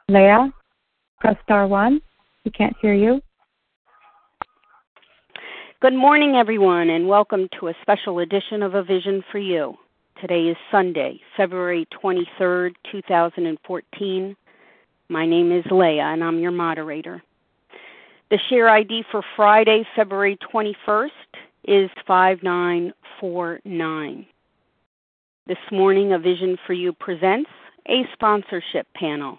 Leah, press star 1. We can't hear you. Good morning, everyone, and welcome to a special edition of A Vision for You. Today is Sunday, February 23rd, 2014. My name is Leah, and I'm your moderator. The share ID for Friday, February 21st is 5949. This morning, A Vision for You presents a sponsorship panel.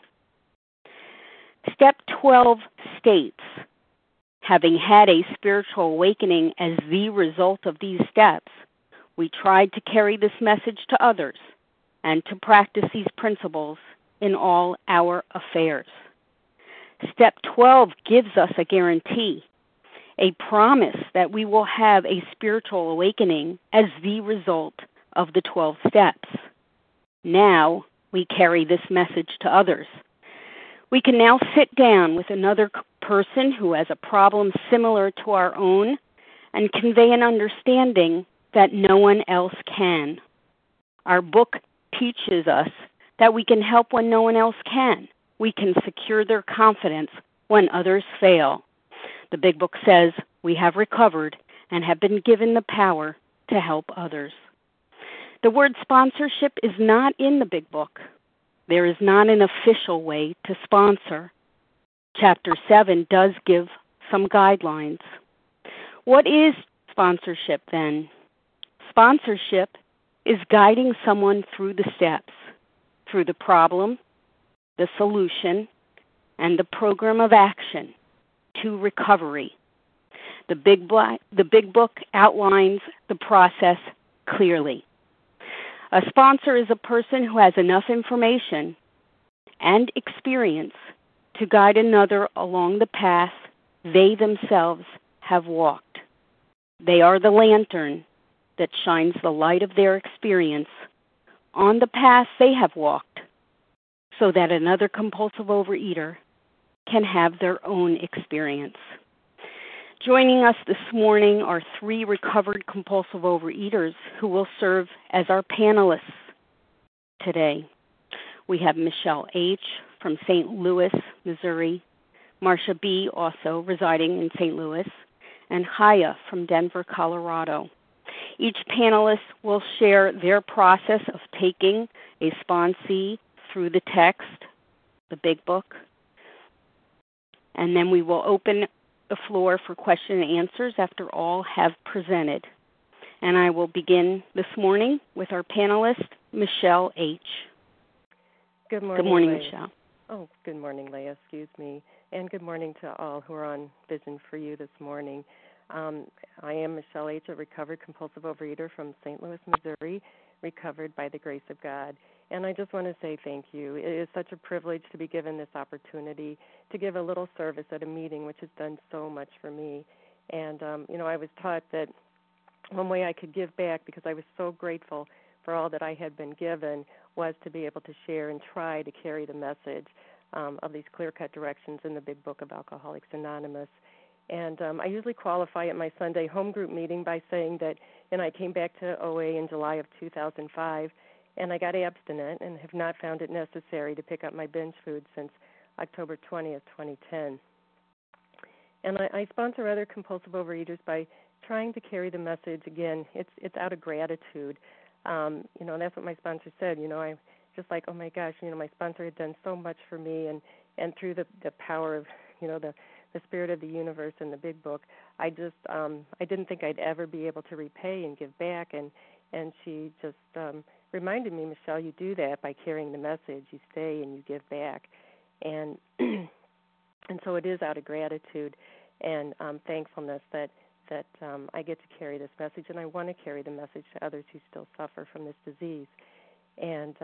Step 12 states, having had a spiritual awakening as the result of these steps, we tried to carry this message to others and to practice these principles in all our affairs. Step 12 gives us a guarantee, a promise that we will have a spiritual awakening as the result of the 12 steps. Now we carry this message to others. We can now sit down with another person who has a problem similar to our own and convey an understanding that no one else can. Our book teaches us that we can help when no one else can. We can secure their confidence when others fail. The Big Book says we have recovered and have been given the power to help others. The word sponsorship is not in the Big Book. There is not an official way to sponsor. Chapter 7 does give some guidelines. What is sponsorship then? Sponsorship is guiding someone through the steps, through the problem, the solution, and the program of action to recovery. The Big Book outlines the process clearly. A sponsor is a person who has enough information and experience to guide another along the path they themselves have walked. They are the lantern that shines the light of their experience on the path they have walked so that another compulsive overeater can have their own experience. Joining us this morning are 3 recovered compulsive overeaters who will serve as our panelists today. We have Michelle H. from St. Louis, Missouri, Marcia B., also residing in St. Louis, and Haya from Denver, Colorado. Each panelist will share their process of taking a sponsee through the text, the Big Book, and then we will open the floor for question and answers after all have presented. And I will begin this morning with our panelist, Michelle H. Good morning. Good morning, Leah. Michelle. Oh, good morning, Leah. Excuse me. And good morning to all who are on Vision for You this morning. I am Michelle H., a recovered compulsive overeater from St. Louis, Missouri, recovered by the grace of God. And I just want to say thank you. It is such a privilege to be given this opportunity to give a little service at a meeting, which has done so much for me. And, I was taught that one way I could give back, because I was so grateful for all that I had been given, was to be able to share and try to carry the message of these clear-cut directions in the Big Book of Alcoholics Anonymous. And I usually qualify at my Sunday home group meeting by saying that, I came back to OA in July of 2005, and I got abstinent and have not found it necessary to pick up my binge food since October 20th, 2010. And I sponsor other compulsive overeaters by trying to carry the message. Again, it's out of gratitude. That's what my sponsor said. I just like, oh my gosh, my sponsor had done so much for me, and through the power of, the spirit of the universe and the Big Book, I just I didn't think I'd ever be able to repay and give back, and she just reminded me, Michelle, you do that by carrying the message. You stay and you give back, and and so it is out of gratitude and thankfulness that I get to carry this message, and I want to carry the message to others who still suffer from this disease. And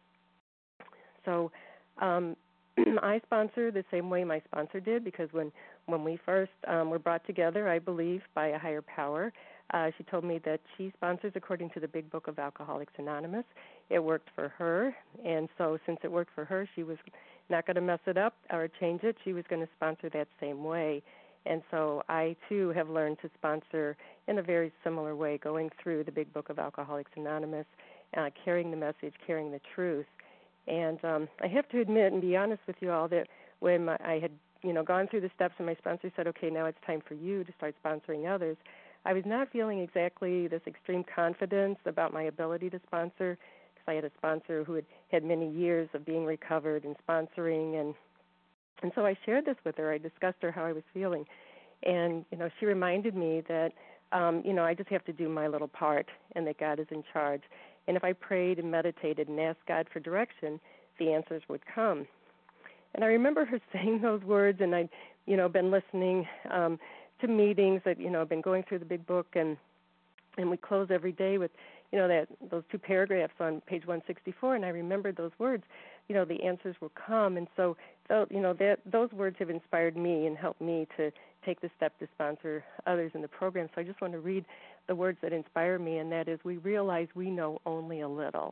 so I sponsor the same way my sponsor did, because when we first were brought together, I believe, by a higher power, she told me that she sponsors according to the Big Book of Alcoholics Anonymous. It worked for her, and so since it worked for her, she was not going to mess it up or change it. She was going to sponsor that same way. And so I, too, have learned to sponsor in a very similar way, going through the Big Book of Alcoholics Anonymous, carrying the message, carrying the truth. And I have to admit and be honest with you all that when I had gone through the steps and my sponsor said, okay, now it's time for you to start sponsoring others, I was not feeling exactly this extreme confidence about my ability to sponsor, because I had a sponsor who had many years of being recovered and sponsoring, and so I shared this with her. I discussed her how I was feeling, and she reminded me that I just have to do my little part and that God is in charge. And if I prayed and meditated and asked God for direction, the answers would come. And I remember her saying those words, and I'd been listening to meetings that I've been going through the big book, and we close every day with those two paragraphs on page 164, and I remembered those words. The answers will come, and so those words have inspired me and helped me to take the step to sponsor others in the program. So I just want to read the words that inspire me, and that is, we realize we know only a little.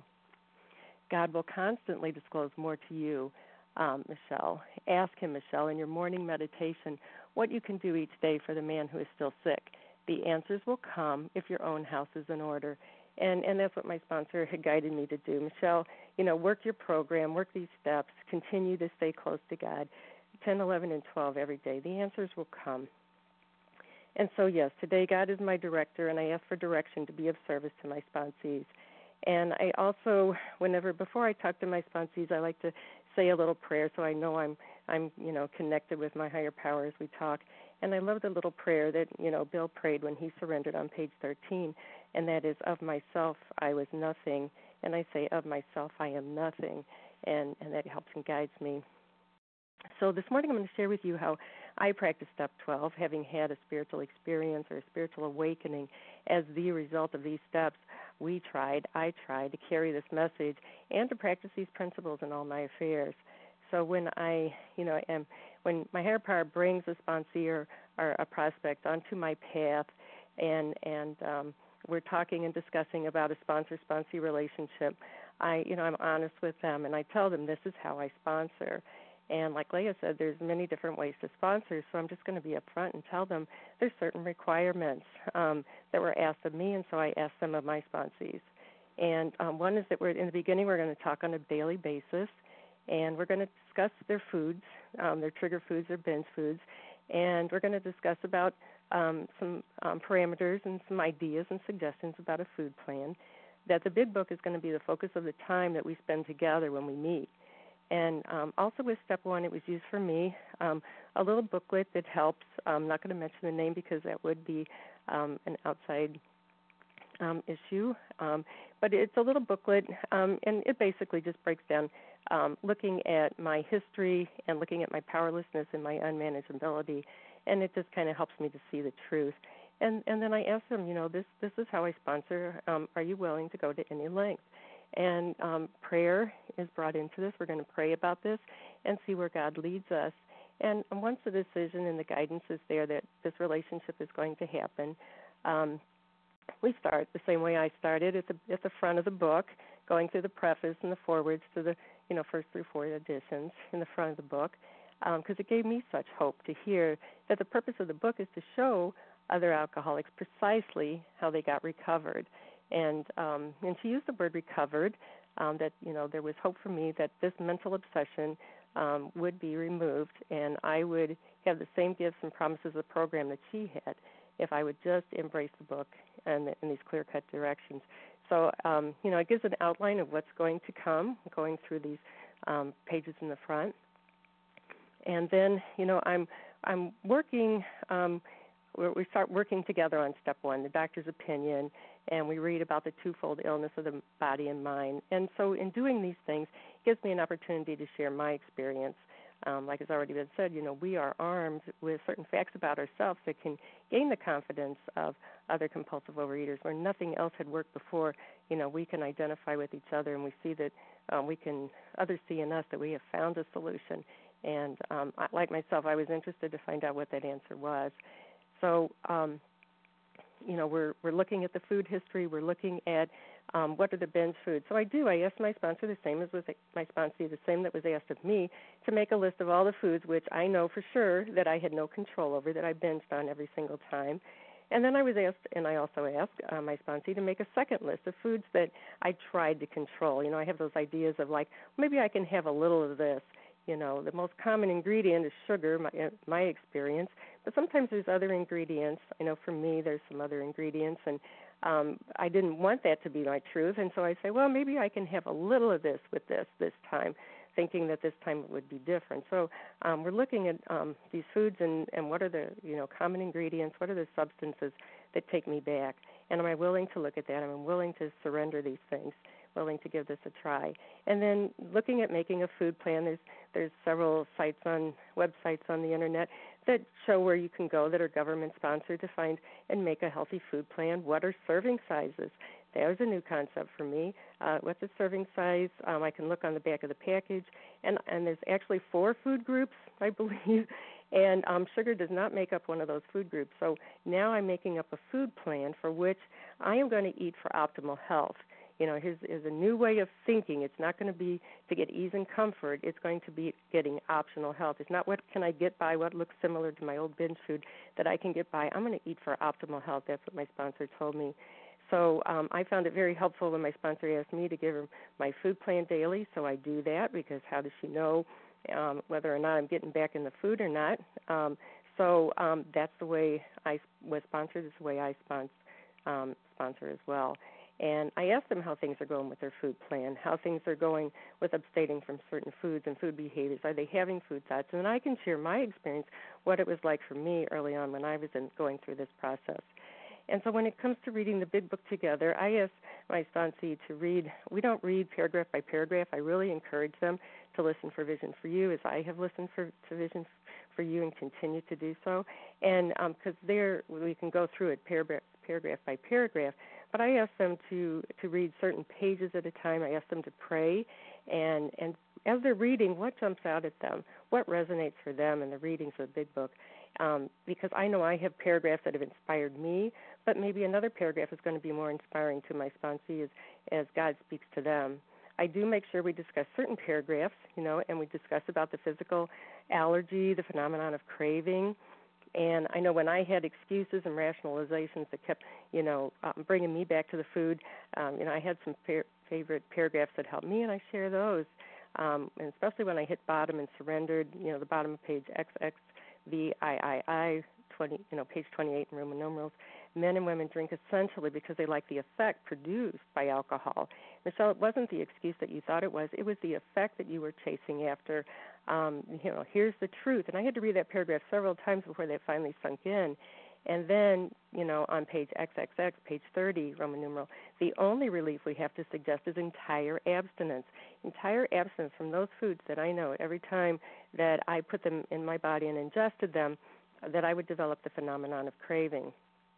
God will constantly disclose more to you, Michelle. Ask him, Michelle, in your morning meditation, what you can do each day for the man who is still sick. The answers will come if your own house is in order. And that's what my sponsor had guided me to do. Michelle, work your program, work these steps, continue to stay close to God, 10, 11, and 12 every day. The answers will come. And so, yes, today God is my director, and I ask for direction to be of service to my sponsees. And I also, before I talk to my sponsees, I like to say a little prayer so I know I'm connected with my higher power as we talk. And I love the little prayer that, Bill prayed when he surrendered on page 13, and that is, of myself I was nothing, and I say, of myself I am nothing, and that helps and guides me. So this morning I'm going to share with you how I practice Step 12, having had a spiritual experience or a spiritual awakening as the result of these steps. I tried to carry this message and to practice these principles in all my affairs. So when when my higher power brings a sponsee or a prospect onto my path, and we're talking and discussing about a sponsor-sponsee relationship, I'm honest with them, and I tell them this is how I sponsor. And like Leah said, there's many different ways to sponsor, so I'm just going to be upfront and tell them there's certain requirements that were asked of me, and so I asked them of my sponsees. And one is that in the beginning we're going to talk on a daily basis, and we're going to discuss their foods, their trigger foods, their binge foods, and we're going to discuss about some parameters and some ideas and suggestions about a food plan, that the big book is going to be the focus of the time that we spend together when we meet. And also with Step 1, it was used for me, a little booklet that helps. I'm not going to mention the name because that would be an outside issue, but it's a little booklet, and it basically just breaks down looking at my history and looking at my powerlessness and my unmanageability, and it just kind of helps me to see the truth. And then I ask them, this is how I sponsor. Are you willing to go to any length? And prayer is brought into this. We're going to pray about this and see where God leads us. And once the decision and the guidance is there that this relationship is going to happen, we start the same way I started at the front of the book, going through the preface and the forewords to the first 3 or 4 editions in the front of the book, because it gave me such hope to hear that the purpose of the book is to show other alcoholics precisely how they got recovered. And she used the word recovered, that, there was hope for me that this mental obsession would be removed, and I would have the same gifts and promises of the program that she had if I would just embrace the book and these clear-cut directions. So, it gives an outline of what's going to come, going through these pages in the front. And then, I'm working, we start working together on Step 1, the doctor's opinion, and we read about the twofold illness of the body and mind. And so in doing these things, it gives me an opportunity to share my experience. Like has already been said, we are armed with certain facts about ourselves that can gain the confidence of other compulsive overeaters where nothing else had worked before. We can identify with each other, and we see that others see in us that we have found a solution. And like myself, I was interested to find out what that answer was. So, we're looking at the food history. We're looking at what are the binge foods. So I asked my sponsor the same as with my sponsee, the same that was asked of me, to make a list of all the foods which I know for sure that I had no control over, that I binged on every single time. And then I was asked, and I also asked my sponsee to make a second list of foods that I tried to control. I have those ideas of like, maybe I can have a little of this. The most common ingredient is sugar, my experience, but sometimes there's other ingredients. I know for me there's some other ingredients, and I didn't want that to be my truth, and so I say, well, maybe I can have a little of this with this time, thinking that this time it would be different. So we're looking at these foods and what are the common ingredients, what are the substances that take me back, and am I willing to look at that? Am I willing to surrender these things? Willing to give this a try, and then looking at making a food plan. There's several websites on the internet that show where you can go that are government sponsored to find and make a healthy food plan. What are serving sizes? That was a new concept for me. What's a serving size? I can look on the back of the package, and there's actually 4 food groups, I believe, and sugar does not make up one of those food groups. So now I'm making up a food plan for which I am going to eat for optimal health. Here's a new way of thinking. It's not going to be to get ease and comfort. It's going to be getting optional health. It's not what can I get by, what looks similar to my old binge food that I can get by. I'm going to eat for optimal health. That's what my sponsor told me. So I found it very helpful when my sponsor asked me to give her my food plan daily. So I do that because how does she know whether or not I'm getting back in the food or not? So that's the way I was sponsored. It's the way I sponsor as well. And I asked them how things are going with their food plan, how things are going with abstaining from certain foods and food behaviors. Are they having food thoughts? And I can share my experience, what it was like for me early on when I was going through this process. And so when it comes to reading the big book together, I asked my sponsee to read. We don't read paragraph by paragraph. I really encourage them to listen for Vision for You, as I have listened to Vision for You and continue to do so. And because there we can go through it paragraph by paragraph. But I asked them to read certain pages at a time. I asked them to pray, and as they're reading, what jumps out at them, what resonates for them in the readings of the big book, because I know I have paragraphs that have inspired me, but maybe another paragraph is going to be more inspiring to my sponsee as God speaks to them. I do make sure we discuss certain paragraphs, and we discuss about the physical allergy, the phenomenon of craving. And I know when I had excuses and rationalizations that kept, bringing me back to the food, I had some favorite paragraphs that helped me, and I share those. And especially when I hit bottom and surrendered, the bottom of page XXVIII, page 28 in Roman numerals. Men and women drink essentially because they like the effect produced by alcohol. Michelle, it wasn't the excuse that you thought it was. It was the effect that you were chasing after. Here's the truth. And I had to read that paragraph several times before that finally sunk in. And then, on page XXX, page 30, Roman numeral, the only relief we have to suggest is entire abstinence. Entire abstinence from those foods that I know every time that I put them in my body and ingested them, that I would develop the phenomenon of craving.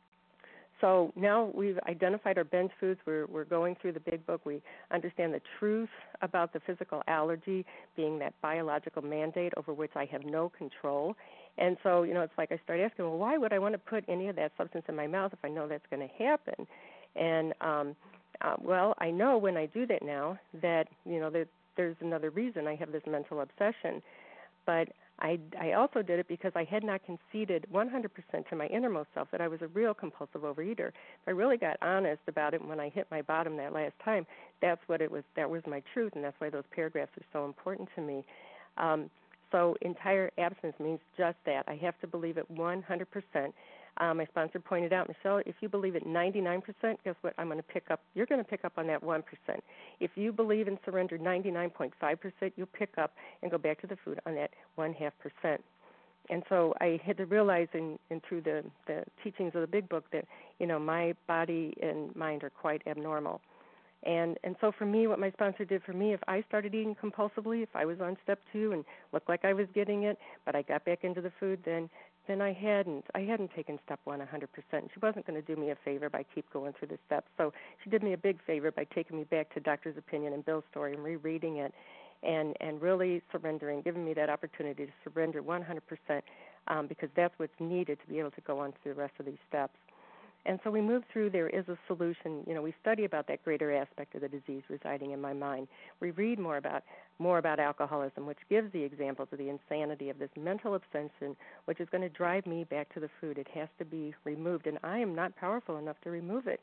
So now we've identified our bench foods. We're going through the big book. We understand the truth about the physical allergy being that biological mandate over which I have no control. And so, it's like I start asking, well, why would I want to put any of that substance in my mouth if I know that's going to happen? And, well, I know when I do that now that, that there's another reason I have this mental obsession. But I also did it because I had not conceded 100% to my innermost self that I was a real compulsive overeater. If I really got honest about it when I hit my bottom that last time, that's what it was. That was my truth, and that's why those paragraphs are so important to me. So entire abstinence means just that. I have to believe it 100%. My sponsor pointed out, Michelle, if you believe it 99%, guess what? You're going to pick up on that 1%. If you believe in surrender 99.5%, you'll pick up and go back to the food on that 0.5%. And so I had to realize through the teachings of the big book that, my body and mind are quite abnormal. And so for me, what my sponsor did for me, if I started eating compulsively, if I was on step 2 and looked like I was getting it, but I got back into the food, then I hadn't taken step 1 100%. She wasn't going to do me a favor by keep going through the steps. So she did me a big favor by taking me back to Doctor's Opinion and Bill's story and rereading it and really surrendering, giving me that opportunity to surrender 100% because that's what's needed to be able to go on through the rest of these steps. And so we move through, there is a solution. We study about that greater aspect of the disease residing in my mind. We read more about alcoholism, which gives the examples of the insanity of this mental obsession, which is going to drive me back to the food. It has to be removed, and I am not powerful enough to remove it.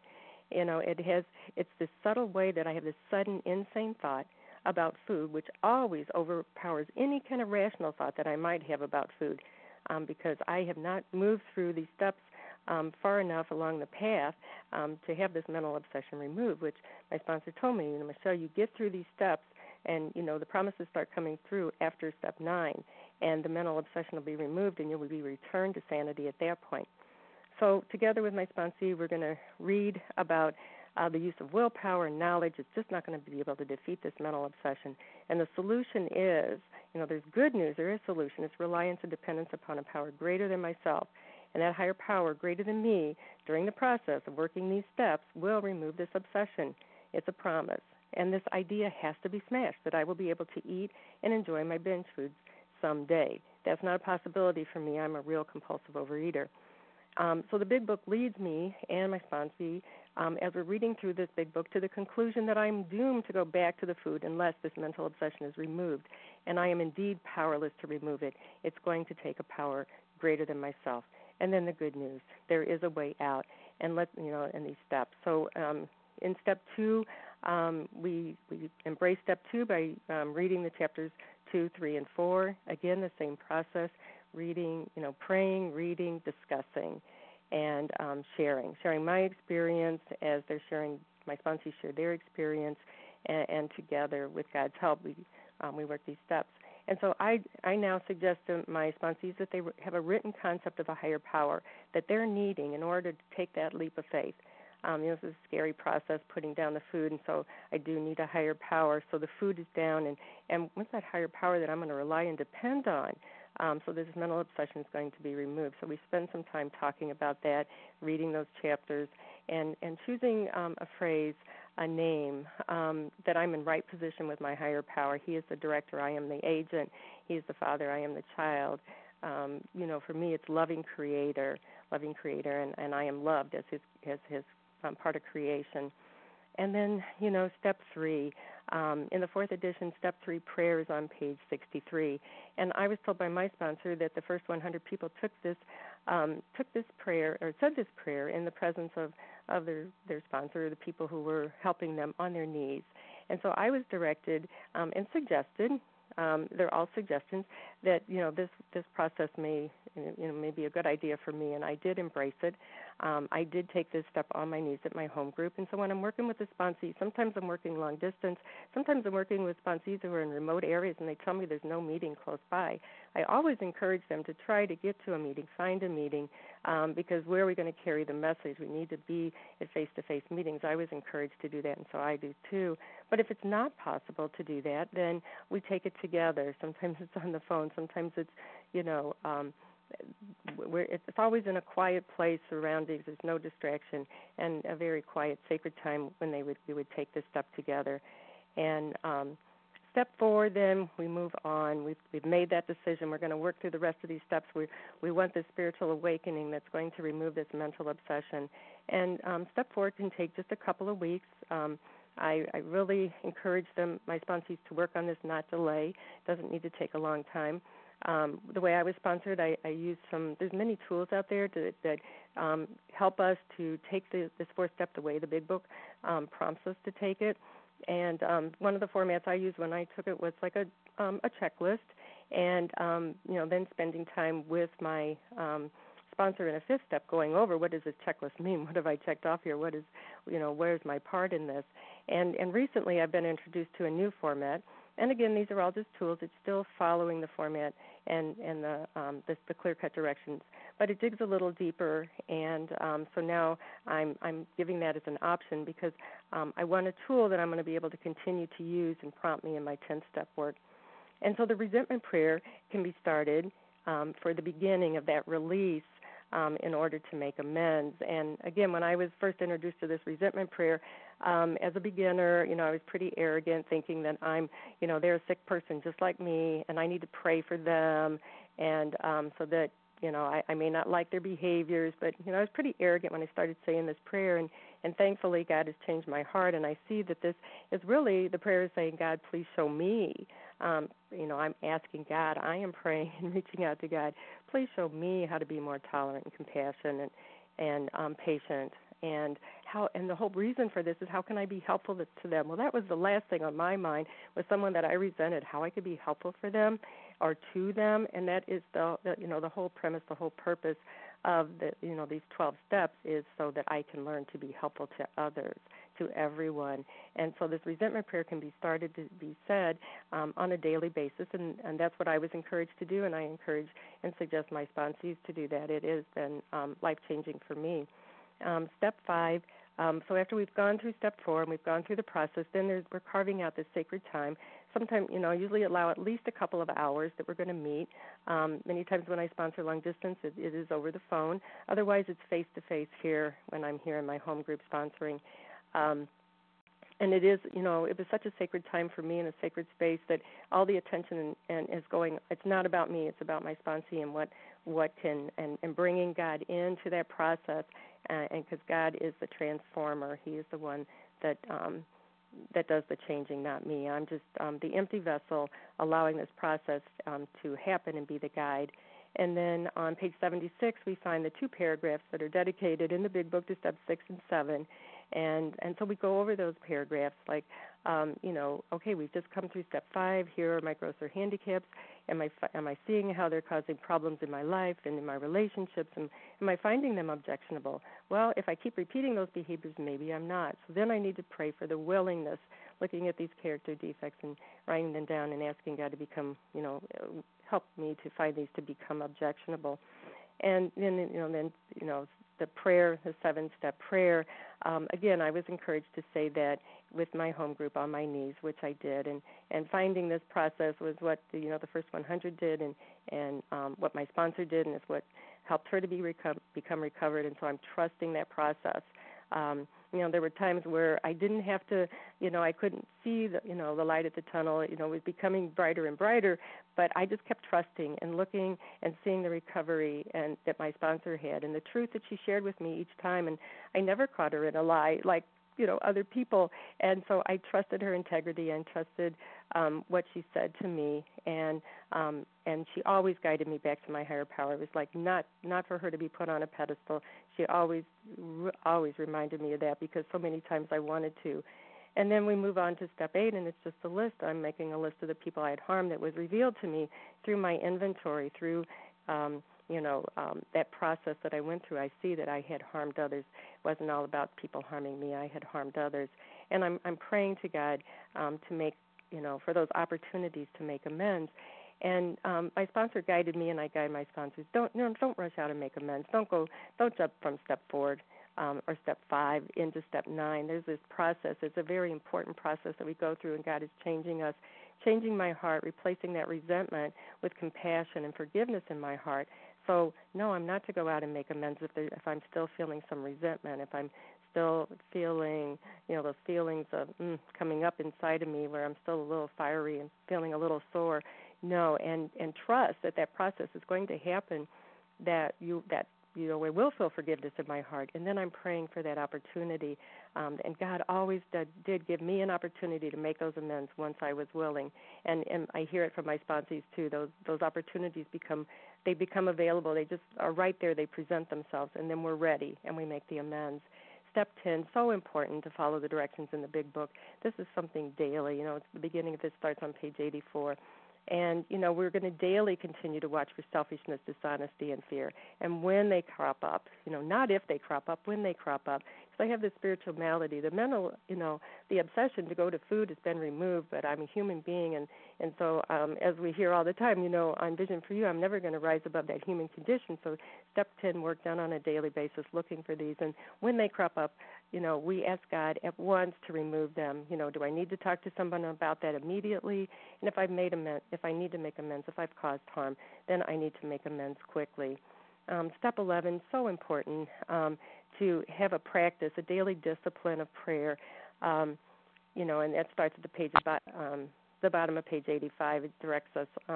It's this subtle way that I have this sudden insane thought about food, which always overpowers any kind of rational thought that I might have about food, because I have not moved through these steps far enough along the path to have this mental obsession removed, which my sponsor told me, Michelle, you get through these steps and, the promises start coming through after step 9, and the mental obsession will be removed and you will be returned to sanity at that point. So together with my sponsee, we're going to read about the use of willpower and knowledge. It's just not going to be able to defeat this mental obsession. And the solution is, there's good news. There is a solution. It's reliance and dependence upon a power greater than myself. And that higher power greater than me during the process of working these steps will remove this obsession. It's a promise. And this idea has to be smashed, that I will be able to eat and enjoy my binge foods someday. That's not a possibility for me. I'm a real compulsive overeater. So the big book leads me and my sponsee, as we're reading through this big book, to the conclusion that I'm doomed to go back to the food unless this mental obsession is removed. And I am indeed powerless to remove it. It's going to take a power greater than myself. And then the good news, there is a way out, and in these steps. So in step 2, we embrace step 2 by reading the chapters 2, 3, and 4. Again, the same process: reading, praying, reading, discussing, and sharing my experience as they're sharing. My sponsees share their experience, and together with God's help, we work these steps. And so I now suggest to my sponsees that they have a written concept of a higher power that they're needing in order to take that leap of faith. This is a scary process, putting down the food, and so I do need a higher power. So the food is down, and what's that higher power that I'm going to rely and depend on? So this mental obsession is going to be removed. So we spend some time talking about that, reading those chapters, and choosing a phrase, a name, that I'm in right position with my higher power. He is the director, I am the agent. He is the father, I am the child. For me, it's loving creator, and I am loved as his part of creation. And then, step 3, in the 4th edition, step 3, prayer is on page 63. And I was told by my sponsor that the first 100 people took this prayer, or said this prayer, in the presence of their sponsor, the people who were helping them, on their knees. And so I was directed and suggested, they're all suggestions, that this process may be a good idea for me, and I did embrace it. I did take this step on my knees at my home group, and so when I'm working with the sponsee, sometimes I'm working long distance, sometimes I'm working with sponsees who are in remote areas, and they tell me there's no meeting close by. I always encourage them to try to get to a meeting, find a meeting, because where are we going to carry the message? We need to be at face-to-face meetings. I was encouraged to do that, and so I do too. But if it's not possible to do that, then we take it together. Sometimes it's on the phone. Sometimes it's, it's always in a quiet place, surroundings. There's no distraction, and a very quiet, sacred time when we would take this step together. And step 4, then we move on. We've made that decision. We're going to work through the rest of these steps. We want this spiritual awakening that's going to remove this mental obsession. And step 4 can take just a couple of weeks. I really encourage my sponsees to work on this, not delay. It doesn't need to take a long time. The way I was sponsored, I used there's many tools out there that help us to take this 4th step the way the big book prompts us to take it. And one of the formats I used when I took it was like a checklist, and then spending time with my sponsor in a 5th step, going over what does this checklist mean? What have I checked off here? Where's my part in this? And recently I've been introduced to a new format. And again, these are all just tools. It's still following the format and the clear-cut directions, but it digs a little deeper. And so now I'm giving that as an option because I want a tool that I'm going to be able to continue to use and prompt me in my 10th-step work. And so the resentment prayer can be started for the beginning of that release in order to make amends. And again, when I was first introduced to this resentment prayer, as a beginner, I was pretty arrogant, thinking that they're a sick person just like me, and I need to pray for them, and so that I may not like their behaviors, but, I was pretty arrogant when I started saying this prayer, and thankfully God has changed my heart, and I see that this is really, the prayer is saying, God, please show me. I'm asking God, I am praying and reaching out to God, please show me how to be more tolerant and compassionate and patient. And the whole reason for this is, how can I be helpful to them? Well, that was the last thing on my mind, was someone that I resented, how I could be helpful for them or to them. And that is the whole premise, the whole purpose of these 12 steps is so that I can learn to be helpful to others, to everyone. And so this resentment prayer can be started to be said on a daily basis, and that's what I was encouraged to do, and I encourage and suggest my sponsees to do that. It has been life-changing for me. Step 5, so after we've gone through step 4 and we've gone through the process, then we're carving out this sacred time. Sometimes, usually allow at least a couple of hours that we're going to meet. Many times when I sponsor long distance, it is over the phone. Otherwise, it's face-to-face here when I'm here in my home group sponsoring. And it is, it was such a sacred time for me, in a sacred space, that all the attention and is going, it's not about me, it's about my sponsee and what can, and bringing God into that process, and because God is the transformer. He is the one that does the changing, not me. I'm just the empty vessel, allowing this process to happen and be the guide. And then on page 76, we find the 2 paragraphs that are dedicated in the Big Book to steps 6 and 7. And so we go over those paragraphs like, okay, we've just come through step 5. Here are my grosser handicaps. Am I seeing how they're causing problems in my life and in my relationships? And am I finding them objectionable? Well, if I keep repeating those behaviors, maybe I'm not. So then I need to pray for the willingness, looking at these character defects and writing them down and asking God to become, help me to find these to become objectionable. And then the prayer, the 7-step prayer, again, I was encouraged to say that with my home group on my knees, which I did, and finding this process was what the first 100 did, and what my sponsor did, and it's what helped her to become recovered. And so I'm trusting that process. There were times where I didn't have to, I couldn't see the light at the tunnel. It was becoming brighter and brighter, but I just kept trusting and looking and seeing the recovery and that my sponsor had, and the truth that she shared with me each time. And I never caught her in a lie like other people. And so I trusted her integrity and trusted what she said to me, and she always guided me back to my higher power. It was like not for her to be put on a pedestal. She always reminded me of that, because so many times I wanted to. And then we move on to step 8, and it's just a list. I'm making a list of the people I had harmed that was revealed to me through my inventory, through that process that I went through. I see that I had harmed others. It wasn't all about people harming me. I had harmed others. And I'm praying to God to make, for those opportunities to make amends. And my sponsor guided me, and I guide my sponsors. Don't rush out and make amends. Don't jump from step 4 or step 5 into step 9. There's this process. It's a very important process that we go through, and God is changing us, changing my heart, replacing that resentment with compassion and forgiveness in my heart. So, no, I'm not to go out and make amends if I'm still feeling some resentment, if I'm still feeling, those feelings of coming up inside of me where I'm still a little fiery and feeling a little sore. No, and trust that process is going to happen, that I will feel forgiveness in my heart. And then I'm praying for that opportunity. And God always did give me an opportunity to make those amends once I was willing. And I hear it from my sponsees too. Those opportunities become available. They just are right there. They present themselves, and then we're ready and we make the amends. Step 10, so important to follow the directions in the Big Book. This is something daily. It's the beginning of this starts on page 84. And, we're going to daily continue to watch for selfishness, dishonesty, and fear. And when they crop up, not if they crop up, when they crop up. Because I have this spiritual malady. The mental, the obsession to go to food has been removed, but I'm a human being. And so as we hear all the time, on Vision for You, I'm never going to rise above that human condition. So step 10, work done on a daily basis looking for these. And when they crop up, we ask God at once to remove them. Do I need to talk to someone about that immediately? And if I need to make amends, if I've caused harm, then I need to make amends quickly. Step 11, so important to have a practice, a daily discipline of prayer. And that starts at the bottom of page 85. It directs us.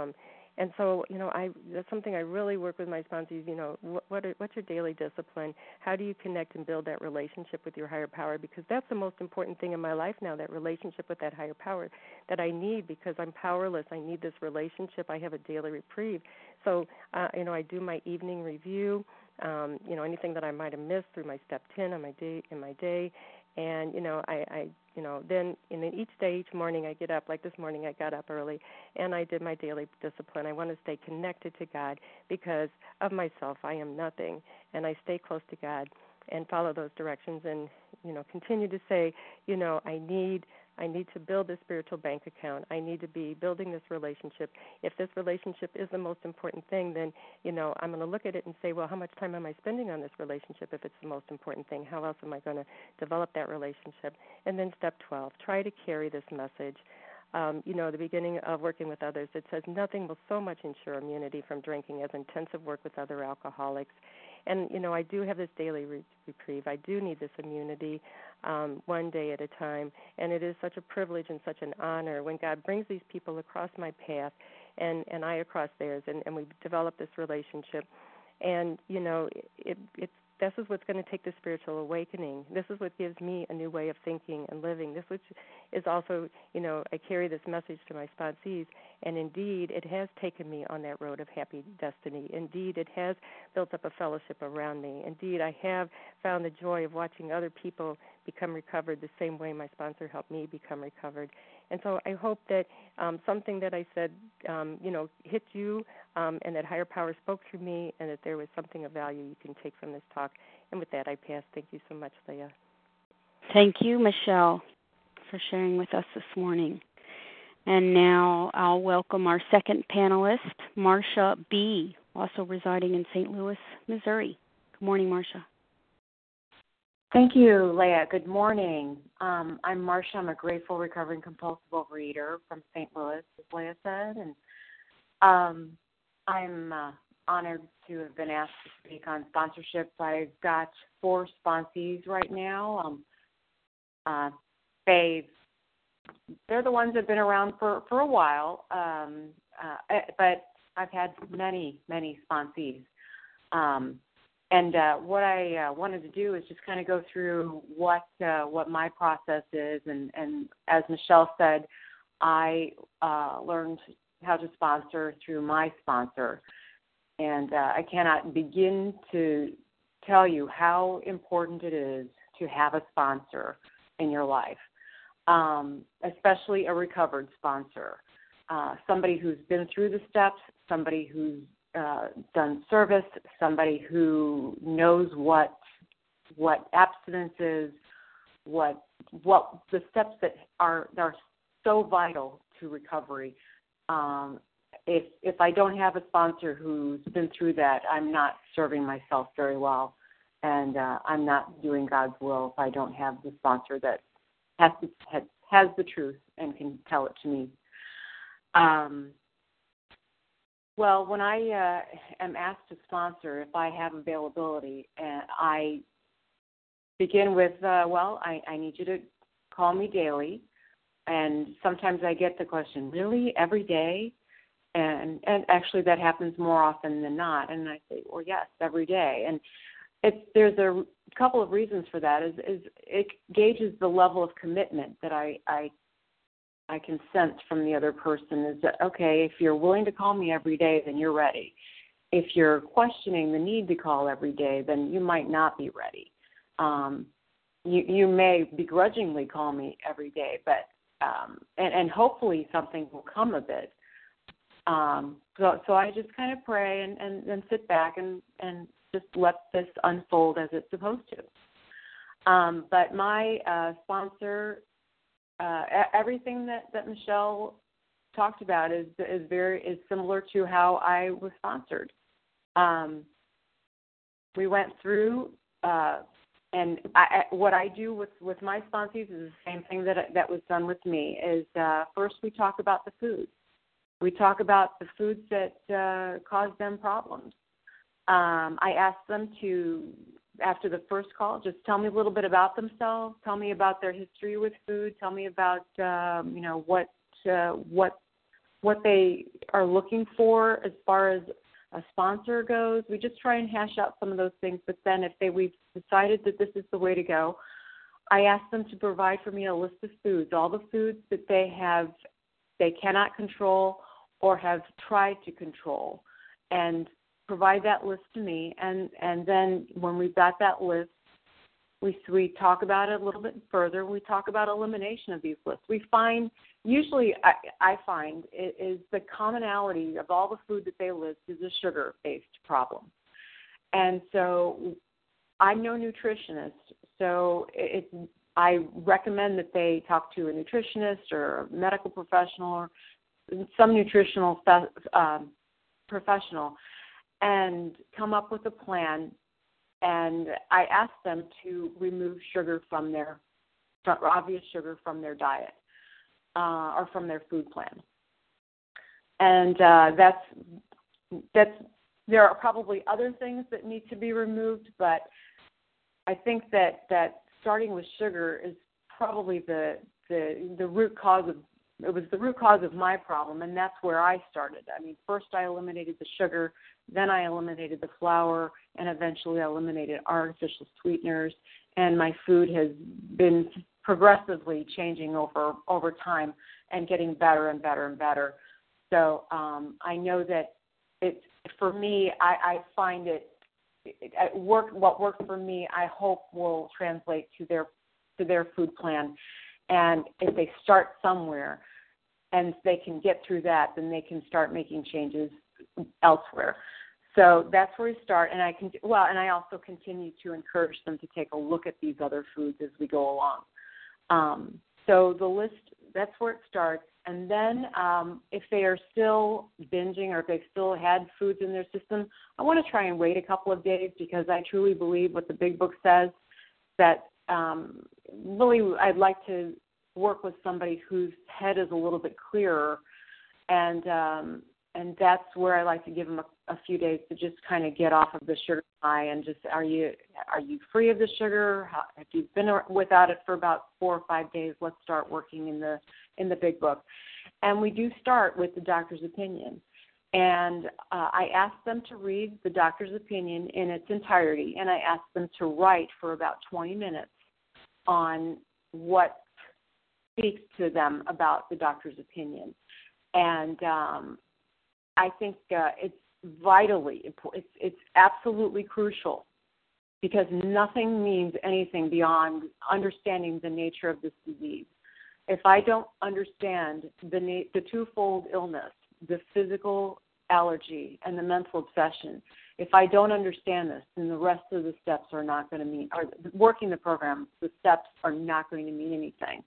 And so, that's something I really work with my sponsees. What's your daily discipline? How do you connect and build that relationship with your higher power? Because that's the most important thing in my life now, that relationship with that higher power that I need, because I'm powerless. I need this relationship. I have a daily reprieve. So, I do my evening review, anything that I might have missed through my step 10 in my day. And, then each day, each morning I get up, like this morning I got up early, and I did my daily discipline. I want to stay connected to God because of myself. I am nothing, and I stay close to God and follow those directions and, continue to say, I need to build this spiritual bank account. I need to be building this relationship. If this relationship is the most important thing, then, I'm going to look at it and say, well, how much time am I spending on this relationship if it's the most important thing? How else am I going to develop that relationship? And then step 12, try to carry this message. The beginning of working with others, it says nothing will so much ensure immunity from drinking as intensive work with other alcoholics. And, I do have this daily reprieve. I do need this immunity one day at a time. And it is such a privilege and such an honor when God brings these people across my path and I across theirs, and we develop this relationship. And, this is what's going to take the spiritual awakening. This is what gives me a new way of thinking and living. This which is also, I carry this message to my sponsees, and indeed it has taken me on that road of happy destiny. Indeed, it has built up a fellowship around me. Indeed, I have found the joy of watching other people become recovered the same way my sponsor helped me become recovered. And so I hope that something that I said, hit you, and that higher power spoke through me, and that there was something of value you can take from this talk. And with that, I pass. Thank you so much, Leah. Thank you, Michelle, for sharing with us this morning. And now I'll welcome our second panelist, Marcia B., also residing in St. Louis, Missouri. Good morning, Marcia. Thank you, Leah. Good morning. I'm Marcia. I'm a grateful, recovering compulsive overeater from St. Louis, as Leah said. And I'm honored to have been asked to speak on sponsorships. I've got 4 sponsees right now. They're the ones that have been around for a while, but I've had many sponsees. And what I wanted to do is just kind of go through what my process is. And as Michelle said, I learned how to sponsor through my sponsor. And I cannot begin to tell you how important it is to have a sponsor in your life, especially a recovered sponsor, somebody who's been through the steps, somebody who's done service, somebody who knows what abstinence is, what the steps that are so vital to recovery. If I don't have a sponsor who's been through that, I'm not serving myself very well, and I'm not doing God's will if I don't have the sponsor that has the truth and can tell it to me. Well, when I am asked to sponsor, if I have availability, and I begin with, I need you to call me daily. And sometimes I get the question, really, every day? And actually that happens more often than not. And I say, well, yes, every day. And there's a couple of reasons for that. Is it gauges the level of commitment that I can sense from the other person. Is that, okay, if you're willing to call me every day, then you're ready. If you're questioning the need to call every day, then you might not be ready. You may begrudgingly call me every day, but and hopefully something will come of it. So I just kind of pray and then sit back and just let this unfold as it's supposed to. But my sponsor, everything that Michelle talked about is similar to how I was sponsored. We went through, and what I do with my sponsees is the same thing that was done with me. Is first we talk about the foods. We talk about the foods that cause them problems. I ask them to, after the first call, just tell me a little bit about themselves. Tell me about their history with food. Tell me about what what they are looking for as far as a sponsor goes. We just try and hash out some of those things. But then if we've decided that this is the way to go, I ask them to provide for me a list of foods, all the foods that they cannot control or have tried to control, and provide that list to me. And then when we've got that list, we talk about it a little bit further. We talk about elimination of these lists. We find, usually I find, is the commonality of all the food that they list is a sugar-based problem. And so I'm no nutritionist, so I recommend that they talk to a nutritionist or a medical professional or some nutritional professional and come up with a plan. And I ask them to remove sugar from obvious sugar from their diet or from their food plan. And there are probably other things that need to be removed, but I think that starting with sugar is probably the root cause of. It was the root cause of my problem, and that's where I started. I mean, first I eliminated the sugar, then I eliminated the flour, and eventually I eliminated artificial sweeteners, and my food has been progressively changing over time and getting better and better and better. So I know that for me, I find what worked for me, I hope will translate to their food plan. And if they start somewhere and they can get through that, then they can start making changes elsewhere. So that's where we start. And I also continue to encourage them to take a look at these other foods as we go along. So the list, that's where it starts. And then if they are still binging or if they've still had foods in their system, I want to try and wait a couple of days, because I truly believe what the Big Book says, that really I'd like to work with somebody whose head is a little bit clearer, and that's where I like to give them a few days to just kind of get off of the sugar high and just, are you free of the sugar? If you've been without it for about 4 or 5 days, let's start working in the Big Book. And we do start with the doctor's opinion. And I ask them to read the doctor's opinion in its entirety, and I ask them to write for about 20 minutes on what speaks to them about the doctor's opinion. And I think it's vitally important. It's absolutely crucial, because nothing means anything beyond understanding the nature of this disease. If I don't understand the twofold illness, the physical allergy and the mental obsession, if I don't understand this, then the rest of the steps are not going to mean, or working the program, the steps are not going to mean anything.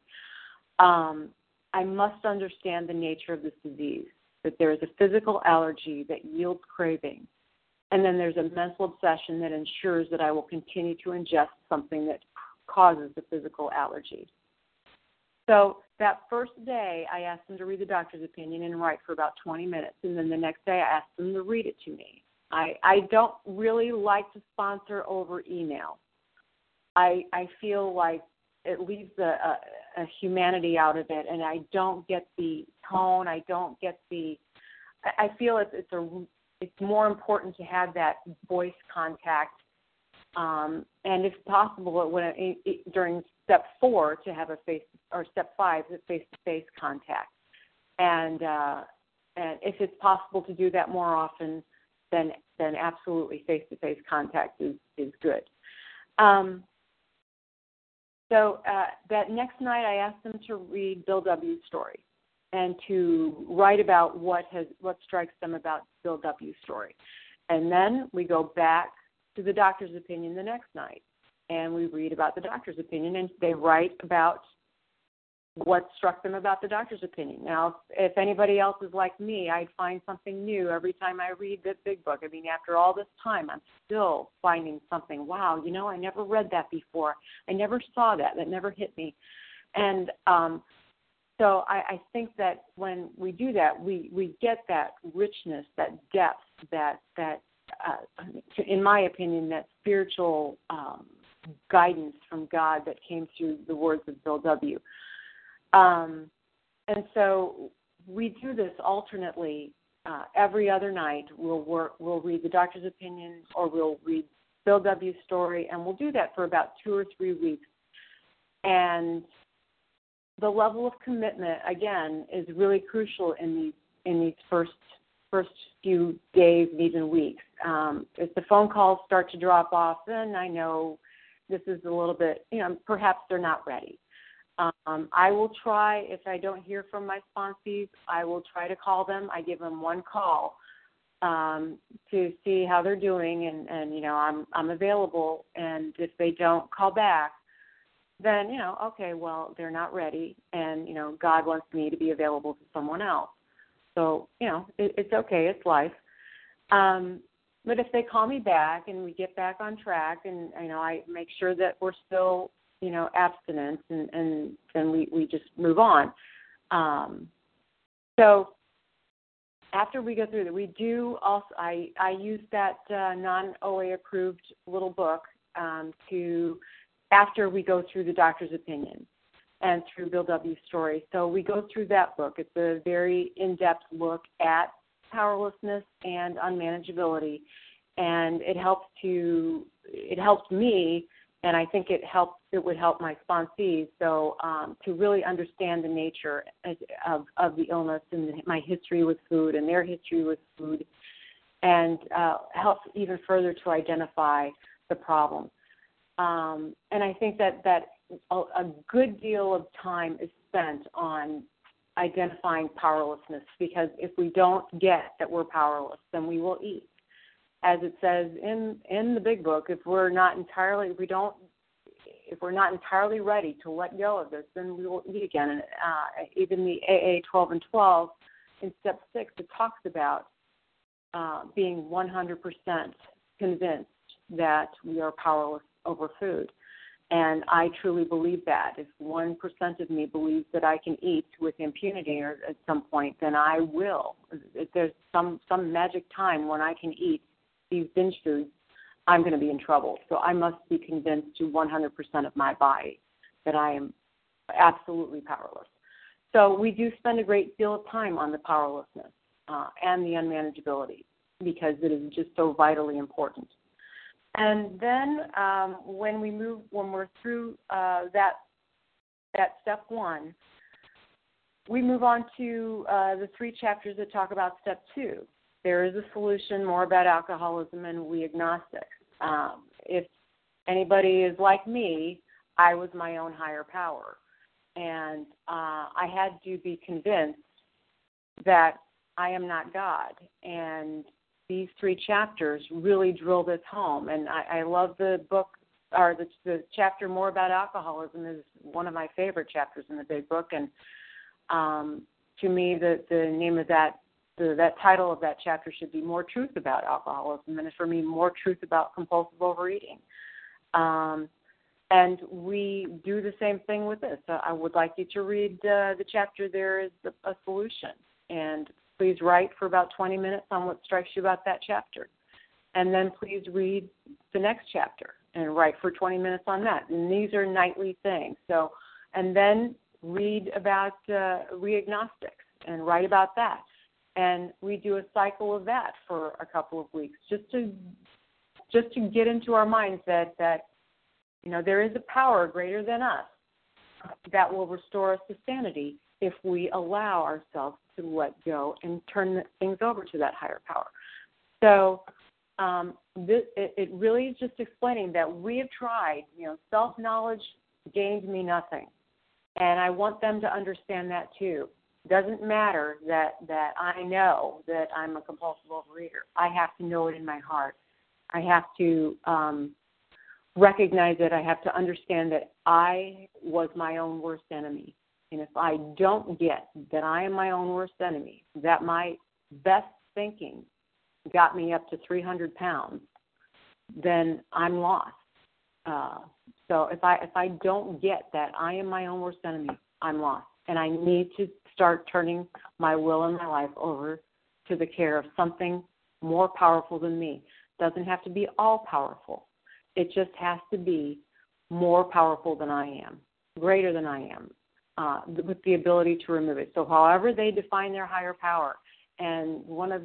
I must understand the nature of this disease, that there is a physical allergy that yields craving, and then there's a mental obsession that ensures that I will continue to ingest something that causes the physical allergy. So that first day, I asked them to read the doctor's opinion and write for about 20 minutes, and then the next day I asked them to read it to me. I don't really like to sponsor over email. I feel like it leaves a humanity out of it, and I don't get the tone. I feel it's more important to have that voice contact, and if possible, during step 4 to have step 5, the face-to-face contact, and if it's possible to do that more often, then absolutely face-to-face contact is good. So that next night, I asked them to read Bill W.'s story and to write about what strikes them about Bill W.'s story. And then we go back to the doctor's opinion the next night, and we read about the doctor's opinion, and they write about what struck them about the doctor's opinion. Now, if anybody else is like me, I'd find something new every time I read this Big Book. I mean, after all this time, I'm still finding something. Wow, I never read that before. I never saw that. That never hit me. And so I think that when we do that, we get that richness, that depth, that in my opinion, that spiritual guidance from God that came through the words of Bill W. And so we do this alternately. Every other night, we'll read the doctor's opinion, or we'll read Bill W.'s story, and we'll do that for about 2 or 3 weeks. And the level of commitment, again, is really crucial in these first few days and even weeks. If the phone calls start to drop off, then I know this is a little bit, perhaps they're not ready. I will try, if I don't hear from my sponsees, I will try to call them. I give them one call to see how they're doing, and I'm available. And if they don't call back, then, okay, well, they're not ready, and, God wants me to be available to someone else. So, it's okay, it's life. But if they call me back and we get back on track, and, I make sure that we're still, abstinent, and then we just move on. So after we go through that, we do also, I use that non-OA approved little book after we go through the doctor's opinion and through Bill W.'s story. So we go through that book. It's a very in-depth look at powerlessness and unmanageability, and it helps me, and I think it would help my sponsees, so to really understand the nature of the illness and my history with food and their history with food, and helps even further to identify the problem. And I think that a good deal of time is spent on identifying powerlessness, because if we don't get that we're powerless, then we will eat. As it says in the big book, if we're not entirely ready to let go of this, then we will eat again. And even the AA 12 and 12 in step 6, it talks about being 100% convinced that we are powerless over food. And I truly believe that. If 1% of me believes that I can eat with impunity or at some point, then I will. If there's some magic time when I can eat these binge foods, I'm going to be in trouble. So I must be convinced to 100% of my body that I am absolutely powerless. So we do spend a great deal of time on the powerlessness and the unmanageability, because it is just so vitally important. And then when we're through that step 1, we move on to the 3 chapters that talk about step 2. There is a solution, more about alcoholism, and we agnostics. If anybody is like me, I was my own higher power. And I had to be convinced that I am not God. And these 3 chapters really drill this home. And I love the book, or the chapter more about alcoholism is one of my favorite chapters in the big book. And to me, the name of that title of that chapter should be More Truth About Alcoholism, and for me, More Truth About Compulsive Overeating. And we do the same thing with this. I would like you to read the chapter, There is a Solution, and please write for about 20 minutes on what strikes you about that chapter. And then please read the next chapter and write for 20 minutes on that. And these are nightly things. So, and then read about reagnostics and write about that. And we do a cycle of that for a couple of weeks, just to get into our minds that there is a power greater than us that will restore us to sanity if we allow ourselves to let go and turn things over to that higher power. So it really is just explaining that we have tried. Self-knowledge gained me nothing, and I want them to understand that too. It doesn't matter that I know that I'm a compulsive overeater. I have to know it in my heart. I have to recognize it. I have to understand that I was my own worst enemy. And if I don't get that I am my own worst enemy, that my best thinking got me up to 300 pounds, then I'm lost. So if I don't get that I am my own worst enemy, I'm lost. And I need to start turning my will and my life over to the care of something more powerful than me. It doesn't have to be all powerful. It just has to be more powerful than I am, greater than I am. with the ability to remove it. So however they define their higher power, and one of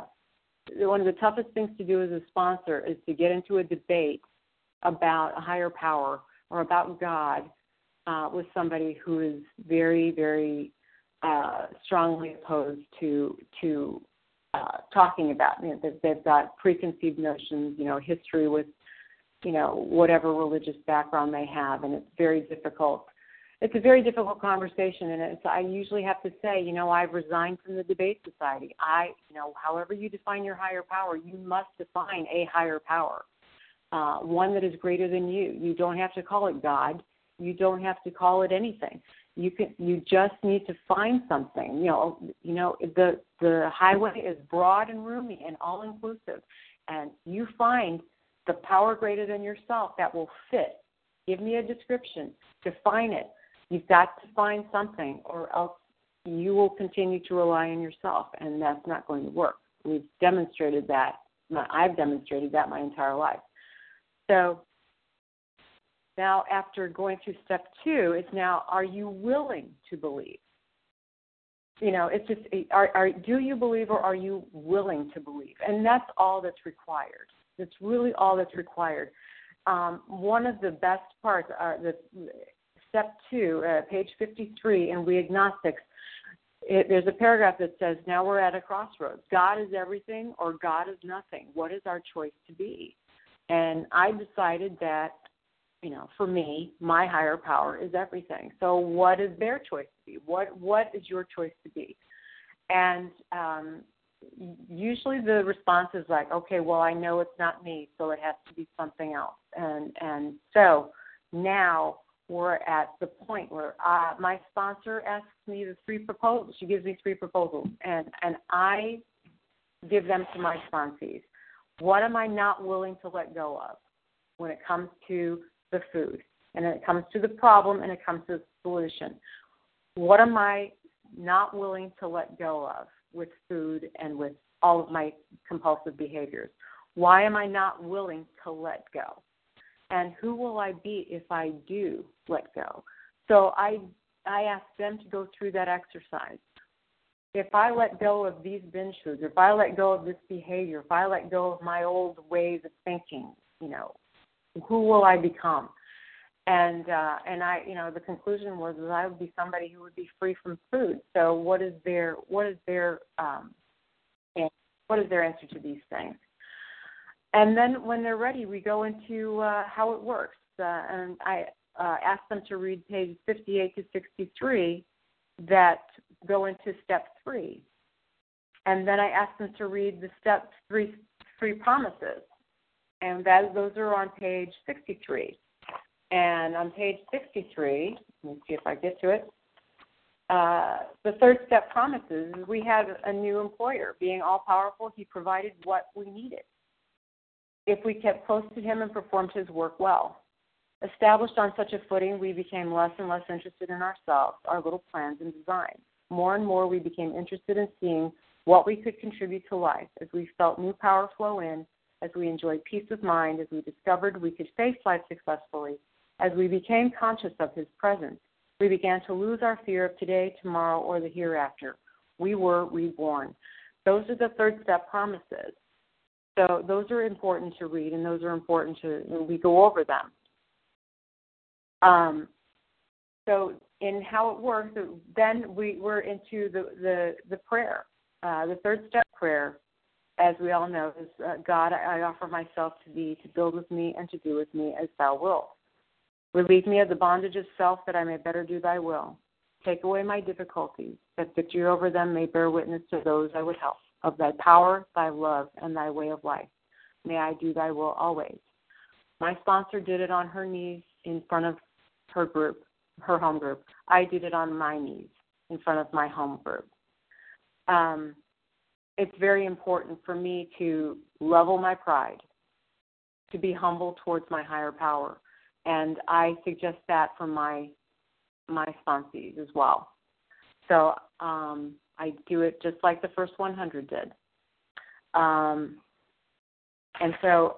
the toughest things to do as a sponsor is to get into a debate about a higher power or about God with somebody who is very, very strongly opposed to talking about. They've got preconceived notions, history with, whatever religious background they have, and it's very difficult. It's a very difficult conversation, and I usually have to say, I've resigned from the debate society. However you define your higher power, you must define a higher power, one that is greater than you. You don't have to call it God. You don't have to call it anything. You just need to find something. The highway is broad and roomy and all inclusive, and you find the power greater than yourself that will fit. Give me a description. Define it. You've got to find something, or else you will continue to rely on yourself, and that's not going to work. We've demonstrated that. I've demonstrated that my entire life. So now, after going through step 2, it's now, are you willing to believe? It's just, do you believe, or are you willing to believe? And that's all that's required. That's really all that's required. One of the best parts are the step 2, page 53 in We Agnostics. There's a paragraph that says, now we're at a crossroads. God is everything, or God is nothing. What is our choice to be? And I decided that, for me, my higher power is everything. So what is their choice to be? What is your choice to be? And usually the response is like, okay, well, I know it's not me, so it has to be something else. And so now we're at the point where my sponsor asks me the 3 proposals. She gives me 3 proposals, and I give them to my sponsees. What am I not willing to let go of when it comes to the food, and it comes to the problem, and it comes to the solution? What am I not willing to let go of with food and with all of my compulsive behaviors? Why am I not willing to let go? And who will I be if I do let go? So I ask them to go through that exercise. If I let go of these binge foods, if I let go of this behavior, if I let go of my old ways of thinking, who will I become? And I, the conclusion was that I would be somebody who would be free from food. So what is their answer to these things? And then when they're ready, we go into how it works. And I ask them to read pages 58 to 63 that go into step 3. And then I ask them to read the step 3 promises. And those are on page 63. And on page 63, let me see if I get to it, the 3rd step promises, we have a new employer. Being all-powerful, he provided what we needed if we kept close to him and performed his work well. Established on such a footing, we became less and less interested in ourselves, our little plans and designs. More and more, we became interested in seeing what we could contribute to life as we felt new power flow in, as we enjoyed peace of mind, as we discovered we could face life successfully, as we became conscious of his presence. We began to lose our fear of today, tomorrow, or the hereafter. We were reborn. Those are the 3rd step promises. So those are important to read, and those are important we go over them. So in how it works, then we're into the prayer. The 3rd step prayer, as we all know, is God, I offer myself to thee to build with me and to do with me as thou wilt. Relieve me of the bondage of self that I may better do thy will. Take away my difficulties, that victory over them may bear witness to those I would help, of thy power, thy love, and thy way of life. May I do thy will always. My sponsor did it on her knees in front of her group, her home group. I did it on my knees in front of my home group. It's very important for me to level my pride, to be humble towards my higher power. And I suggest that for my sponsees as well. So I do it just like the first 100 did. And so,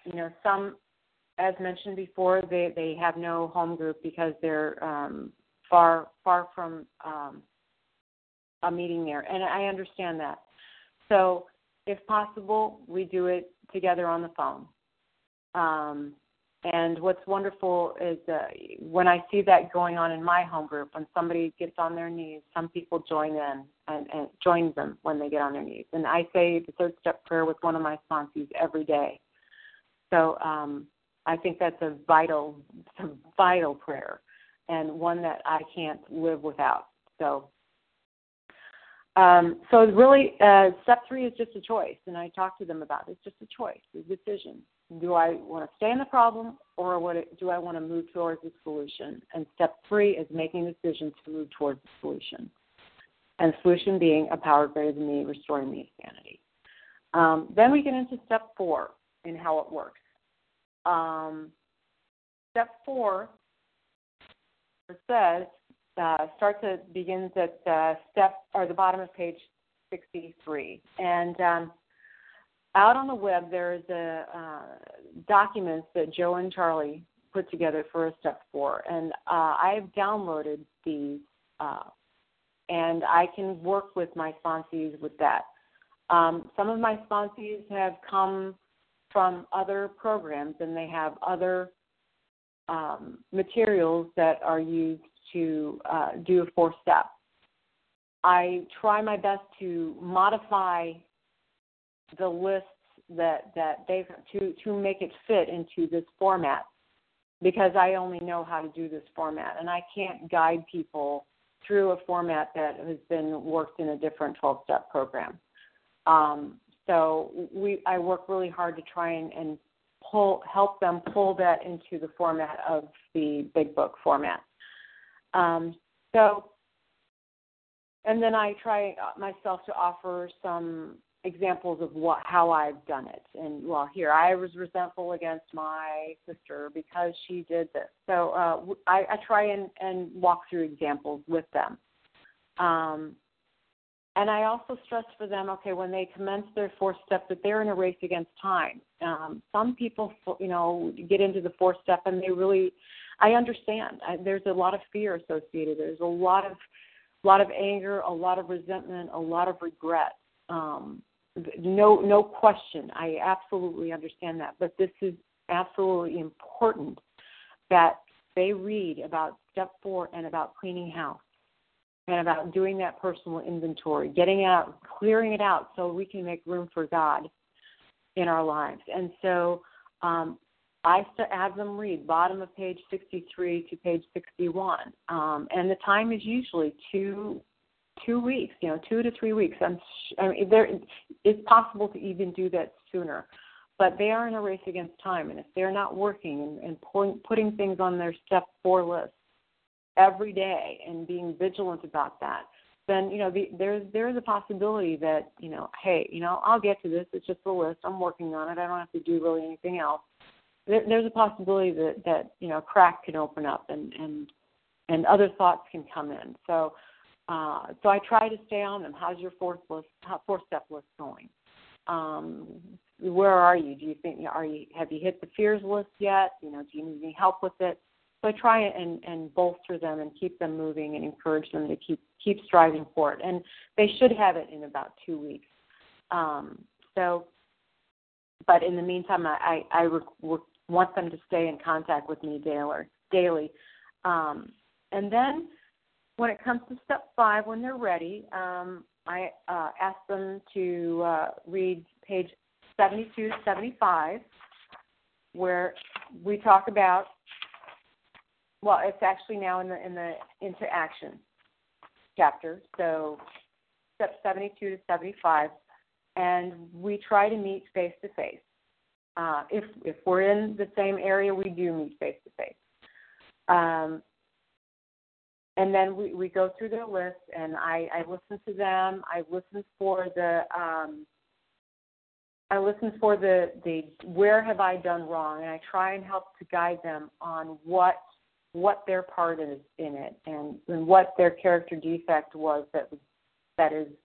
some, as mentioned before, they have no home group because they're far from a meeting there, and I understand that. So if possible, we do it together on the phone. And what's wonderful is when I see that going on in my home group, when somebody gets on their knees, some people join in and join them when they get on their knees. And I say the third step prayer with one of my sponsees every day. So I think that's a vital prayer, and one that I can't live without. So really, step 3 is just a choice, and I talk to them about it. It's just a choice, a decision. Do I want to stay in the problem, or do I want to move towards the solution? And step 3 is making a decision to move towards the solution. And the solution being a power greater than me, restoring me sanity. Then we get into step 4 and how it works. Step 4 says begins at the bottom of page 63, and out on the web there's documents that Joe and Charlie put together for a step 4, and I have downloaded these, and I can work with my sponsees with that. Some of my sponsees have come from other programs, and they have other materials that are used to do a 4-step. I try my best to modify the lists that they've to make it fit into this format, because I only know how to do this format, and I can't guide people through a format that has been worked in a different 12-step program. So I work really hard to try and help them pull that into the format of the Big Book format. And then I try myself to offer some examples of how I've done it. And, here, I was resentful against my sister because she did this. So I try and walk through examples with them. And I also stress for them, when they commence their 4th step, that they're in a race against time. Some people, get into the 4th step, and I understand. There's a lot of fear associated. There's a lot of anger, a lot of resentment, a lot of regret. No question. I absolutely understand that. But this is absolutely important that they read about step 4 and about cleaning house and about doing that personal inventory, getting it out, clearing it out so we can make room for God in our lives. And so I have them read bottom of page 63 to page 61. And the time is usually two weeks, 2 to 3 weeks. It's possible to even do that sooner. But they are in a race against time. And if they're not working and putting things on their step 4 list every day and being vigilant about that, then, there's a possibility that, hey, I'll get to this. It's just a list. I'm working on it. I don't have to do really anything else. There's a possibility that crack can open up and other thoughts can come in. So I try to stay on them. How's your 4-step list going? Where are you? Do you think have you hit the fears list yet? Do you need any help with it? So I try and bolster them and keep them moving and encourage them to keep striving for it. And they should have it in about 2 weeks. But in the meantime, I want them to stay in contact with me daily. And then when it comes to step 5, when they're ready, I ask them to read page 72 to 75, where we talk about, it's actually now in the into action chapter, so step 72 to 75, and we try to meet face to face. If we're in the same area, we do meet face to face. And then we go through their list, and I listen to them. I listen for the where have I done wrong, and I try and help to guide them on what their part is in it, and what their character defect was that is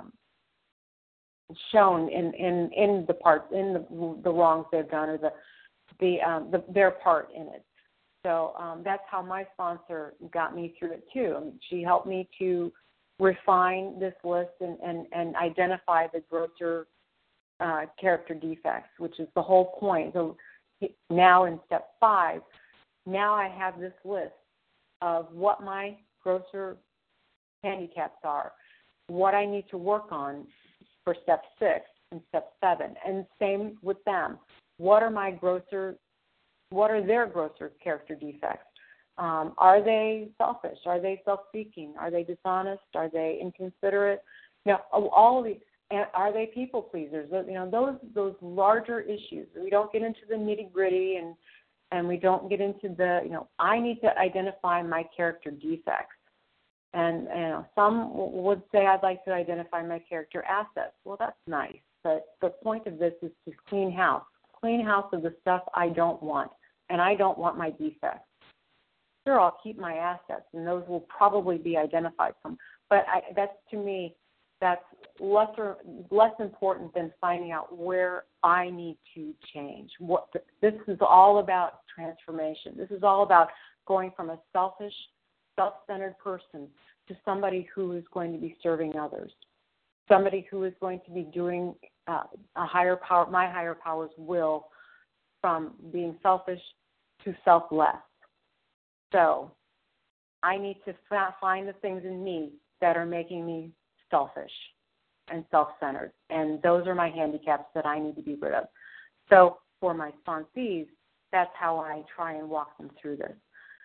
shown in the parts, in the wrongs they've done, or their part in it. So that's how my sponsor got me through it too. She helped me to refine this list and identify the grosser character defects, which is the whole point. So now in step 5, now I have this list of what my grosser handicaps are, what I need to work on for step 6 and step 7, and same with them. What are their grosser character defects? Are they selfish? Are they self-seeking? Are they dishonest? Are they inconsiderate? All of these. Are they people pleasers? Those larger issues. We don't get into the nitty-gritty and we don't get into I need to identify my character defects. And some would say I'd like to identify my character assets. Well, that's nice. But the point of this is to clean house of the stuff I don't want. And I don't want my defects. Sure, I'll keep my assets, and those will probably be identified But that's, to me, that's less important than finding out where I need to change. This is all about transformation. This is all about going from a selfish, self-centered person to somebody who is going to be serving others, somebody who is going to be doing my higher power's will, from being selfish to selfless. So I need to find the things in me that are making me selfish and self-centered, and those are my handicaps that I need to be rid of. So for my sponsees, that's how I try and walk them through this.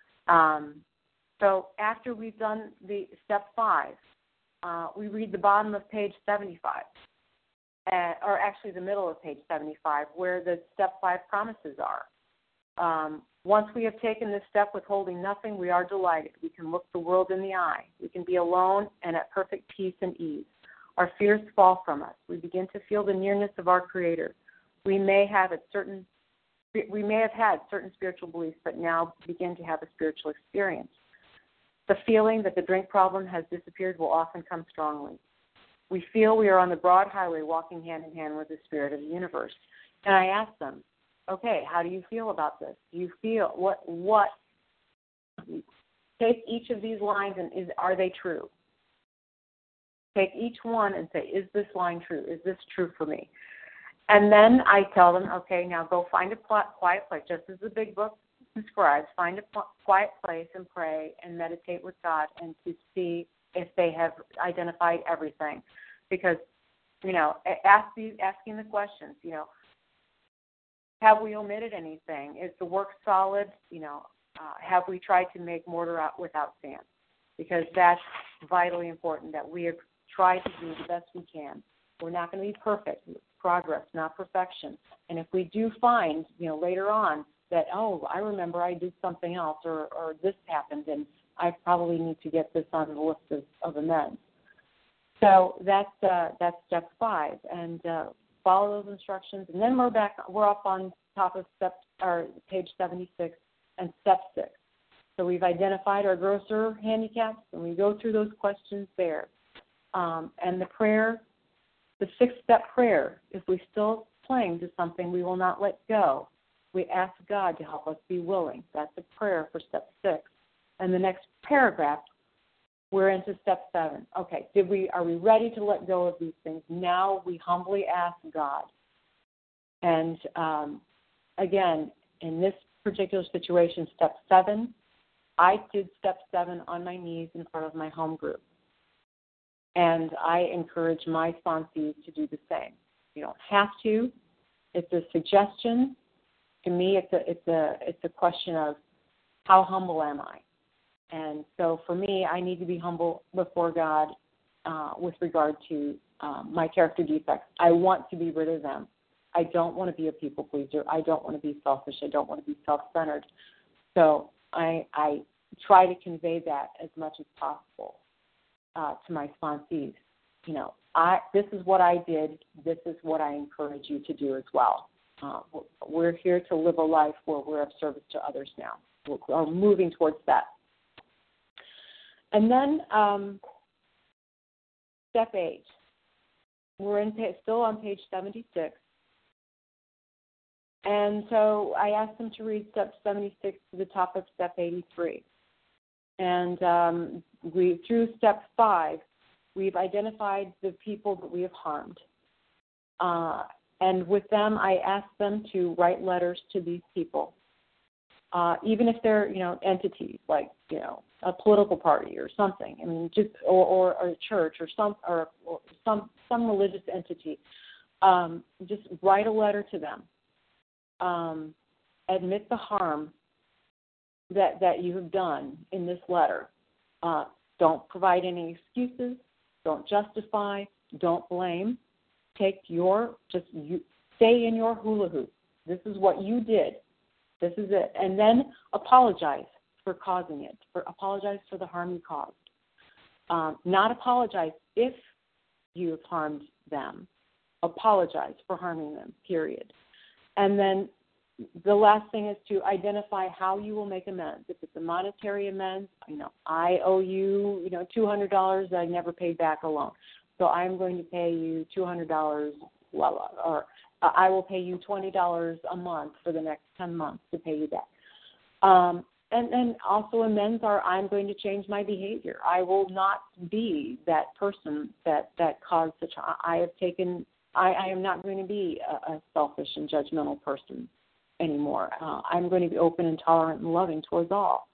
So after we've done the step 5, we read the bottom of page 75. Or actually the middle of page 75, where the step 5 promises are. Once we have taken this step withholding nothing, we are delighted. We can look the world in the eye. We can be alone and at perfect peace and ease. Our fears fall from us. We begin to feel the nearness of our Creator. We may have had certain spiritual beliefs, but now begin to have a spiritual experience. The feeling that the drink problem has disappeared will often come strongly. We feel we are on the broad highway walking hand in hand with the spirit of the universe. And I ask them, okay, how do you feel about this? Do you feel what take each of these lines and are they true? Take each one and say, is this line true? Is this true for me? And then I tell them, okay, now go find a quiet place, just as the big book describes. Find a quiet place and pray and meditate with God and to see if they have identified everything. Because, asking the questions, have we omitted anything? Is the work solid? Have we tried to make mortar out without sand? Because that's vitally important, that we have tried to do the best we can. We're not going to be perfect. Progress, not perfection. And if we do find, later on that, I remember I did something else or this happened and I probably need to get this on the list of amends. So that's step 5, and follow those instructions. And then we're up on top of page 76 and step 6. So we've identified our grosser handicaps, and we go through those questions there. And the prayer, the 6-step prayer, if we still cling to something we will not let go, we ask God to help us be willing. That's a prayer for step 6. And the next paragraph, we're into step 7. Okay, are we ready to let go of these things? Now we humbly ask God. And again, in this particular situation, step 7, I did step 7 on my knees in front of my home group. And I encourage my sponsees to do the same. You don't have to. It's a suggestion. To me, it's a question of how humble am I? And so for me, I need to be humble before God with regard to my character defects. I want to be rid of them. I don't want to be a people pleaser. I don't want to be selfish. I don't want to be self-centered. So I try to convey that as much as possible to my sponsees. This is what I did. This is what I encourage you to do as well. We're here to live a life where we're of service to others now. We're moving towards that. And then step 8. We're still on page 76. And so I asked them to read step 76 to the top of step 83. And through step 5, we've identified the people that we have harmed. And with them, I asked them to write letters to these people, even if they're, entities like, a political party or something. I mean, just or a church or some religious entity. Just write a letter to them. Admit the harm that you have done in this letter. Don't provide any excuses. Don't justify. Don't blame. Stay in your hula hoop. This is what you did. This is it. And then apologize for causing it. Apologize for the harm you caused. Not apologize if you have harmed them. Apologize for harming them, period. And then the last thing is to identify how you will make amends. If it's a monetary amends, I owe you, $200 that I never paid back a loan. So I'm going to pay you $200, or I will pay you $20 a month for the next 10 months to pay you back. And also amends are, I'm going to change my behavior. I will not be that person that caused such. I am not going to be a selfish and judgmental person anymore. I'm going to be open and tolerant and loving towards all.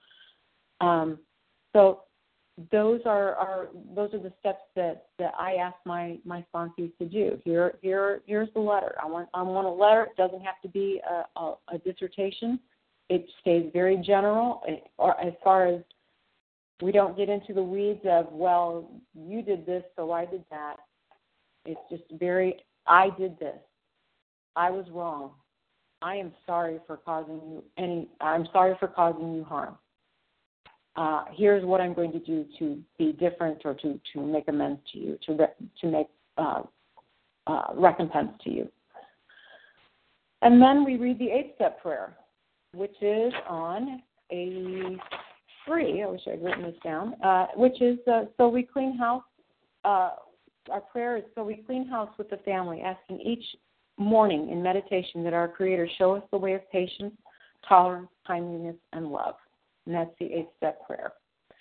So those are the steps that I ask my sponsees to do. Here's the letter. I want a letter. It doesn't have to be a dissertation. It stays very general, or as far as we don't get into the weeds of, well, you did this, so I did that. It's just I did this. I was wrong. I am sorry for causing you harm. Here's what I'm going to do to be different, or to make amends to you, to make recompense to you. And then we read the 8-step prayer, which is on 83. I wish I'd written this down. Which is so we clean house. Our prayer is so we clean house with the family, asking each morning in meditation that our Creator show us the way of patience, tolerance, kindness, and love. And that's the 8-step prayer.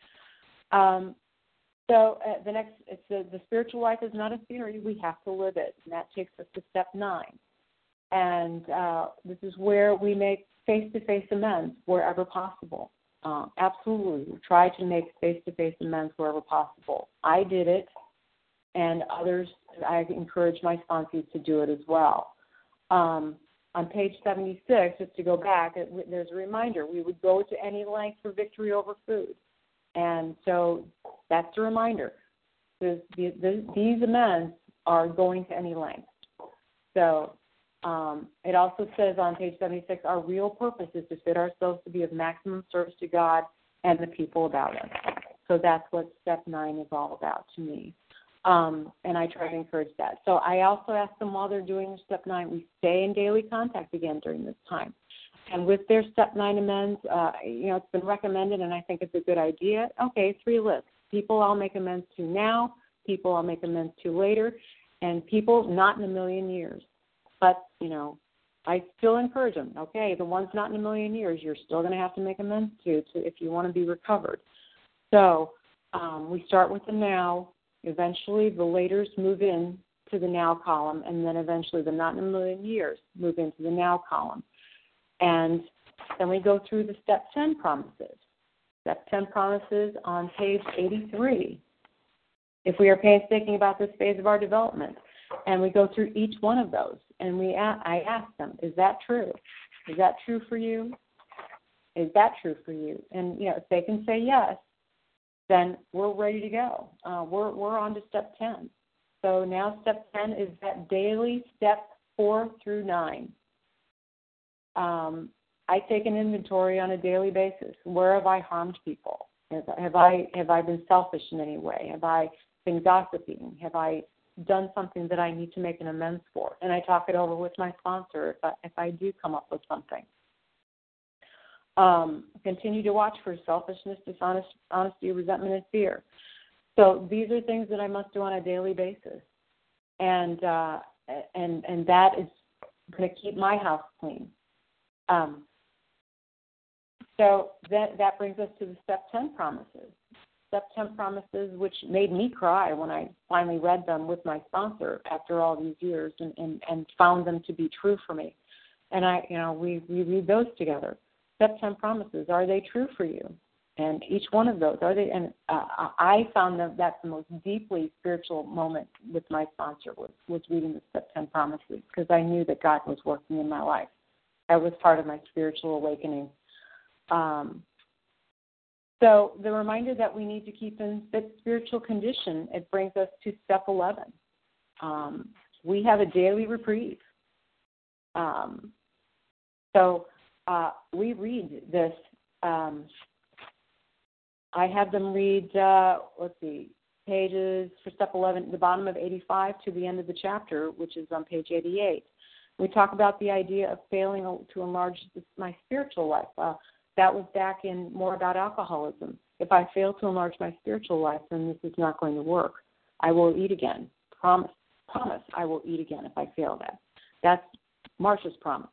The next, it's the spiritual life is not a theory. We have to live it. And that takes us to step 9. And this is where we make face-to-face amends wherever possible. Absolutely. We try to make face-to-face amends wherever possible. I did it, and others, I encourage my sponsees to do it as well. On page 76, just to go back, there's a reminder. We would go to any length for victory over food. And so that's a reminder. These amends are going to any length. So it also says on page 76, our real purpose is to fit ourselves to be of maximum service to God and the people about us. So that's what step 9 is all about to me. And I try to encourage that. So I also ask them while they're doing step 9, we stay in daily contact again during this time. And with their step 9 amends, it's been recommended, and I think it's a good idea. Okay, 3 lists. People I'll make amends to now, people I'll make amends to later, and people not in a million years. But, I still encourage them. Okay, the ones not in a million years, you're still going to have to make amends to if you want to be recovered. So we start with the now. Eventually, the laters move in to the now column, and then eventually the not in a million years move into the now column. And then we go through the step 10 promises. Step 10 promises on page 83. If we are painstaking about this phase of our development, and we go through each one of those, and I ask them, is that true? Is that true for you? Is that true for you? And, if they can say yes, then we're ready to go. We're on to step 10. So now step 10 is that daily step 4 through 9. I take an inventory on a daily basis. Where have I harmed people? Have I been selfish in any way? Have I been gossiping? Have I done something that I need to make an amends for? And I talk it over with my sponsor if I do come up with something. Continue to watch for selfishness, dishonesty, resentment, and fear. So these are things that I must do on a daily basis, and that is going to keep my house clean. So that brings us to the Step 10 promises. Step 10 promises, which made me cry when I finally read them with my sponsor after all these years and found them to be true for me. And we read those together. Step 10 promises, are they true for you? And each one of those, are they? And I found that that's the most deeply spiritual moment with my sponsor was reading the Step 10 promises, because I knew that God was working in my life. That was part of my spiritual awakening. So the reminder that we need to keep in fit spiritual condition, it brings us to Step 11. We have a daily reprieve. So we read this. I have them read, pages for Step 11, the bottom of 85 to the end of the chapter, which is on page 88. We talk about the idea of failing to enlarge my spiritual life. That was back in more about alcoholism. If I fail to enlarge my spiritual life, then this is not going to work. I will eat again. Promise, I will eat again if I fail that. That's Marsha's promise.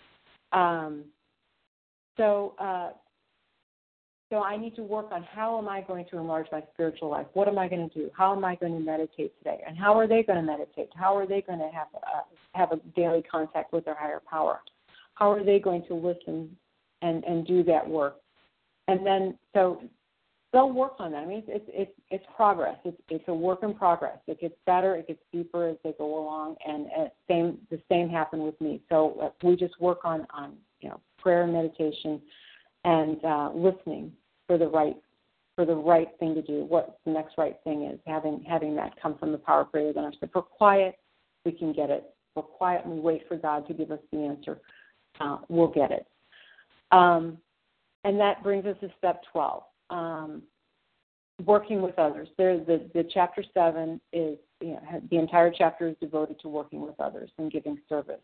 So I need to work on how am I going to enlarge my spiritual life? What am I going to do? How am I going to meditate today? And how are they going to meditate? How are they going to have a daily contact with their higher power? How are they going to listen and do that work? And then so they'll work on that. I mean, it's progress. It's a work in progress. It gets better. It gets deeper as they go along. And the same happened with me. So we just work on prayer and meditation and listening for the right thing to do. What the next right thing is, having that come from the power greater than us. If we're quiet, we can get it. If we're quiet and we wait for God to give us the answer, we'll get it. And that brings us to Step 12, working with others. The chapter 7 is, the entire chapter is devoted to working with others and giving service.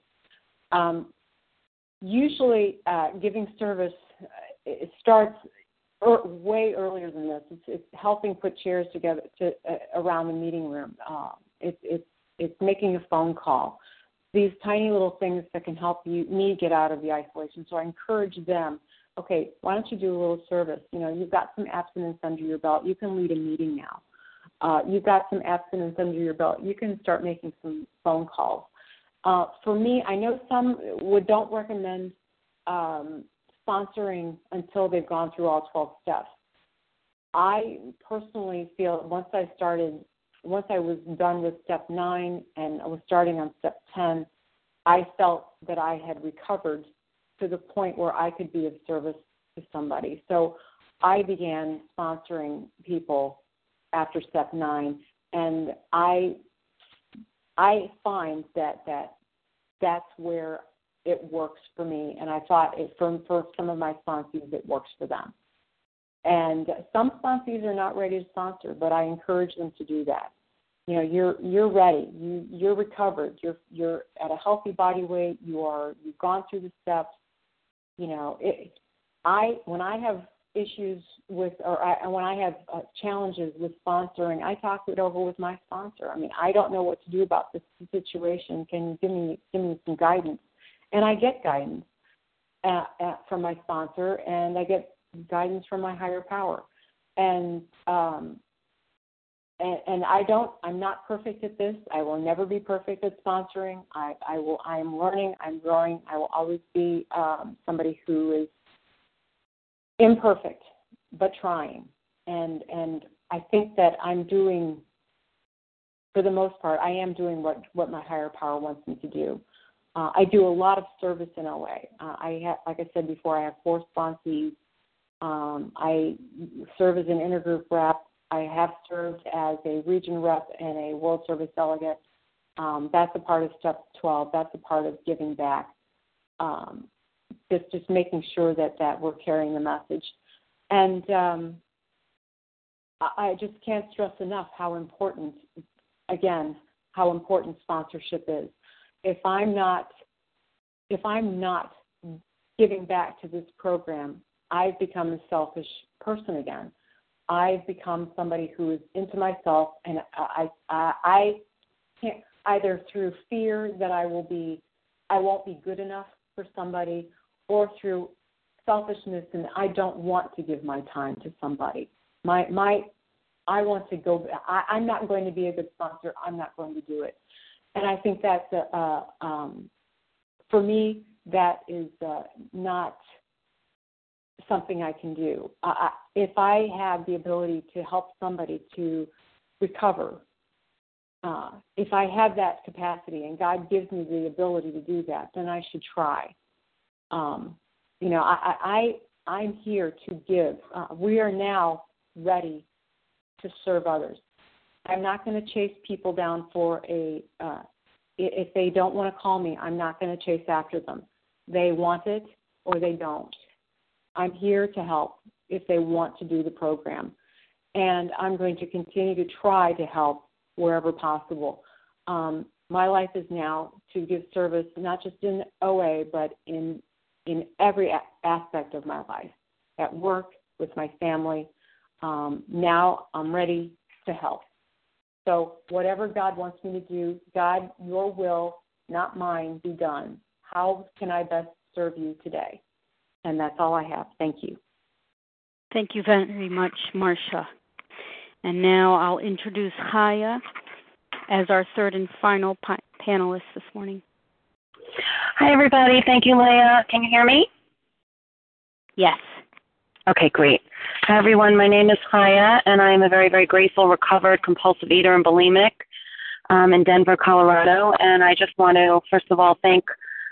Usually, giving service it starts way earlier than this. It's helping put chairs together around the meeting room. It's making a phone call. These tiny little things that can help me get out of the isolation. So I encourage them. Okay, why don't you do a little service? You've got some abstinence under your belt. You can lead a meeting now. You've got some abstinence under your belt. You can start making some phone calls. For me, I know some don't recommend sponsoring until they've gone through all 12 steps. I personally feel once I was done with Step 9 and I was starting on Step 10, I felt that I had recovered to the point where I could be of service to somebody. So I began sponsoring people after Step 9, and I find that's where it works for me, and I thought for some of my sponsees it works for them. And some sponsees are not ready to sponsor, but I encourage them to do that. You're ready. You're recovered. You're at a healthy body weight. You've gone through the steps. When I have issues with, when I have challenges with sponsoring, I talk it over with my sponsor. I mean, I don't know what to do about this situation. Can you give me some guidance? And I get guidance from my sponsor, and I get guidance from my higher power. And I'm not perfect at this. I will never be perfect at sponsoring. I am learning. I'm growing. I will always be somebody who is imperfect, but trying. And I think that I'm doing, for the most part, I am doing what my higher power wants me to do. I do a lot of service in OA. Like I said before, I have 4 sponsees. I serve as an intergroup rep. I have served as a region rep and a World Service delegate. That's a part of Step 12. That's a part of giving back. Just making sure that we're carrying the message. And I just can't stress enough how important sponsorship is. If I'm not giving back to this program, I've become a selfish person again. I've become somebody who is into myself, and I can't, either through fear that I won't be good enough for somebody, or through selfishness and I don't want to give my time to somebody. I want to go. I'm not going to be a good sponsor. I'm not going to do it. And I think that's for me, that is not something I can do. If I have the ability to help somebody to recover, if I have that capacity and God gives me the ability to do that, then I should try. I'm here to give. We are now ready to serve others. I'm not going to chase people down for if they don't want to call me, I'm not going to chase after them. They want it or they don't. I'm here to help if they want to do the program. And I'm going to continue to try to help wherever possible. My life is now to give service, not just in OA, but in every aspect of my life, at work, with my family. Now I'm ready to help. So whatever God wants me to do, God, your will, not mine, be done. How can I best serve you today? And that's all I have. Thank you. Thank you very much, Marcia. And now I'll introduce Chaya as our third and final panelist this morning. Hi, everybody. Thank you, Leah. Can you hear me? Yes. Okay, great. Hi, everyone. My name is Chaya, and I am a very, very grateful, recovered compulsive eater and bulimic in Denver, Colorado. And I just want to, first of all, thank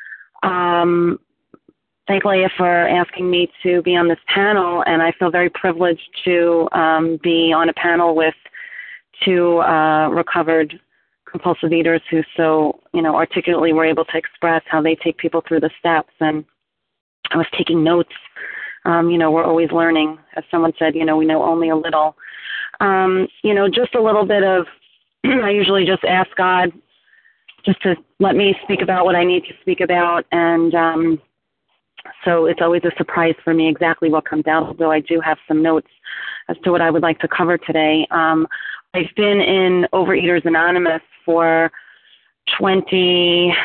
Leah for asking me to be on this panel, and I feel very privileged to be on a panel with two recovered compulsive eaters who so, articulately were able to express how they take people through the steps. And I was taking notes. We're always learning. As someone said, we know only a little. Just a little bit of, I usually just ask God just to let me speak about what I need to speak about. And so it's always a surprise for me exactly what comes out, although I do have some notes as to what I would like to cover today. I've been in Overeaters Anonymous for 28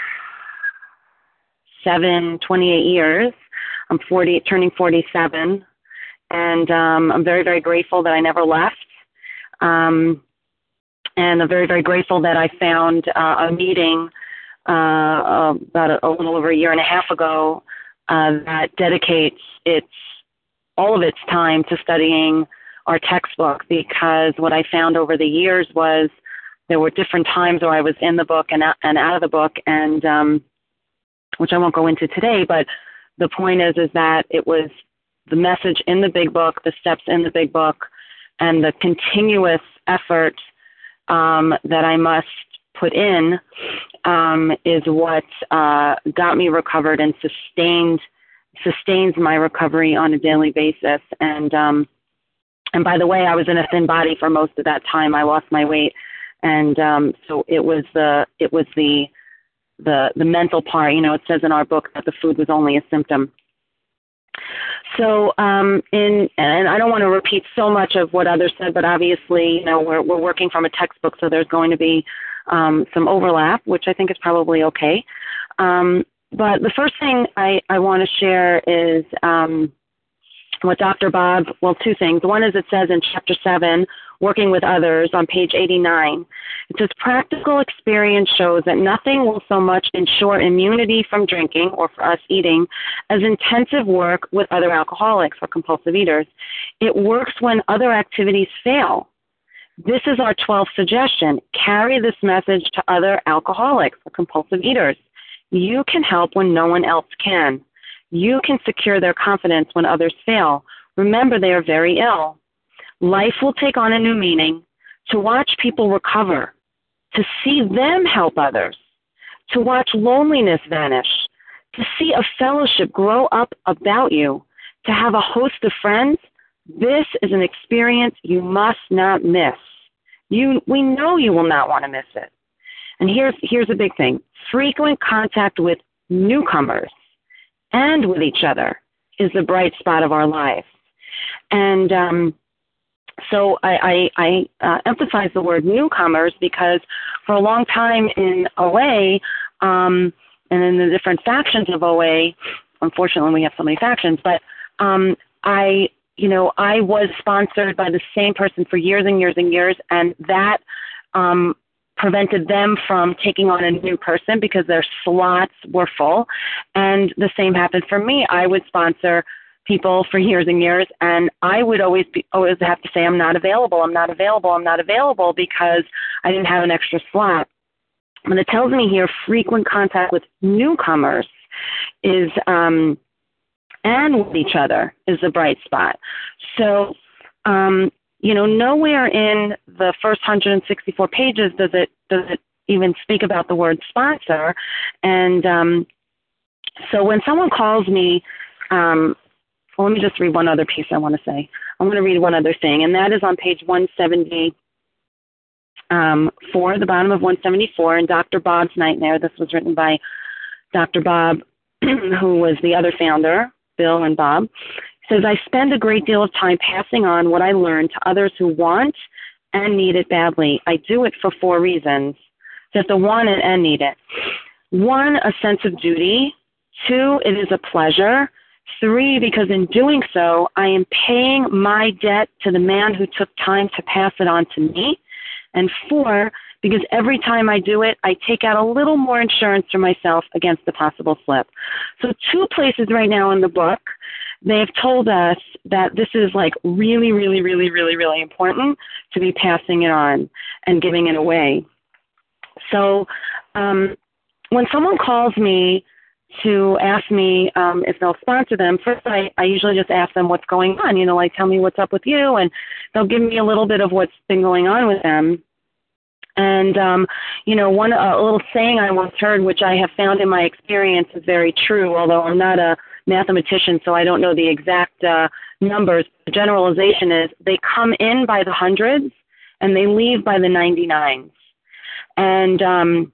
years. I'm turning 47, and I'm very, very grateful that I never left. And I'm very, very grateful that I found a meeting about a little over a year and a half ago that dedicates all of its time to studying our textbook, because what I found over the years was there were different times where I was in the book and out of the book, and which I won't go into today, but the point is that it was the message in the big book, the steps in the big book, and the continuous effort that I must put in is what got me recovered and sustains my recovery on a daily basis. And by the way, I was in a thin body for most of that time. I lost my weight, and so it was the mental part. It says in our book that the food was only a symptom. So, and I don't want to repeat so much of what others said, but obviously, we're working from a textbook, so there's going to be some overlap, which I think is probably okay. But the first thing I want to share is what Dr. Bob, two things. One is it says in Chapter 7, Working with Others, on page 89, it says, practical experience shows that nothing will so much ensure immunity from drinking, or for us eating, as intensive work with other alcoholics or compulsive eaters. It works when other activities fail. This is our 12th suggestion. Carry this message to other alcoholics or compulsive eaters. You can help when no one else can. You can secure their confidence when others fail. Remember, they are very ill. Life will take on a new meaning. To watch people recover, to see them help others, to watch loneliness vanish, to see a fellowship grow up about you, to have a host of friends, this is an experience you must not miss. We know you will not want to miss it. And here's a big thing. Frequent contact with newcomers and with each other is the bright spot of our lives. And so I emphasize the word newcomers because for a long time in OA and in the different factions of OA, unfortunately we have so many factions, but I was sponsored by the same person for years and years and years, and that prevented them from taking on a new person because their slots were full. And the same happened for me. I would sponsor people for years and years, and I would always have to say, I'm not available because I didn't have an extra slot. And it tells me here frequent contact with newcomers is and with each other is a bright spot. So, nowhere in the first 164 pages does it even speak about the word sponsor. And so when someone calls me, let me just read one other piece I want to say. I'm going to read one other thing, and that is on page 174, the bottom of 174, in Dr. Bob's Nightmare. This was written by Dr. Bob, who was the other founder, Bill and Bob. He says, I spend a great deal of time passing on what I learned to others who want and need it badly. I do it for 4 reasons. So you have to want it and need it. 1, a sense of duty. 2, it is a pleasure. 3, because in doing so, I am paying my debt to the man who took time to pass it on to me. And 4, because every time I do it, I take out a little more insurance for myself against the possible slip. So 2 places right now in the book, they've told us that this is like really, really, really, really, really important to be passing it on and giving it away. So when someone calls me to ask me if they'll sponsor them, first I usually just ask them what's going on, like tell me what's up with you, and they'll give me a little bit of what's been going on with them. And, a little saying I once heard, which I have found in my experience is very true, although I'm not a mathematician, so I don't know the exact numbers. The generalization is they come in by the hundreds and they leave by the 99s. And,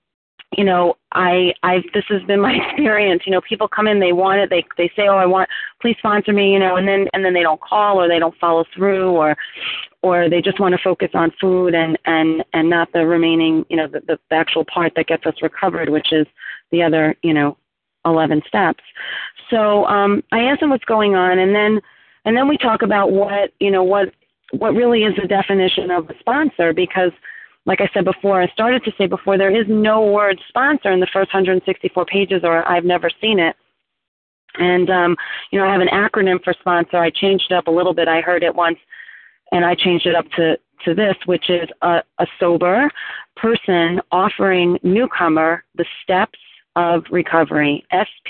this has been my experience. People come in, they want it, they say, oh, please sponsor me, and then they don't call, or they don't follow through, or they just want to focus on food and not the remaining, the actual part that gets us recovered, which is the other, 11 steps. So I ask them what's going on, and then we talk about what really is the definition of a sponsor, because like I said before, I started to say before, there is no word sponsor in the first 164 pages, or I've never seen it. And, I have an acronym for sponsor. I changed it up a little bit. I heard it once, and I changed it up to this, which is a sober person offering newcomer the steps of recovery,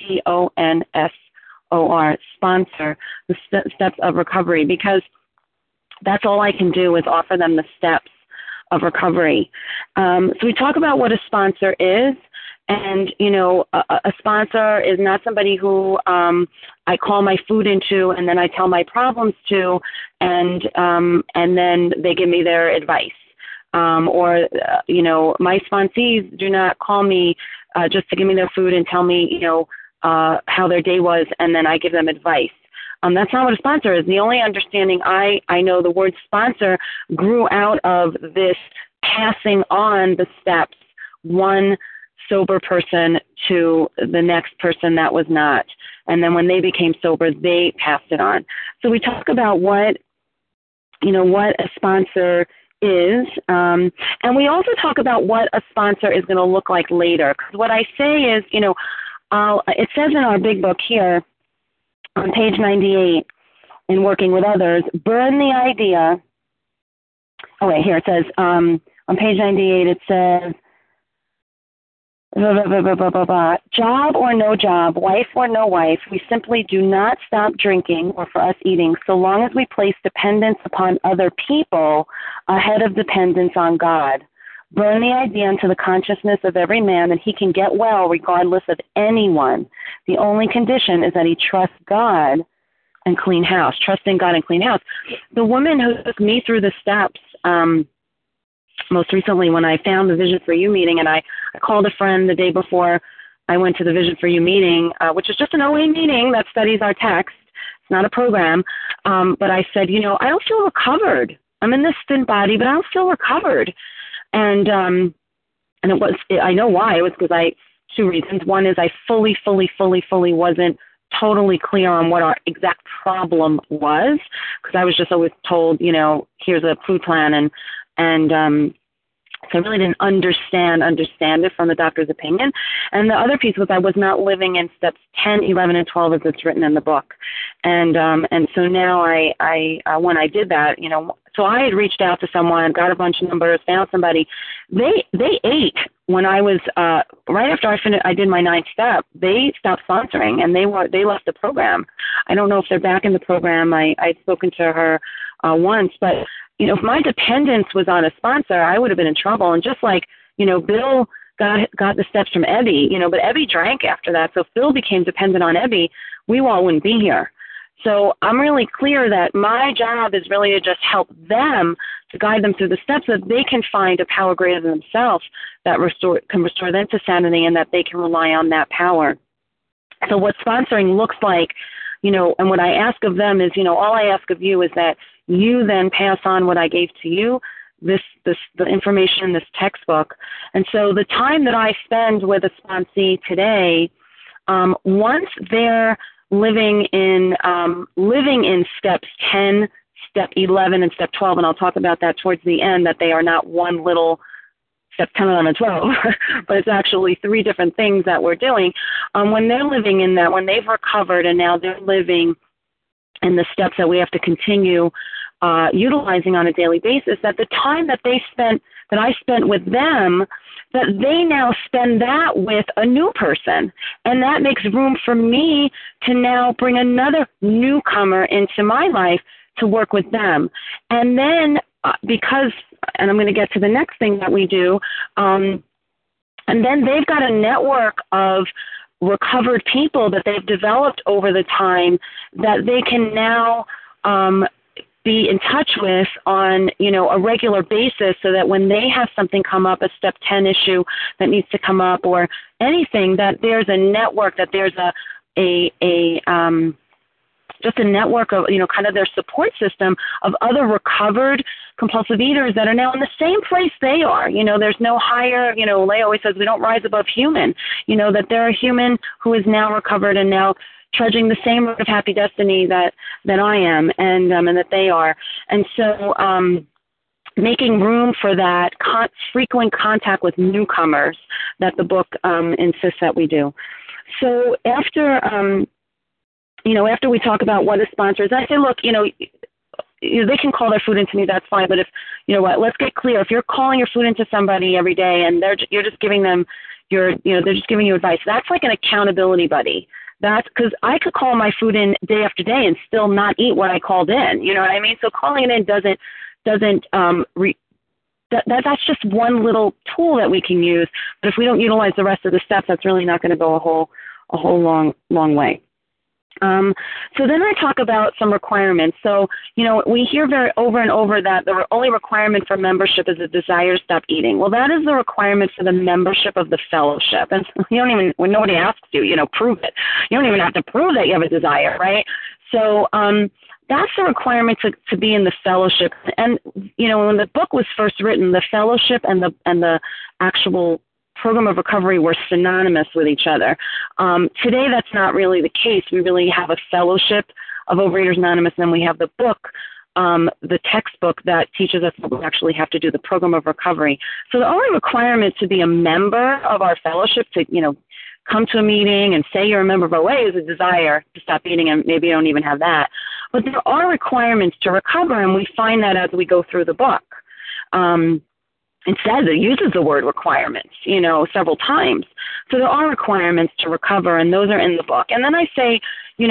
SPONSOR, sponsor, the steps of recovery, because that's all I can do is offer them the steps of recovery. So we talk about what a sponsor is, and, a sponsor is not somebody who I call my food into and then I tell my problems to, and then they give me their advice. My sponsees do not call me just to give me their food and tell me, how their day was, and then I give them advice. That's not what a sponsor is. The only understanding I know, the word sponsor grew out of this passing on the steps, one sober person to the next person that was not. And then when they became sober, they passed it on. So we talk about what a sponsor is, and we also talk about what a sponsor is going to look like later. Because what I say is, it says in our big book here, on page 98, in Working with Others, burn the idea. Oh, wait, here it says, on page 98, it says, job or no job, wife or no wife, we simply do not stop drinking, or for us eating, so long as we place dependence upon other people ahead of dependence on God. Burn the idea into the consciousness of every man that he can get well regardless of anyone. The only condition is that he trusts God and clean house. Trusting God and clean house. The woman who took me through the steps, most recently when I found the Vision for You meeting, and I called a friend the day before I went to the Vision for You meeting, which is just an OA meeting that studies our text. It's not a program. But I said, I don't feel recovered. I'm in this thin body, but I don't feel recovered. And it was, I know why. It was because 2 reasons. One is I fully wasn't totally clear on what our exact problem was, because I was just always told, here's a food plan, and so I really didn't understand it from the doctor's opinion. And the other piece was I was not living in steps 10, 11, and 12 as it's written in the book. And so now I when I did that, so I had reached out to someone, got a bunch of numbers, found somebody. They ate when I was right after I did my 9th step. They stopped sponsoring and they left the program. I don't know if they're back in the program. I'd spoken to her once, but if my dependence was on a sponsor, I would have been in trouble. And just like Bill got the steps from Ebby, but Ebby drank after that. So if Bill became dependent on Ebby, we all wouldn't be here. So I'm really clear that my job is really to just help them, to guide them through the steps so that they can find a power greater than themselves that can restore them to sanity, and that they can rely on that power. So what sponsoring looks like, and what I ask of them is, all I ask of you is that you then pass on what I gave to you, the information in this textbook. And so the time that I spend with a sponsee today, once they're living in steps 10, step 11, and step 12, and I'll talk about that towards the end, that they are not one little step 10, 11, and 12, but it's actually 3 different things that we're doing. When they're living in that, when they've recovered and now they're living in the steps that we have to continue utilizing on a daily basis, that the time that I spent with them, that they now spend that with a new person. And that makes room for me to now bring another newcomer into my life to work with them. And then and I'm going to get to the next thing that we do, and then they've got a network of recovered people that they've developed over the time that they can now be in touch with on, a regular basis, so that when they have something come up, a step 10 issue that needs to come up or anything, that there's a network, that there's just a network of, kind of their support system of other recovered compulsive eaters that are now in the same place they are. There's no higher, Leah always says we don't rise above human, that they're a human who is now recovered and now trudging the same road of happy destiny that I am and that they are. And so making room for that frequent contact with newcomers that the book insists that we do. So after we talk about what a sponsor is, I say, look, they can call their food into me, that's fine. But if, let's get clear. If you're calling your food into somebody every day and you're just giving them they're just giving you advice, that's like an accountability buddy. That's because I could call my food in day after day and still not eat what I called in. You know what I mean? So calling it in that's just one little tool that we can use. But if we don't utilize the rest of the steps, that's really not going to go a whole long way. So then I talk about some requirements. So, we hear over and over that the only requirement for membership is a desire to stop eating. Well, that is the requirement for the membership of the fellowship. And when nobody asks you, prove it. You don't even have to prove that you have a desire, right? So, that's the requirement to be in the fellowship. And, when the book was first written, the fellowship and the actual program of recovery were synonymous with each other. Today, that's not really the case. We really have a fellowship of Overeaters Anonymous, and then we have the book, the textbook that teaches us what we actually have to do, the program of recovery. So the only requirement to be a member of our fellowship, to come to a meeting and say you're a member of OA, is a desire to stop eating, and maybe you don't even have that. But there are requirements to recover, and we find that as we go through the book. It uses the word requirements, several times. So there are requirements to recover, and those are in the book. And then I say,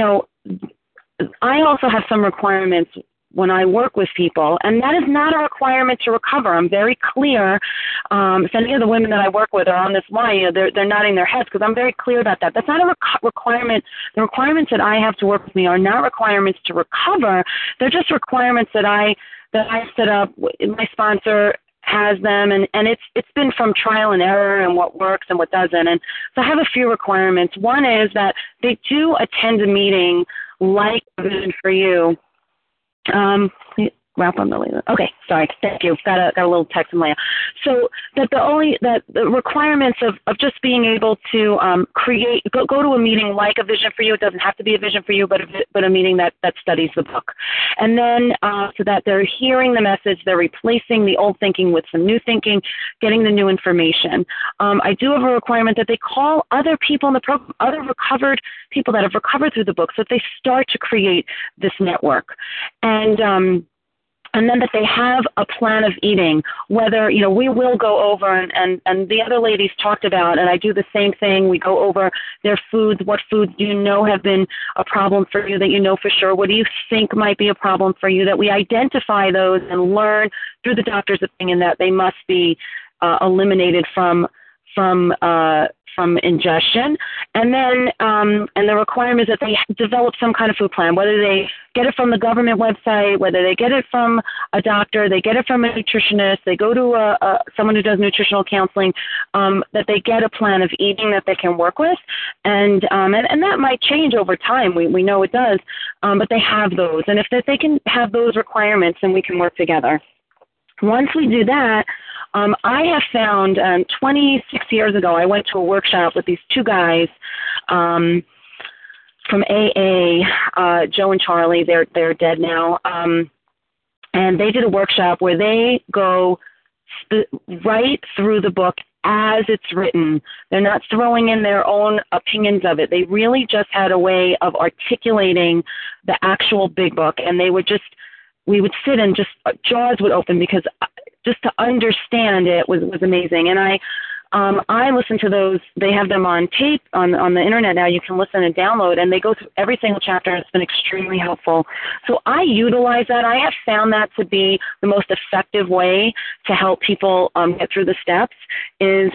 I also have some requirements when I work with people, and that is not a requirement to recover. I'm very clear. If any of the women that I work with are on this line, they're nodding their heads because I'm very clear about that. That's not a requirement. The requirements that I have to work with me are not requirements to recover. They're just requirements that I set up. My sponsor has them, and it's been from trial and error and what works and what doesn't. And so I have a few requirements. One is that they do attend a meeting like Vision for You. wrap on the later. Okay, sorry. Thank you. Got a little text from Leah. So that the requirements of just being able to go to a meeting like a Vision for You. It doesn't have to be a Vision for You, but a meeting that studies the book, and then so that they're hearing the message, they're replacing the old thinking with some new thinking, getting the new information. I do have a requirement that they call other people in the program, other recovered people that have recovered through the book, so that they start to create this network, and then that they have a plan of eating, whether, we will go over, and the other ladies talked about, and I do the same thing. We go over their foods. What foods do you know have been a problem for you that you know for sure? What do you think might be a problem for you? That we identify those and learn through the doctor's opinion that they must be eliminated from ingestion, and then and the requirement is that they develop some kind of food plan, whether they get it from the government website, whether they get it from a doctor, they get it from a nutritionist, they go to someone who does nutritional counseling, that they get a plan of eating that they can work with, and that might change over time. We know it does, but they have those, and if they can have those requirements, then we can work together. Once we do that, I have found 26 years ago, I went to a workshop with these two guys from AA, Joe and Charlie. They're dead now, and they did a workshop where they go right through the book as it's written. They're not throwing in their own opinions of it. They really just had a way of articulating the actual big book, and we would sit and just jaws would open because just to understand it was amazing. And I listen to those. They have them on tape on the internet now. You can listen and download, and they go through every single chapter, and it's been extremely helpful. So I utilize that. I have found that to be the most effective way to help people get through the steps is,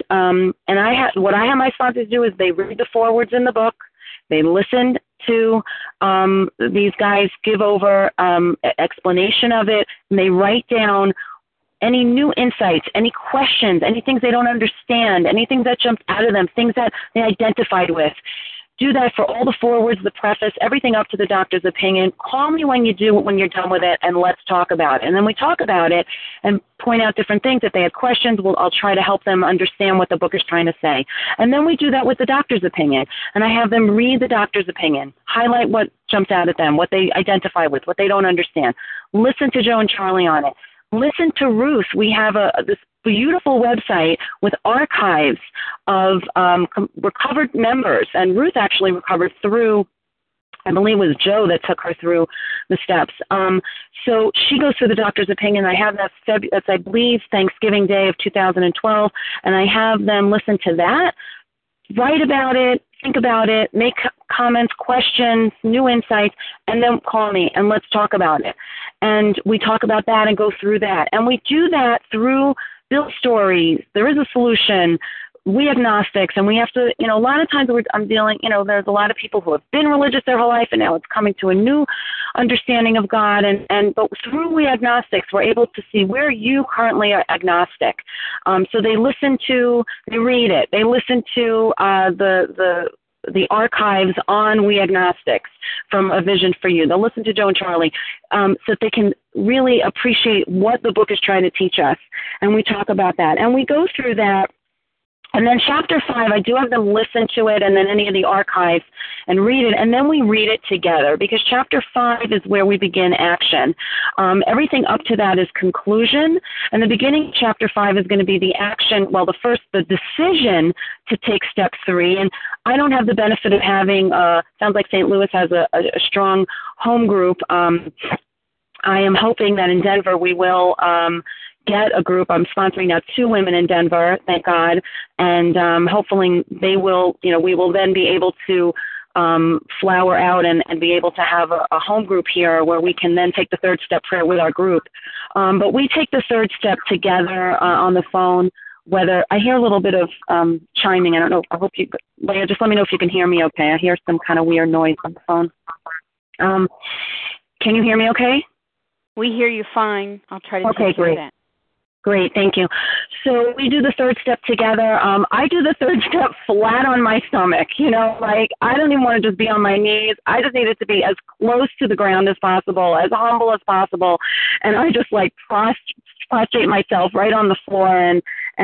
what I have my sponsors do is they read the forewords in the book. They listen to these guys give over explanation of it, and they write down any new insights, any questions, any things they don't understand, anything that jumped out of them, things that they identified with. Do that for all the forewords, the preface, everything up to the doctor's opinion. Call me when you're done with it, and let's talk about it. And then we talk about it and point out different things. If they have questions, I'll try to help them understand what the book is trying to say. And then we do that with the doctor's opinion. And I have them read the doctor's opinion, highlight what jumps out at them, what they identify with, what they don't understand. Listen to Joe and Charlie on it. Listen to Ruth. We have this beautiful website with archives of recovered members, and Ruth actually recovered through, I believe it was Joe that took her through the steps. So she goes through the doctor's opinion. I have that's I believe, Thanksgiving Day of 2012, and I have them listen to that, write about it, think about it, make comments, questions, new insights, and then call me and let's talk about it. And we talk about that and go through that. And we do that through Build Stories. There is a solution. We agnostics, and we have to, a lot of times I'm dealing, there's a lot of people who have been religious their whole life, and now it's coming to a new understanding of God. But through We Agnostics, we're able to see where you currently are agnostic. So they read it. They listen to the archives on We Agnostics from A Vision for You. They'll listen to Joe and Charlie so that they can really appreciate what the book is trying to teach us. And we talk about that. And we go through that. And then Chapter 5, I do have them listen to it and then any of the archives and read it. And then we read it together because Chapter 5 is where we begin action. Everything up to that is conclusion. And the beginning of Chapter 5 is going to be the action, the decision to take Step 3. And I don't have the benefit of having, sounds like St. Louis has a strong home group. I am hoping that in Denver we will get a group. I'm sponsoring now 2 women in Denver, thank God, and hopefully they will, we will then be able to flower out and be able to have a home group here where we can then take the 3rd step prayer with our group. But we take the 3rd step together on the phone. Whether I hear a little bit of chiming, I don't know. I hope Leah, just let me know if you can hear me okay. I hear some kind of weird noise on the phone. Can you hear me okay? We hear you fine. I'll try to take care of that. Great, thank you. So we do the third step together. I do the third step flat on my stomach. Like I don't even want to just be on my knees. I just need it to be as close to the ground as possible, as humble as possible. And I just like prostrate myself right on the floor, and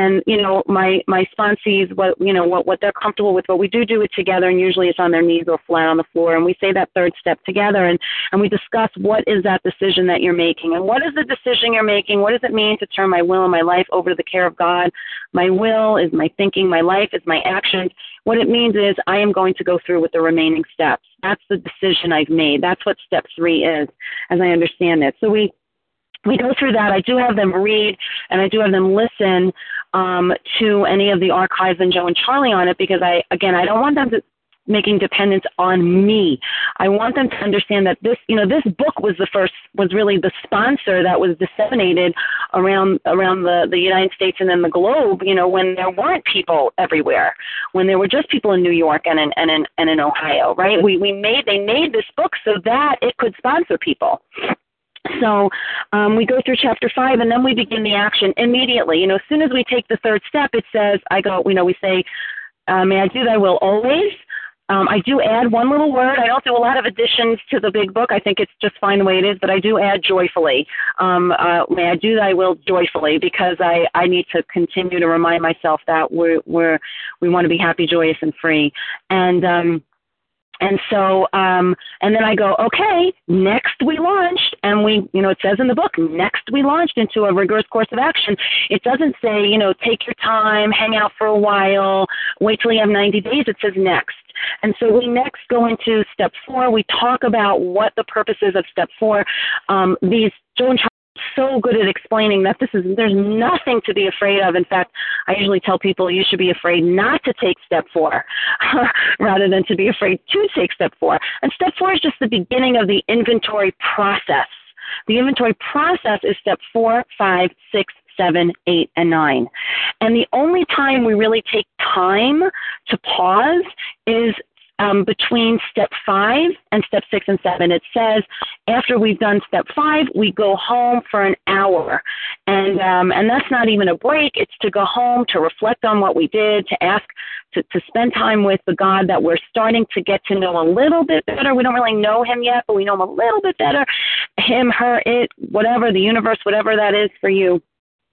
my sponsees, what they're comfortable with, but we do it together, and usually it's on their knees or flat on the floor, and we say that third step together, and we discuss what is that decision that you're making, and what is the decision you're making, what does it mean to turn my will and my life over to the care of God. My will is my thinking, my life is my actions. What it means is I am going to go through with the remaining steps. That's the decision I've made. That's what step 3 is, as I understand it. So we go through that. I do have them read, and I do have them listen to any of the archives and Joe and Charlie on it, because I don't want them to making dependence on me. I want them to understand that this book was really the sponsor that was disseminated around the United States and then the globe, when there weren't people everywhere, when there were just people in New York and in Ohio, right? They made this book so that it could sponsor people. So we go through chapter 5, and then we begin the action immediately. As soon as we take the third step, it says, we say, may I do thy will always. I do add one little word. I don't do a lot of additions to the big book. I think it's just fine the way it is, but I do add joyfully. May I do thy will joyfully, because I need to continue to remind myself that we want to be happy, joyous, and free. And so then I go, okay, next we launched, and it says in the book, next we launched into a rigorous course of action. It doesn't say, take your time, hang out for a while, wait till you have 90 days. It says next. And so we next go into step 4. We talk about what the purpose is of step 4. Joe and Charlie are so good at explaining that there's nothing to be afraid of. In fact, I usually tell people you should be afraid not to take step 4 rather than to be afraid to take step 4. And step 4 is just the beginning of the inventory process. The inventory process is step 4, 5, 6, 7, 8, and 9. And the only time we really take time to pause is between step 5 and step 6 and 7. It says after we've done step 5, we go home for an hour. And that's not even a break. It's to go home, to reflect on what we did, to ask, to spend time with the God that we're starting to get to know a little bit better. We don't really know him yet, but we know him a little bit better. Him, her, it, whatever, the universe, whatever that is for you.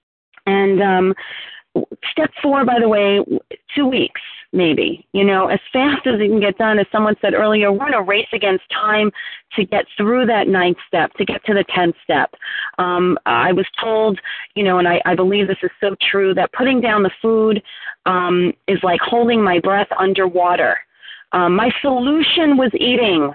And step 4, by the way, 2 weeks, maybe, as fast as it can get done. As someone said earlier, we're in a race against time to get through that 9th step, to get to the 10th step. I was told, and I believe this is so true, that putting down the food is like holding my breath underwater. My solution was eating.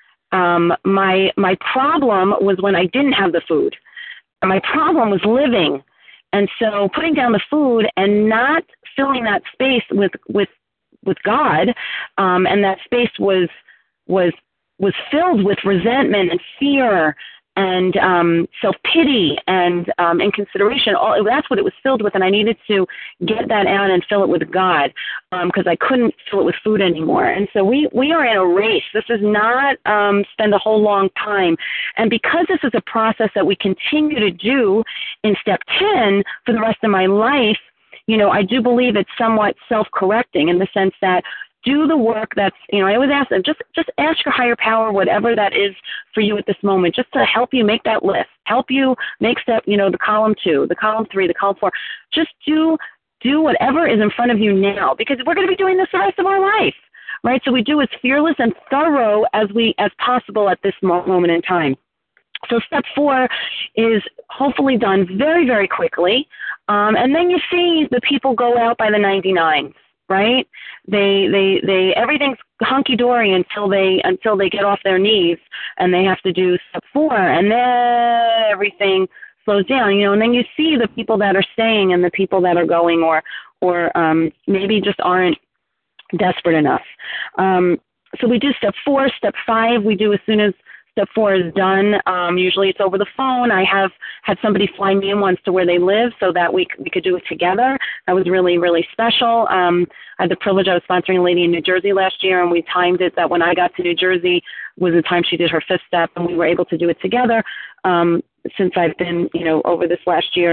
My problem was when I didn't have the food. My problem was living. And so putting down the food and not filling that space with God, and that space was filled with resentment and fear and self-pity and inconsideration. That's what it was filled with, and I needed to get that out and fill it with God, because I couldn't fill it with food anymore. And so we are in a race. This is not spend a whole long time. And because this is a process that we continue to do in step 10 for the rest of my life, I do believe it's somewhat self-correcting in the sense that do the work that's, I always ask them, just ask your higher power, whatever that is for you at this moment, just to help you make that list, help you make step, the column 2, the column 3, the column 4. Just do whatever is in front of you now, because we're going to be doing this the rest of our life, right? So we do as fearless and thorough as possible at this moment in time. So step 4 is hopefully done very, very quickly. And then you see the people go out by the 99s, right? They everything's hunky-dory until they get off their knees and they have to do step 4, and then everything slows down, and then you see the people that are staying and the people that are going or maybe just aren't desperate enough. So we do step 4, step 5 we do as soon as step 4 is done. Usually it's over the phone. I have had somebody fly me in once to where they live so that we could do it together. That was really, really special. I had the privilege, I was sponsoring a lady in New Jersey last year, and we timed it that when I got to New Jersey was the time she did her 5th step, and we were able to do it together. Since I've been, over this last year,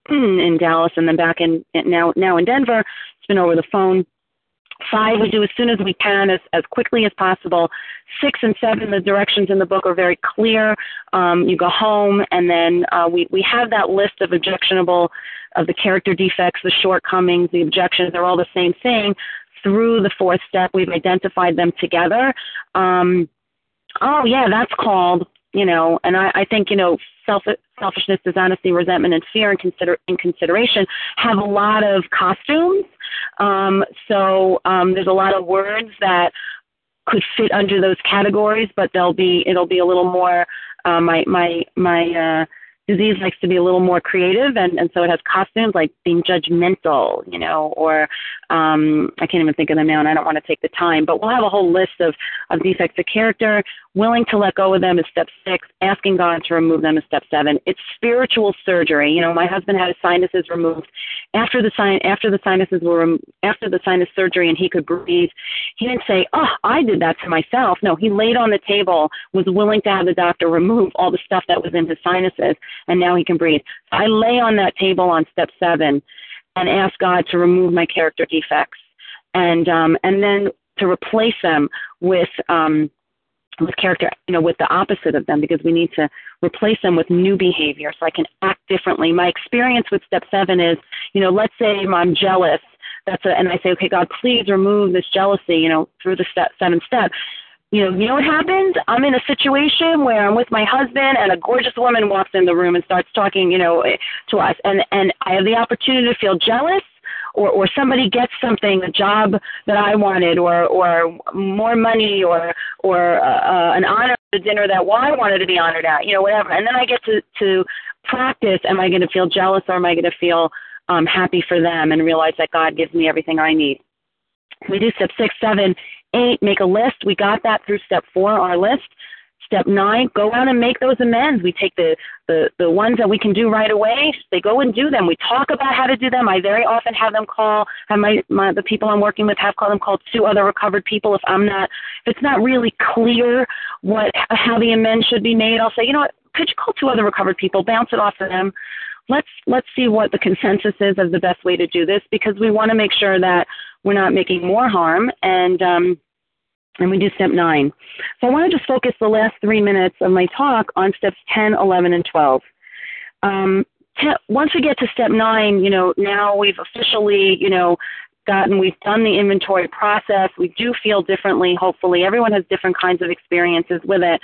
in Dallas, and then back now in Denver. It's been over the phone. 5, we do as soon as we can, as quickly as possible. 6 and 7, the directions in the book are very clear. You go home, and then we have that list of of the character defects, the shortcomings, the objections. They're all the same thing. Through the 4th step, we've identified them together. Oh, yeah, that's called, and I think, selfishness, dishonesty, resentment, and fear and consideration have a lot of costumes. So there's a lot of words that could fit under those categories, but it'll be a little more, my disease likes to be a little more creative, and so it has costumes like being judgmental, or I can't even think of them now, and I don't want to take the time, but we'll have a whole list of defects of character. Willing to let go of them is step 6. Asking God to remove them is step 7. It's spiritual surgery. My husband had his sinuses removed. After the sinus surgery and he could breathe, he didn't say, "Oh, I did that to myself." No, he laid on the table, was willing to have the doctor remove all the stuff that was in his sinuses, and now he can breathe. So I lay on that table on step 7 and ask God to remove my character defects, and then to replace them with character, with the opposite of them, because we need to replace them with new behavior so I can act differently. My experience with step 7 is, let's say I'm jealous. And I say, okay, God, please remove this jealousy, through the 7th step. You know what happens? I'm in a situation where I'm with my husband and a gorgeous woman walks in the room and starts talking, to us. And I have the opportunity to feel jealous, or somebody gets something, a job that I wanted, or more money, or an honor at a dinner that I wanted to be honored at, whatever. And then I get to practice, am I going to feel jealous, or am I going to feel happy for them, and realize that God gives me everything I need. We do step 6, 7, 8, make a list. We got that through step 4, our list. Step 9, go out and make those amends. We take the ones that we can do right away. They go and do them. We talk about how to do them. I very often have them call, the people I'm working with call 2 other recovered people. If it's not really clear how the amends should be made, I'll say, could you call 2 other recovered people, bounce it off of them. Let's see what the consensus is of the best way to do this, because we want to make sure that we're not making more harm, and we do step 9. So I want to just focus the last 3 minutes of my talk on steps 10, 11, and 12. Once we get to step 9, now we've officially, we've done the inventory process. We do feel differently, hopefully. Everyone has different kinds of experiences with it.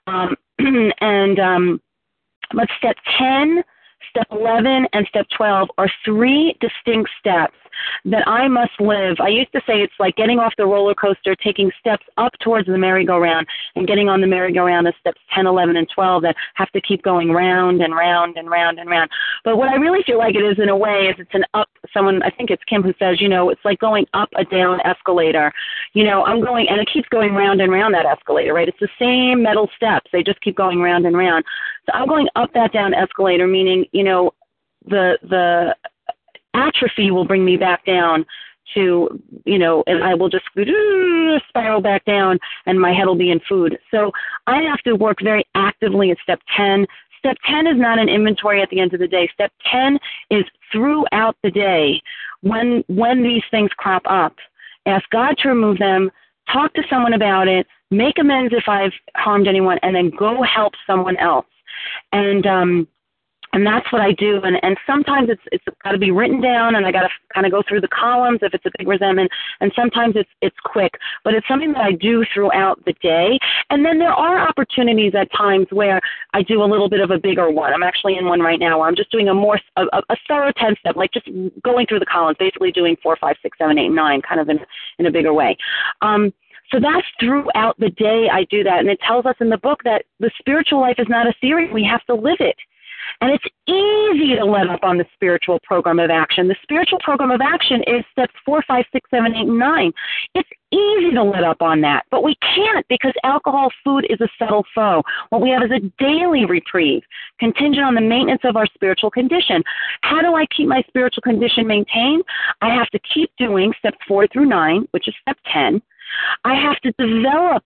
But step 10, step 11, and step 12 are 3 distinct steps that I must live. I used to say it's like getting off the roller coaster, taking steps up towards the merry-go-round, and getting on the merry-go-round is steps 10, 11, and 12 that have to keep going round and round and round and round. But what I really feel like it is, in a way, is it's an up. I think it's Kim who says, it's like going up a down escalator. I'm going, and it keeps going round and round, that escalator, right? It's the same metal steps. They just keep going round and round. So I'm going up that down escalator, meaning, the atrophy will bring me back down to, and I will just spiral back down, and my head will be in food. So I have to work very actively at step 10. Step 10 is not an inventory at the end of the day. Step 10 is throughout the day when these things crop up. Ask God to remove them, talk to someone about it, make amends if I've harmed anyone, and then go help someone else. And that's what I do. And sometimes it's got to be written down, and I got to kind of go through the columns if it's a big resentment. And sometimes it's quick, but it's something that I do throughout the day. And then there are opportunities at times where I do a little bit of a bigger one. I'm actually in one right now where I'm just doing a thorough 10 step, like just going through the columns, basically doing 4, 5, 6, 7, 8, 9, kind of in a bigger way. So that's throughout the day I do that. And it tells us in the book that the spiritual life is not a theory. We have to live it. And it's easy to let up on the spiritual program of action. The spiritual program of action is steps 4, 5, 6, 7, 8, and 9. It's easy to let up on that, but we can't, because alcohol, food is a subtle foe. What we have is a daily reprieve, contingent on the maintenance of our spiritual condition. How do I keep my spiritual condition maintained? I have to keep doing steps 4 through 9, which is step 10. I have to develop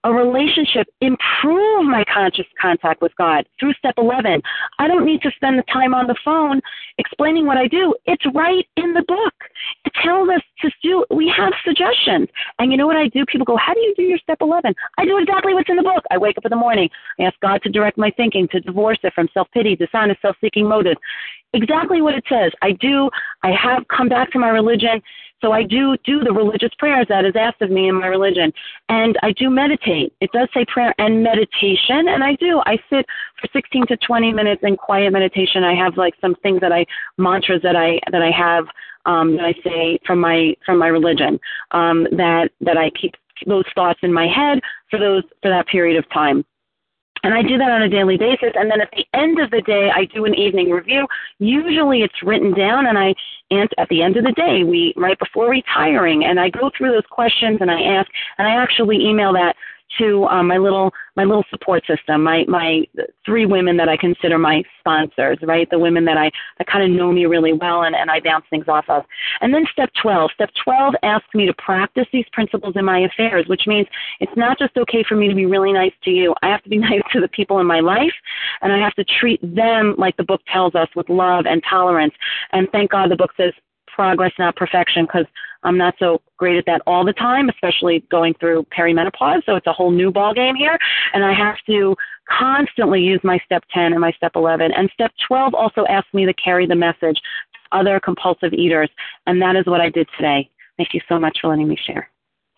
a relationship, improve my conscious contact with God through step 11. I don't need to spend the time on the phone explaining what I do. It's right in the book. It tells us to do, we have suggestions. And you know what I do? People go, how do you do your step 11? I do exactly what's in the book. I wake up in the morning. I ask God to direct my thinking, to divorce it from self-pity, dishonest, self-seeking motives. Exactly what it says. I have come back to my religion, so I do the religious prayers that is asked of me in my religion. And I do meditate. It does say prayer and meditation, and I sit for 16 to 20 minutes in quiet meditation. I have like some things mantras that I have that I say from my religion, that I keep those thoughts in my head for that period of time. And I do that on a daily basis. And then at the end of the day, I do an evening review. Usually it's written down, and at the end of the day, right before retiring, and I go through those questions and I ask, and I actually email that to my little support system, my 3 women that I consider my sponsors, right? The women that kind of know me really well and I bounce things off of. And then step 12 asks me to practice these principles in my affairs, which means it's not just okay for me to be really nice to you. I have to be nice to the people in my life, and I have to treat them like the book tells us, with love and tolerance. And thank God the book says progress, not perfection, because I'm not so great at that all the time, especially going through perimenopause. So it's a whole new ball game here. And I have to constantly use my step 10 and my step 11. And step 12 also asks me to carry the message to other compulsive eaters. And that is what I did today. Thank you so much for letting me share.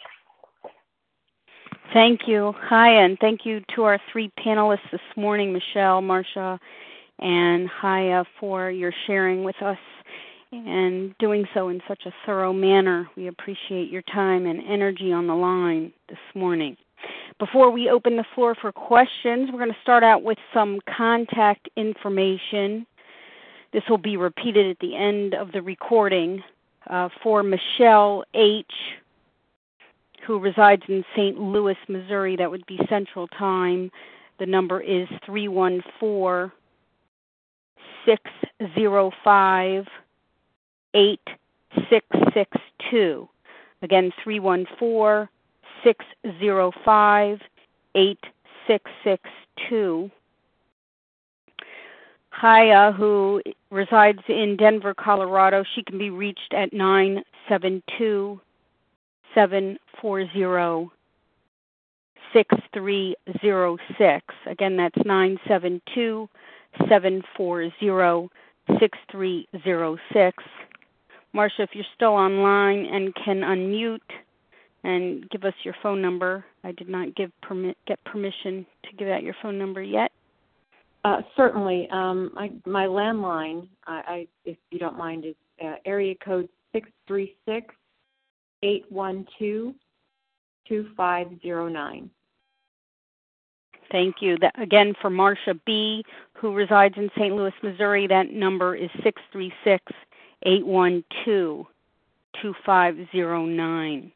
Thank you. Hi, and thank you to our 3 panelists this morning, Michelle, Marcia, and Haya, for your sharing with us and doing so in such a thorough manner. We appreciate your time and energy on the line this morning. Before we open the floor for questions, we're going to start out with some contact information. This will be repeated at the end of the recording. For Michelle H., who resides in St. Louis, Missouri, that would be Central Time. The number is 314-605-8662. Again, 314-605-8662. Haya, who resides in Denver, Colorado, she can be reached at 972-740-6306. Again, that's 972-740-6306. Marcia, if you're still online and can unmute and give us your phone number. I did not get permission to give out your phone number yet. Certainly. My landline, if you don't mind, is area code 636-812-2509. Thank you. Again, for Marcia B., who resides in St. Louis, Missouri, that number is 636-812-2509.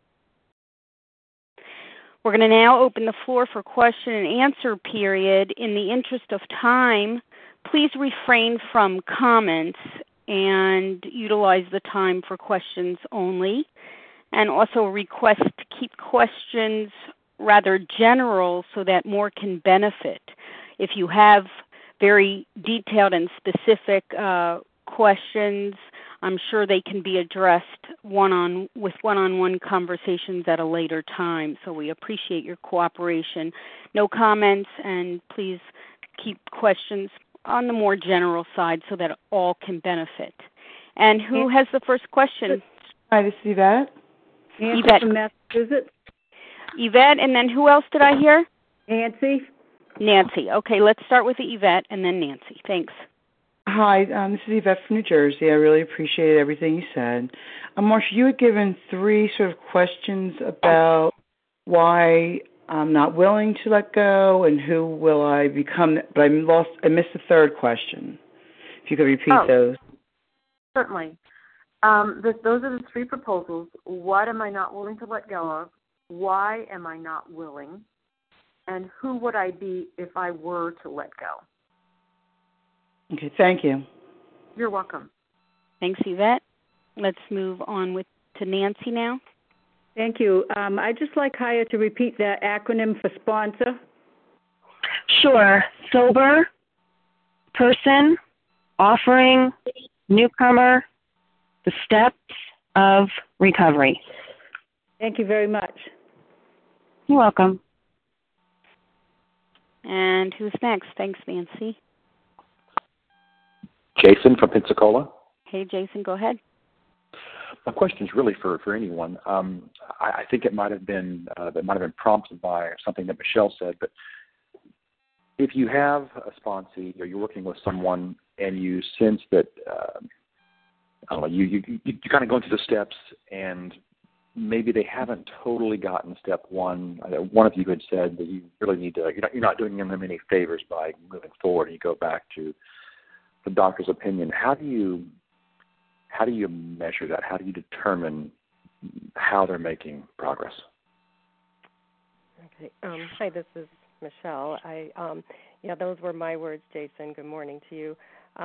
We're going to now open the floor for question and answer period. In the interest of time, please refrain from comments and utilize the time for questions only. And also request to keep questions rather general so that more can benefit. If you have very detailed and specific questions, I'm sure they can be addressed with one-on-one conversations at a later time. So we appreciate your cooperation. No comments, and please keep questions on the more general side so that all can benefit. And who has the first question? Hi, this is Yvette. Yvette from Massachusetts. Yvette, and then who else did I hear? Nancy. Nancy. Okay, let's start with Yvette and then Nancy. Thanks. Hi, this is Yvette from New Jersey. I really appreciated everything you said. Marcia, you had given 3 sort of questions about why I'm not willing to let go and who will I become, but I missed the 3rd question. If you could repeat those. Certainly. Those are the 3 proposals. What am I not willing to let go of? Why am I not willing? And who would I be if I were to let go? Okay, thank you. You're welcome. Thanks, Yvette. Let's move on to Nancy now. Thank you. I'd just like Haya to repeat the acronym for sponsor. Sure. Sober, person, offering, newcomer, the steps of recovery. Thank you very much. You're welcome. And who's next? Thanks, Nancy. Jason from Pensacola. Hey, Jason, go ahead. My question is really for anyone. I think it might have been prompted by something that Michelle said, but if you have a sponsee or you're working with someone and you sense that I don't know, you kind of going through the steps and maybe they haven't totally gotten step one. One of you had said that you really need to. You're not doing them any favors by moving forward. And you go back to the doctor's opinion. How do you measure that? How do you determine how they're making progress? Okay. Hi, this is Michelle. Those were my words, Jason. Good morning to you.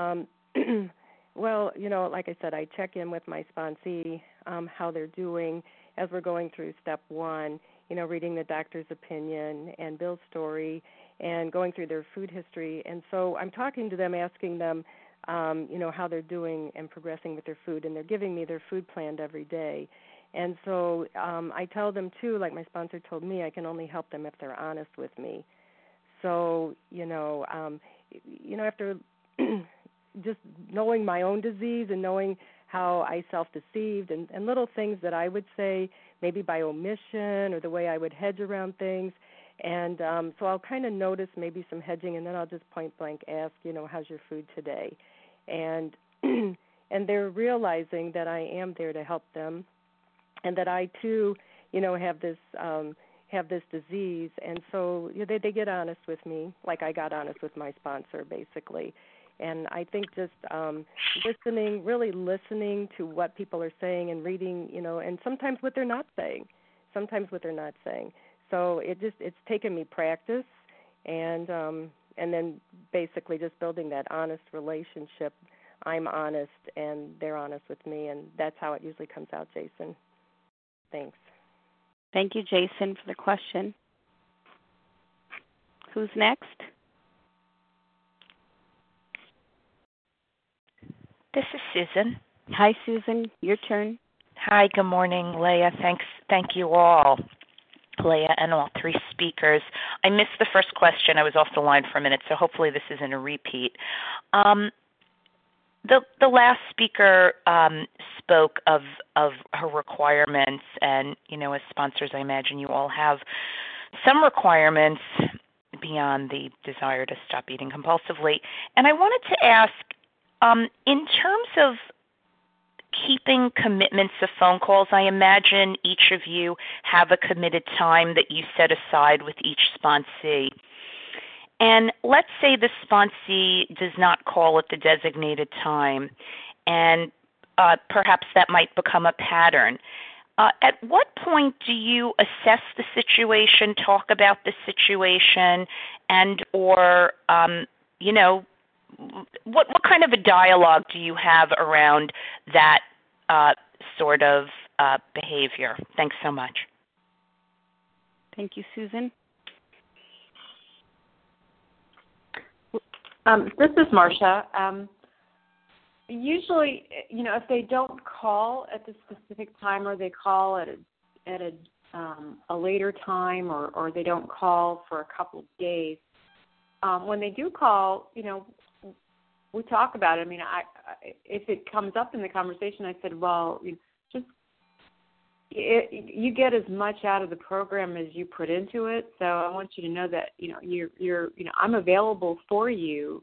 Well, like I said, I check in with my sponsee, how they're doing as we're going through step one, reading the doctor's opinion and Bill's story and going through their food history. And so I'm talking to them, asking them, how they're doing and progressing with their food, and they're giving me their food plan every day. And so I tell them, too, like my sponsor told me, I can only help them if they're honest with me. So, after just knowing my own disease and knowing how I self-deceived and little things that I would say maybe by omission or the way I would hedge around things. And so I'll kind of notice maybe some hedging, and then I'll just point blank ask, how's your food today? And and they're realizing that I am there to help them and that I, too, have this disease. And so they get honest with me, like I got honest with my sponsor, basically. And I think just really listening to what people are saying and reading, and sometimes what they're not saying. So it's taken me practice and then basically just building that honest relationship. I'm honest and they're honest with me, and that's how it usually comes out, Jason. Thanks. Thank you, Jason, for the question. Who's next? This is Susan. Hi, Susan. Your turn. Hi, good morning, Leah. Thank you all, Leah, and all three speakers. I missed the first question. I was off the line for a minute, so hopefully this isn't a repeat. The last speaker spoke of her requirements, and, as sponsors, I imagine you all have some requirements beyond the desire to stop eating compulsively. And I wanted to ask, in terms of keeping commitments of phone calls, I imagine each of you have a committed time that you set aside with each sponsee. And let's say the sponsee does not call at the designated time, and perhaps that might become a pattern. At what point do you assess the situation, talk about the situation, and or, what kind of a dialogue do you have around that sort of behavior? Thanks so much. Thank you, Susan. This is Marcia. Usually, if they don't call at the specific time, or they call at a later time, or they don't call for a couple of days, when they do call, we talk about it. I mean, if it comes up in the conversation, I said, well, you get as much out of the program as you put into it. So I want you to know that you're I'm available for you.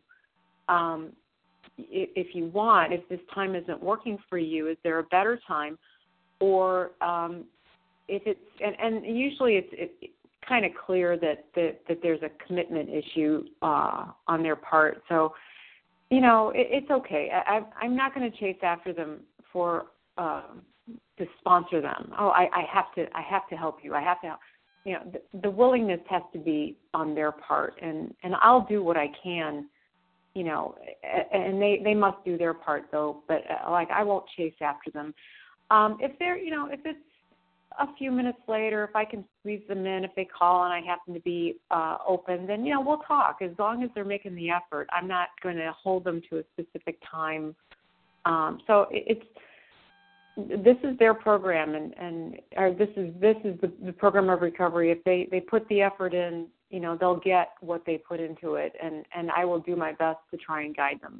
If you want, if this time isn't working for you, is there a better time? Or if it's and usually it's kind of clear that there's a commitment issue on their part. So it's okay. I'm not going to chase after them for to sponsor them. Oh, I have to help you. I have to help. The willingness has to be on their part, and I'll do what I can. And they must do their part though. But I won't chase after them. If they're if it's a few minutes later, if I can squeeze them in, if they call and I happen to be open, then, we'll talk. As long as they're making the effort, I'm not going to hold them to a specific time. So this is their program, or this is the program of recovery. If they put the effort in, they'll get what they put into it, and I will do my best to try and guide them.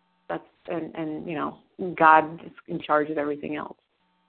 God is in charge of everything else.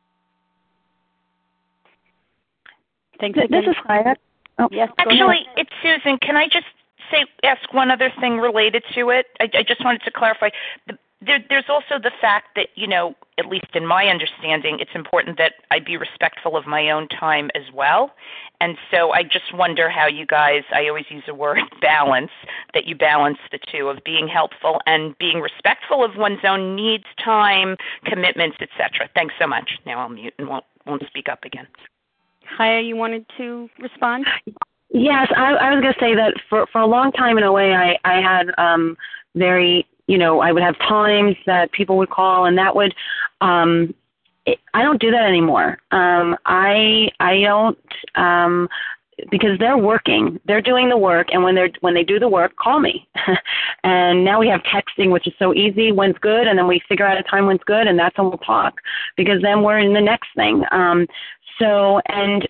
Thanks again. This is Hyatt. Oh, yes, actually, it's Susan. Can I just ask one other thing related to it? I just wanted to clarify. There's also the fact that, at least in my understanding, it's important that I be respectful of my own time as well. And so I just wonder how you guys, I always use the word balance, that you balance the two of being helpful and being respectful of one's own needs, time, commitments, etc. Thanks so much. Now I'll mute and won't speak up again. Haya, you wanted to respond? Yes, I was going to say that for a long time in a way I had very, I would have times that people would call, and that would, I don't do that anymore. I don't, because they're working, they're doing the work, and when they do the work, call me. And now we have texting, which is so easy. When's good, and then we figure out a time when's good, and that's when we'll talk, because then we're in the next thing. So, and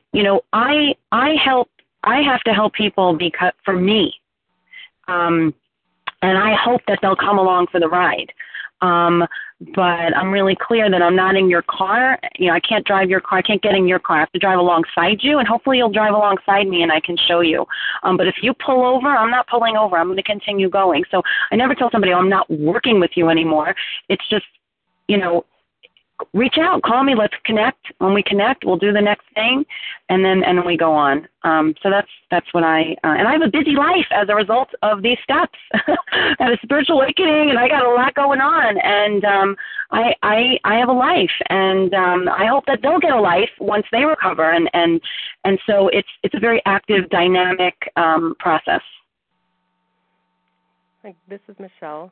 I have to help people because for me, and I hope that they'll come along for the ride. But I'm really clear that I'm not in your car. I can't drive your car. I can't get in your car. I have to drive alongside you, and hopefully you'll drive alongside me and I can show you. But if you pull over, I'm not pulling over. I'm going to continue going. So I never tell somebody, I'm not working with you anymore. It's just, reach out, call me, let's connect. When we connect, we'll do the next thing, and then we go on. So that's what and I have a busy life as a result of these steps. I had a spiritual awakening, and I got a lot going on, and I have a life, and I hope that they'll get a life once they recover, and so it's a very active, dynamic process. This is Michelle.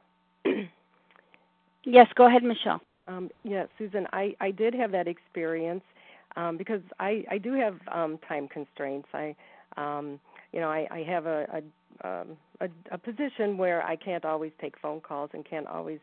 Yes, go ahead, Michelle. Susan, I did have that experience because I do have time constraints. I have a position where I can't always take phone calls and can't always,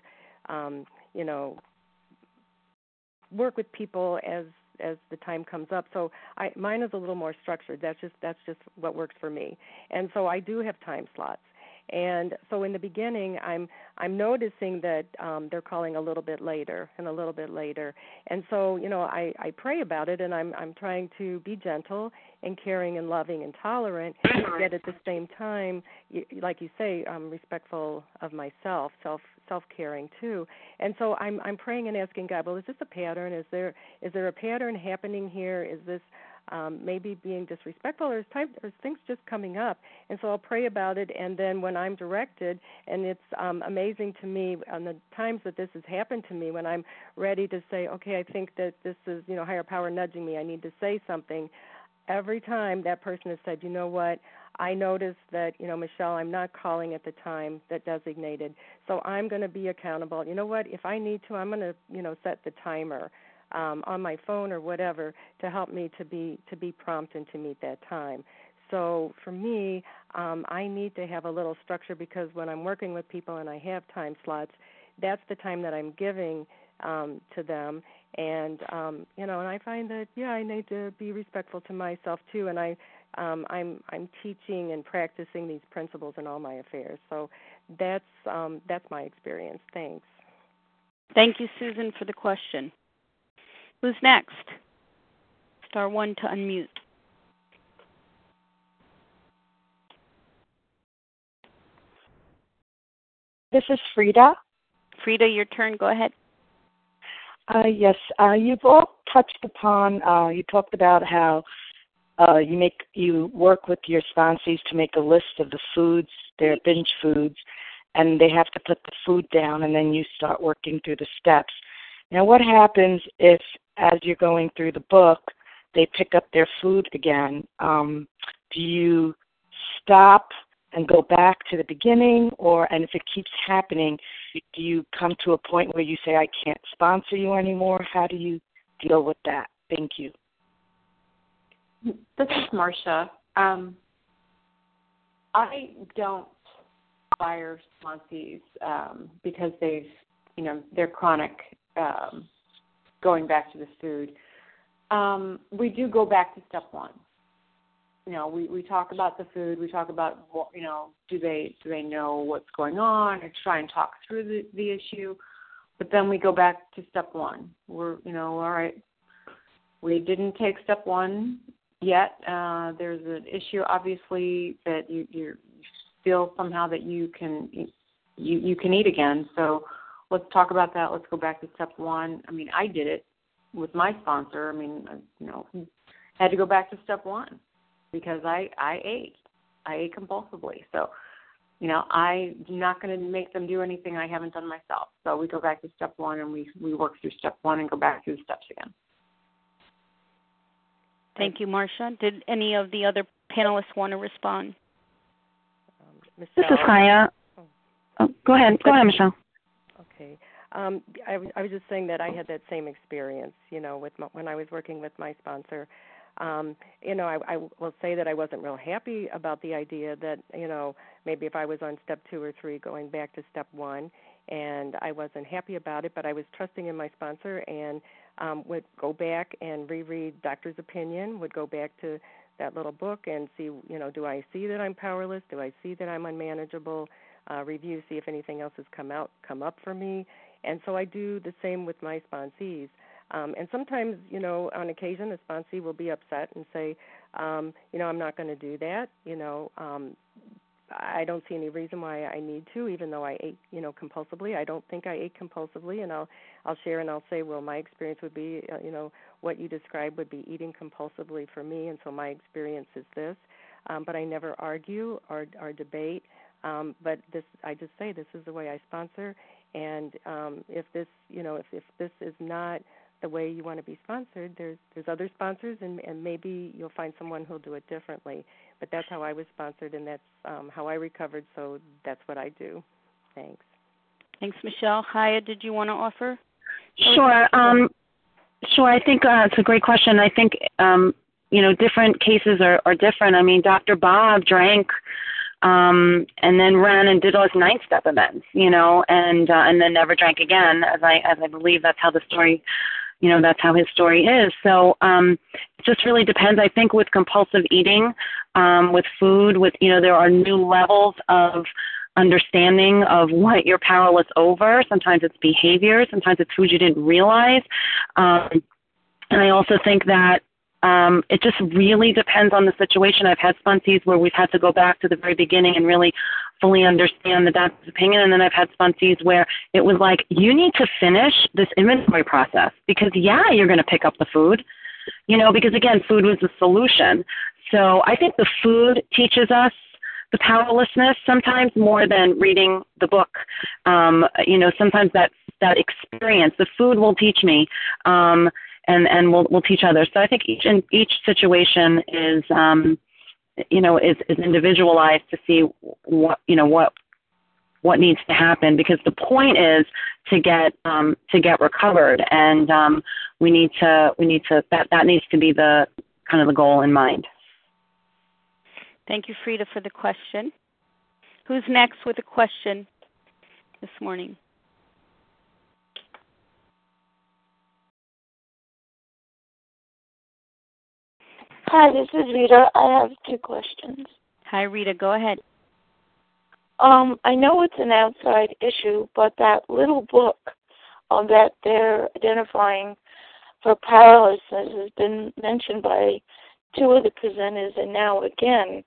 work with people as the time comes up. So mine is a little more structured. That's just what works for me. And so I do have time slots. And so in the beginning, I'm noticing that they're calling a little bit later and a little bit later. And so, I pray about it, and I'm trying to be gentle and caring and loving and tolerant, yet at the same time, like you say, I'm respectful of myself, self-caring too. And so I'm praying and asking God, well, is this a pattern? Is there a pattern happening here? Is this maybe being disrespectful, or is things just coming up? And so I'll pray about it, and then when I'm directed, and it's amazing to me on the times that this has happened to me, when I'm ready to say, okay, I think that this is, higher power nudging me, I need to say something, every time that person has said, you know what, I noticed that, Michelle, I'm not calling at the time that designated, so I'm going to be accountable. You know what, if I need to, I'm going to, set the timer on my phone or whatever to help me to be prompt and to meet that time. So for me, I need to have a little structure, because when I'm working with people and I have time slots, that's the time that I'm giving to them. And and I find that I need to be respectful to myself too. And I'm teaching and practicing these principles in all my affairs. So that's my experience. Thanks. Thank you, Susan, for the question. Who's next? Star 1 to unmute. This is Frida. Frida, your turn. Go ahead. Yes, you've all touched upon, you talked about how you work with your sponsees to make a list of the foods, their binge foods, and they have to put the food down, and then you start working through the steps. Now, what happens if, as you're going through the book, they pick up their food again? Do you stop and go back to the beginning, and if it keeps happening, do you come to a point where you say, I can't sponsor you anymore? How do you deal with that? Thank you. This is Marcia. I don't fire sponsees because they're chronic, going back to the food. We do go back to step one. We talk about the food. We talk about, do they know what's going on, or try and talk through the issue. But then we go back to step one. We're, all right, we didn't take step one yet. There's an issue, obviously, that you feel somehow that you can eat again. So let's talk about that. Let's go back to step one. I mean, I did it with my sponsor. I mean, had to go back to step one because I ate compulsively. So, I'm not going to make them do anything I haven't done myself. So we go back to step one, and we work through step one and go back through the steps again. Thank you, Marcia. Did any of the other panelists want to respond? This is Chaya. Oh, go ahead. Go ahead, Michelle. Okay. I was just saying that I had that same experience, when I was working with my sponsor. I will say that I wasn't real happy about the idea that, maybe if I was on step 2 or 3 going back to step 1, and I wasn't happy about it, but I was trusting in my sponsor and would go back and reread Doctor's Opinion, would go back to that little book and see, do I see that I'm powerless? Do I see that I'm unmanageable? Review, see if anything else has come up for me. And so I do the same with my sponsees. And sometimes, on occasion, a sponsee will be upset and say, I'm not going to do that. I don't see any reason why I need to, even though I ate, compulsively. I don't think I ate compulsively, and I'll share and I'll say, well, my experience would be, what you described would be eating compulsively for me, and so my experience is this. But I never argue or debate. But I just say this is the way I sponsor, and if this is not the way you want to be sponsored, there's other sponsors, and maybe you'll find someone who'll do it differently. But that's how I was sponsored, and that's how I recovered, so that's what I do. Thanks. Thanks, Michelle. Chaya, did you want to offer? Sure. Sure. I think it's a great question. I think, different cases are different. I mean, Dr. Bob drank and then ran and did all his 9-step events, and then never drank again, as I believe that's how the story, that's how his story is. So it just really depends. I think with compulsive eating, with food, there are new levels of understanding of what you're powerless over. Sometimes it's behavior. Sometimes it's food you didn't realize. And I also think that it just really depends on the situation. I've had sponsees where we've had to go back to the very beginning and really fully understand the doctor's opinion, and then I've had sponsees where it was like, you need to finish this inventory process because, you're going to pick up the food, because, again, food was the solution. So I think the food teaches us the powerlessness sometimes more than reading the book. Sometimes that experience, the food will teach me, and we'll teach others. So I think each situation is individualized to see what needs to happen, because the point is to get recovered, and we need to that needs to be the kind of the goal in mind. Thank you, Frida, for the question. Who's next with a question this morning? Hi, this is Rita. I have 2 questions. Hi, Rita. Go ahead. I know it's an outside issue, but that little book that they're identifying for powerlessness has been mentioned by 2 of the presenters, and now again.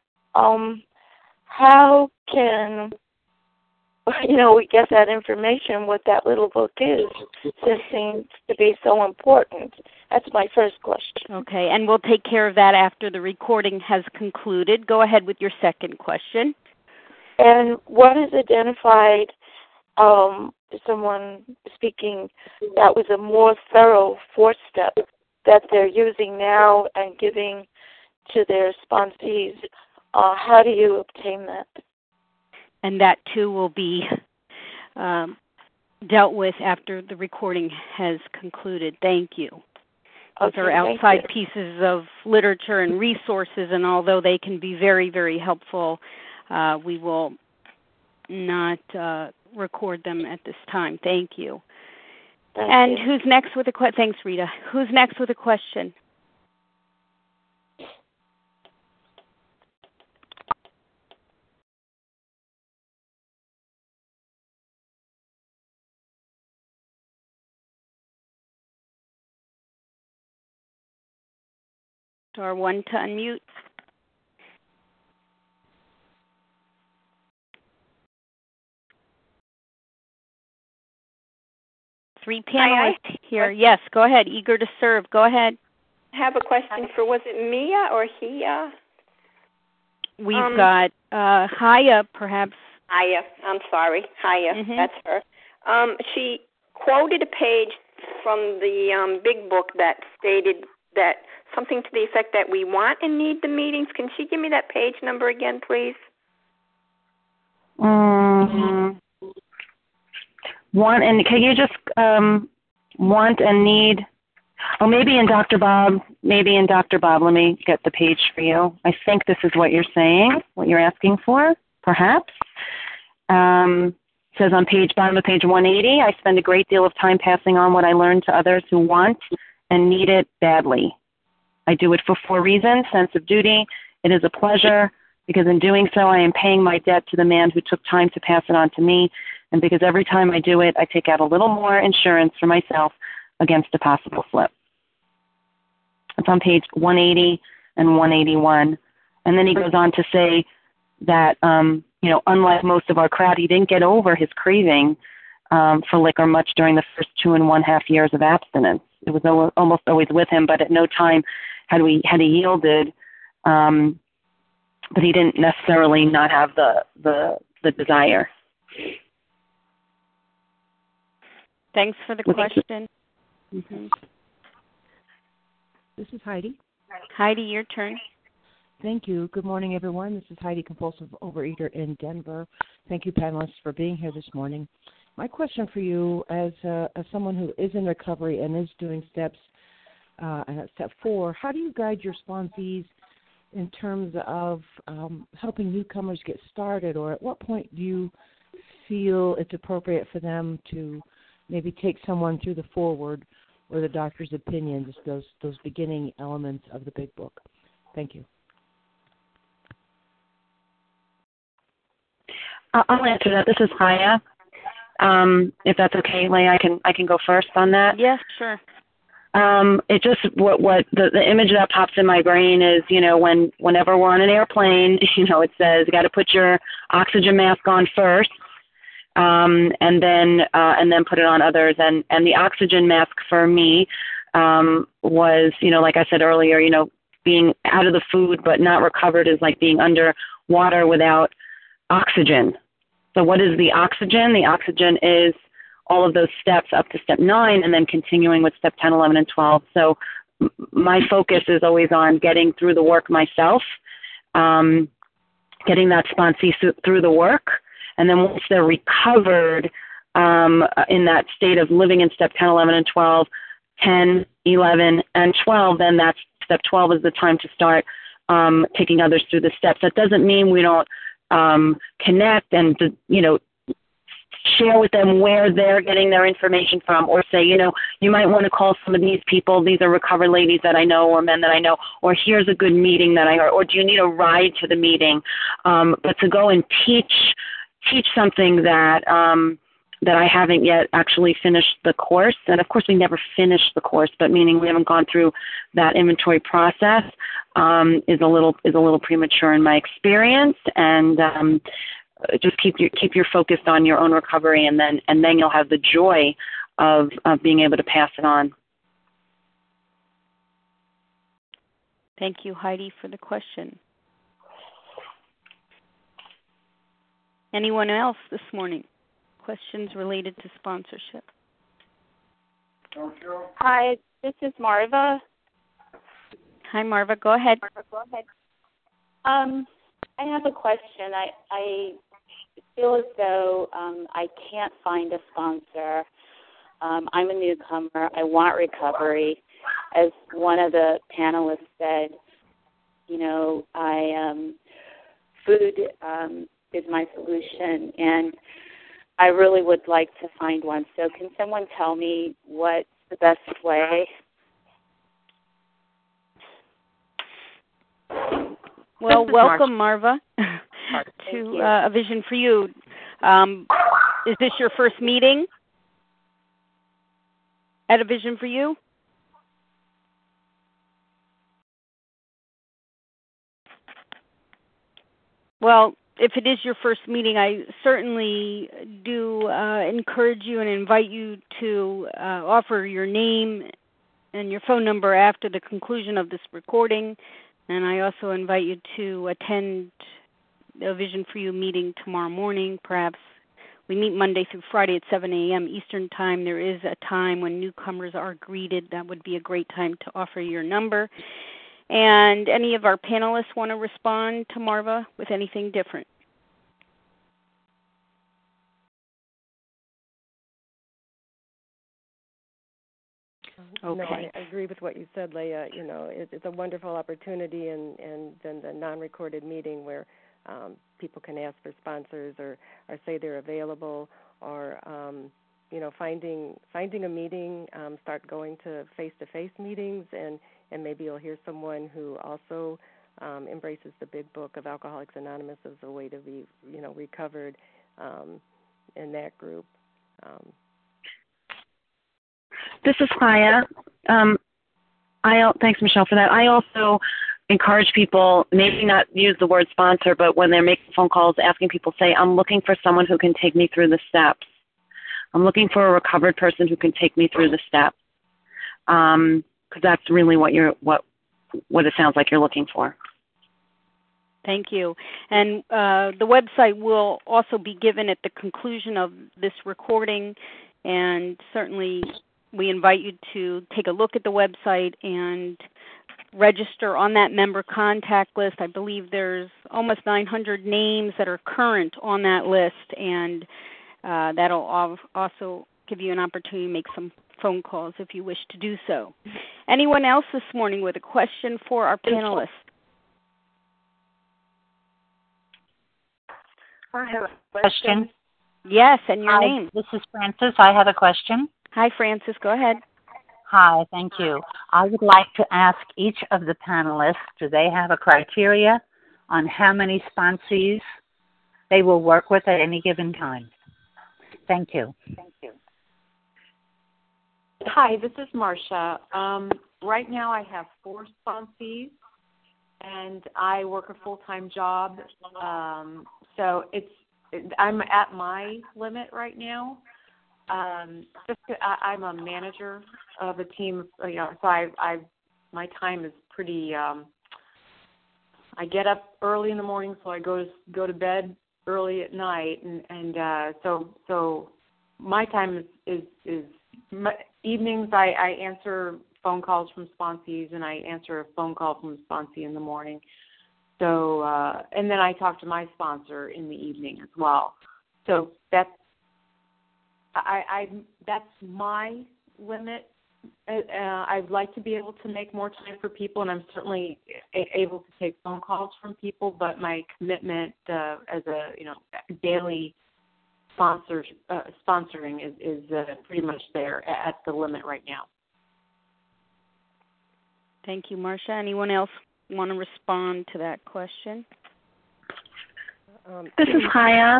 How can we get that information, what that little book is? This seems to be so important. That's my first question. Okay, and we'll take care of that after the recording has concluded. Go ahead with your second question. And what is identified, someone speaking, that was a more thorough 4-step that they're using now and giving to their sponsees? How do you obtain that? And that, too, will be dealt with after the recording has concluded. Thank you. Those are outside pieces of literature and resources, and although they can be very, very helpful, we will not record them at this time. Thank you. Thank you. Who's next with a question? Thanks, Rita. Who's next with a question? Star 1 to unmute. Three panelists here. Yes, go ahead. Eager to serve. Go ahead. I have a question for, was it Mia or Hia? We've got Haya, perhaps. Haya, I'm sorry. Haya, that's her. She quoted a page from the big book that stated that something to the effect that we want and need the meetings. Can she give me that page number again, please? Want and can you just want and need? Oh, maybe in Dr. Bob. Maybe in Dr. Bob. Let me get the page for you. I think this is what you're saying, what you're asking for, perhaps. It says on bottom of page 180, I spend a great deal of time passing on what I learned to others who want and need it badly. I do it for 4 reasons: sense of duty. It is a pleasure, because in doing so, I am paying my debt to the man who took time to pass it on to me, and because every time I do it, I take out a little more insurance for myself against a possible slip. It's on page 180 and 181. And then he goes on to say that, unlike most of our crowd, he didn't get over his craving for liquor much during the first 2.5 years of abstinence. It was almost always with him, but at no time had he yielded. But he didn't necessarily not have the desire. Thanks for the question. This is Heidi. Heidi, your turn. Thank you. Good morning, everyone. This is Heidi, compulsive overeater in Denver. Thank you, panelists, for being here this morning. My question for you, as someone who is in recovery and is doing steps, and at step 4, how do you guide your sponsees in terms of helping newcomers get started, or at what point do you feel it's appropriate for them to maybe take someone through the foreword or the doctor's opinions, those beginning elements of the big book? Thank you. I'll answer that. This is Haya. If that's okay, Leah, I can go first on that. Yes, sure. It just what the image that pops in my brain is, whenever we're on an airplane, it says you got to put your oxygen mask on first, and then put it on others. And the oxygen mask for me was, like I said earlier, being out of the food but not recovered is like being under water without oxygen. So what is the oxygen? The oxygen is all of those steps up to step 9 and then continuing with step 10, 11, and 12. So my focus is always on getting through the work myself, getting that sponsee through the work. And then once they're recovered in that state of living in step 10, 11, and 12, 10, 11, and 12, then that's step 12 is the time to start taking others through the steps. That doesn't mean we don't connect and, share with them where they're getting their information from, or say, you might want to call some of these people. These are recovered ladies that I know or men that I know, or here's a good meeting that I heard, or do you need a ride to the meeting? But to go and teach something that I haven't yet actually finished the course, and of course we never finish the course, but meaning we haven't gone through that inventory process, is a little premature in my experience, and just keep your focus on your own recovery, and then you'll have the joy of being able to pass it on. Thank you, Heidi, for the question. Anyone else this morning? Questions related to sponsorship? Hi, this is Marva. Hi, Marva. Go ahead. I have a question. I feel as though I can't find a sponsor. I'm a newcomer. I want recovery. as one of the panelists said, food is my solution, and I really would like to find one. So can someone tell me what's the best way? Well, welcome, Marva, to A Vision for You. Is this your first meeting at A Vision for You? Well, if it is your first meeting, I certainly do encourage you and invite you to offer your name and your phone number after the conclusion of this recording. And I also invite you to attend the Vision for You meeting tomorrow morning. Perhaps we meet Monday through Friday at 7 a.m. Eastern Time. There is a time when newcomers are greeted. That would be a great time to offer your number. And any of our panelists want to respond to Marva with anything different? Okay. No, I agree with what you said, Leah. It's a wonderful opportunity, and then the non-recorded meeting where people can ask for sponsors or say they're available, or finding a meeting, start going to face-to-face meetings, and maybe you'll hear someone who also embraces the big book of Alcoholics Anonymous as a way to be, recovered in that group. This is Chaya. Thanks, Michelle, for that. I also encourage people, maybe not use the word sponsor, but when they're making phone calls, asking people, say, I'm looking for someone who can take me through the steps. I'm looking for a recovered person who can take me through the steps. Because that's really what it sounds like you're looking for. Thank you. And the website will also be given at the conclusion of this recording, and certainly we invite you to take a look at the website and register on that member contact list. I believe there's almost 900 names that are current on that list, and that'll also give you an opportunity to make some phone calls if you wish to do so. Anyone else this morning with a question for our panelists? I have a question. Yes, and your name. This is Frances. I have a question. Hi, Frances. Go ahead. Hi, thank you. I would like to ask each of the panelists, do they have a criteria on how many sponsees they will work with at any given time? Thank you. Hi, this is Marcia. Right now I have 4 sponsees, and I work a full-time job. So I'm at my limit right now. I'm a manager of a team, so my time is pretty. I get up early in the morning, so I go to bed early at night, and so my time is evenings. I answer phone calls from sponsees, and I answer a phone call from a sponsee in the morning. So and then I talk to my sponsor in the evening as well. So that's my limit. I'd like to be able to make more time for people, and I'm certainly able to take phone calls from people. But my commitment as a daily sponsoring is pretty much there at the limit right now. Thank you, Marcia. Anyone else want to respond to that question? This is Chaya.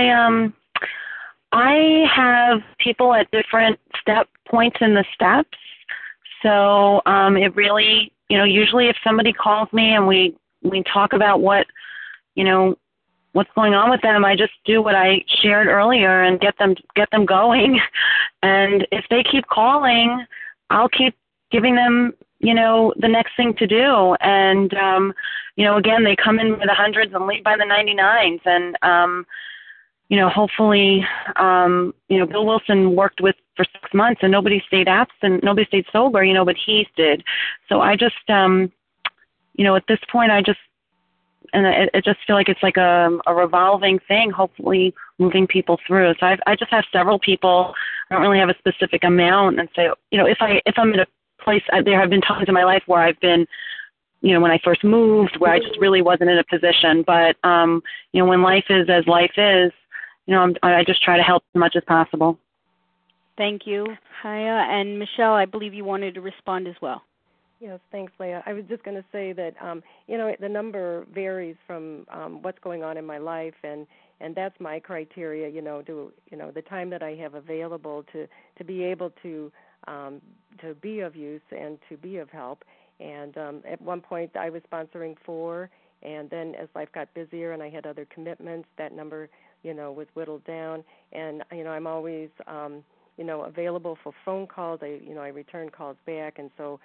I have people at different step points in the steps. So it really, usually if somebody calls me and we talk about what's going on with them, I just do what I shared earlier and get them going. And if they keep calling, I'll keep giving them, the next thing to do. And, again, they come in with the hundreds and leave by the 99s. And, hopefully, Bill Wilson worked for 6 months and nobody stayed absent, nobody stayed sober, but he did. So I just, at this point, I just feel like it's like a revolving thing, hopefully moving people through. So I just have several people. I don't really have a specific amount, and say, if I'm at a place. There have been times in my life where I've been, when I first moved, where I just really wasn't in a position. But, when life is as life is, I just try to help as much as possible. Thank you, Haya. And Michelle, I believe you wanted to respond as well. Yes, thanks, Leah. I was just going to say that, the number varies from what's going on in my life, and that's my criteria, the time that I have available to be able to be of use and to be of help. And at one point I was sponsoring 4, and then as life got busier and I had other commitments, that number, was whittled down. And, I'm always, available for phone calls. I return calls back, and so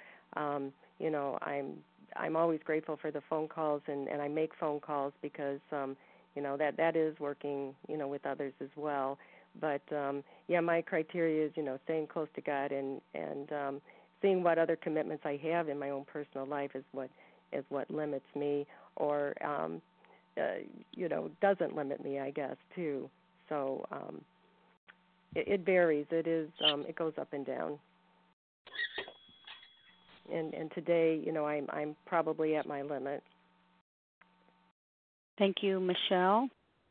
I'm always grateful for the phone calls, and I make phone calls because that is working with others as well. But my criteria is staying close to God and seeing what other commitments I have in my own personal life is what limits me, or doesn't limit me, I guess, too. So it varies. It goes up and down. And today, I'm probably at my limit. Thank you, Michelle.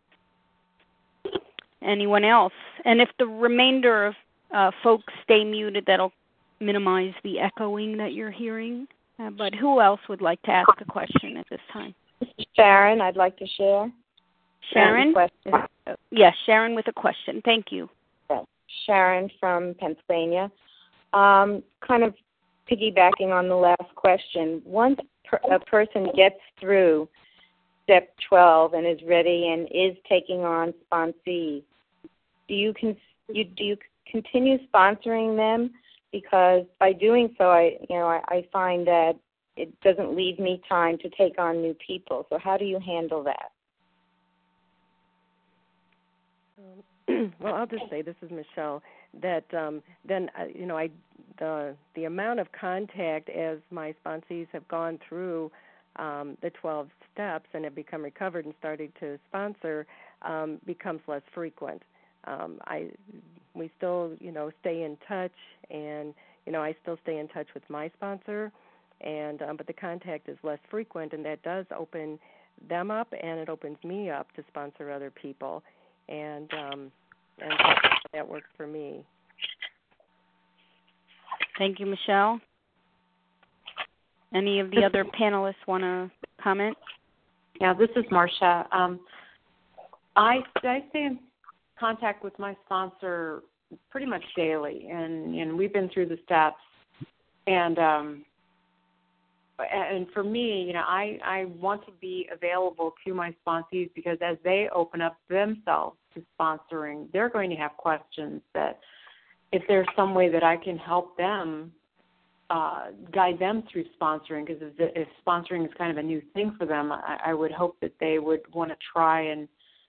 Anyone else? And if the remainder of folks stay muted, that'll minimize the echoing that you're hearing. But who else would like to ask a question at this time? Sharon, I'd like to share. Sharon? Yes, Sharon with a question. Thank you. Sharon from Pennsylvania. Kind of piggybacking on the last question, once a person gets through step 12 and is ready and is taking on sponsees, do you continue sponsoring them? Because by doing so, I find that it doesn't leave me time to take on new people. So how do you handle that? Well, I'll just say, this is Michelle, that then the amount of contact as my sponsees have gone through the 12 steps and have become recovered and started to sponsor becomes less frequent. We still, stay in touch, and I still stay in touch with my sponsor, and but the contact is less frequent, and that does open them up, and it opens me up to sponsor other people, and that works for me. Thank you, Michelle. Any of the other panelists want to comment? Yeah, this is Marcia. I stay in contact with my sponsor pretty much daily, and we've been through the steps. And for me, I want to be available to my sponsees, because as they open up themselves to sponsoring, they're going to have questions that if there's some way that I can help them, guide them through sponsoring, because if sponsoring is kind of a new thing for them, I would hope that they would want to try and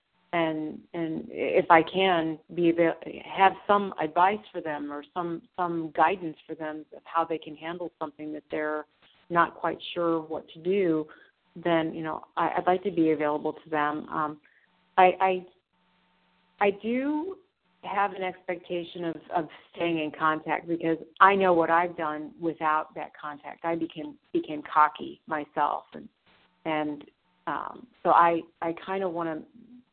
if I can have some advice for them, or some guidance for them of how they can handle something that they're not quite sure what to do, then I'd like to be available to them. I do have an expectation of staying in contact, because I know what I've done without that contact. I became cocky myself, and so I kind of want to.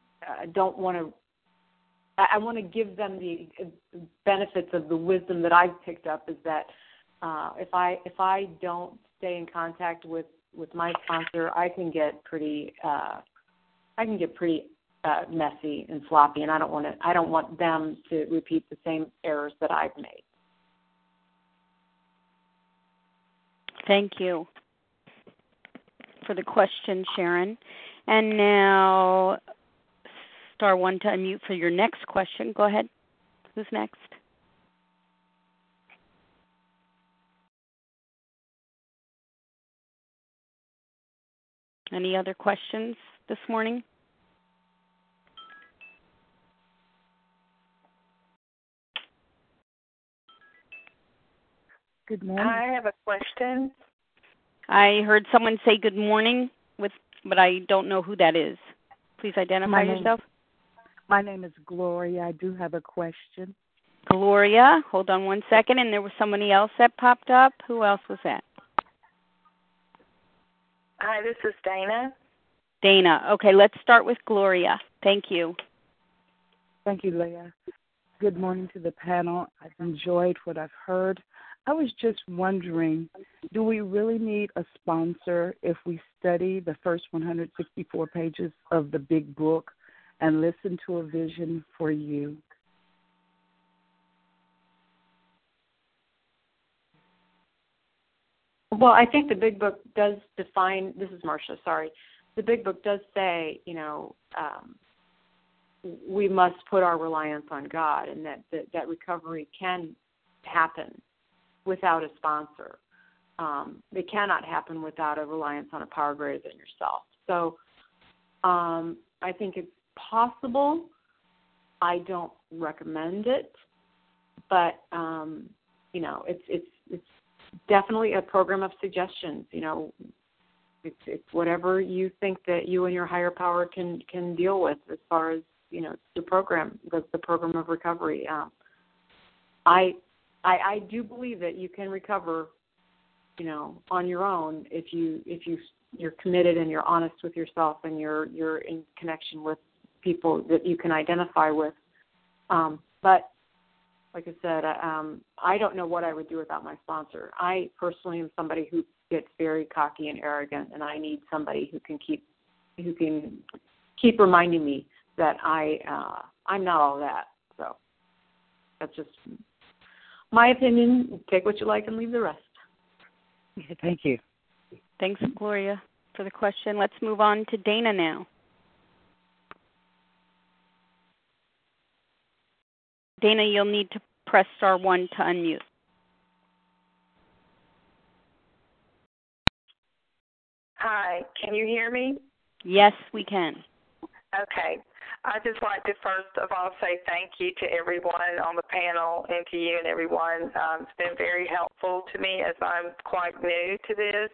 I want to give them the benefits of the wisdom that I've picked up, is that if I don't stay in contact with my sponsor, I can get pretty messy and sloppy, and I don't want them to repeat the same errors that I've made. Thank you for the question, Sharon. And now star 1 to unmute for your next question. Go ahead. Who's next? Any other questions this morning? Good morning. I have a question. I heard someone say good morning, but I don't know who that is. Please identify yourself. My name is Gloria. I do have a question. Gloria. Hold on one second. And there was somebody else that popped up. Who else was that? Hi, this is Dana. Dana. Okay, let's start with Gloria. Thank you. Thank you, Leah. Good morning to the panel. I've enjoyed what I've heard. I was just wondering, do we really need a sponsor if we study the first 164 pages of the big book and listen to A Vision for You? Well, I think the big book does define, this is Marcia, sorry. The big book does say, we must put our reliance on God, and that recovery can happen without a sponsor. It cannot happen without a reliance on a power greater than yourself. So I think it's possible. I don't recommend it, but it's definitely a program of suggestions. It's whatever you think that you and your higher power can deal with as far as the program, the program of recovery. I do believe that you can recover, on your own if you're committed and you're honest with yourself and you're in connection with people that you can identify with. But like I said, I don't know what I would do without my sponsor. I personally am somebody who gets very cocky and arrogant, and I need somebody who can keep reminding me that I'm not all that. So that's just my opinion. Take what you like and leave the rest. Thank you. Thanks, Gloria, for the question. Let's move on to Dana now. Dana, you'll need to press star 1 to unmute. Hi, can you hear me? Yes, we can. Okay. I'd just like to first of all say thank you to everyone on the panel and to you and everyone. It's been very helpful to me as I'm quite new to this.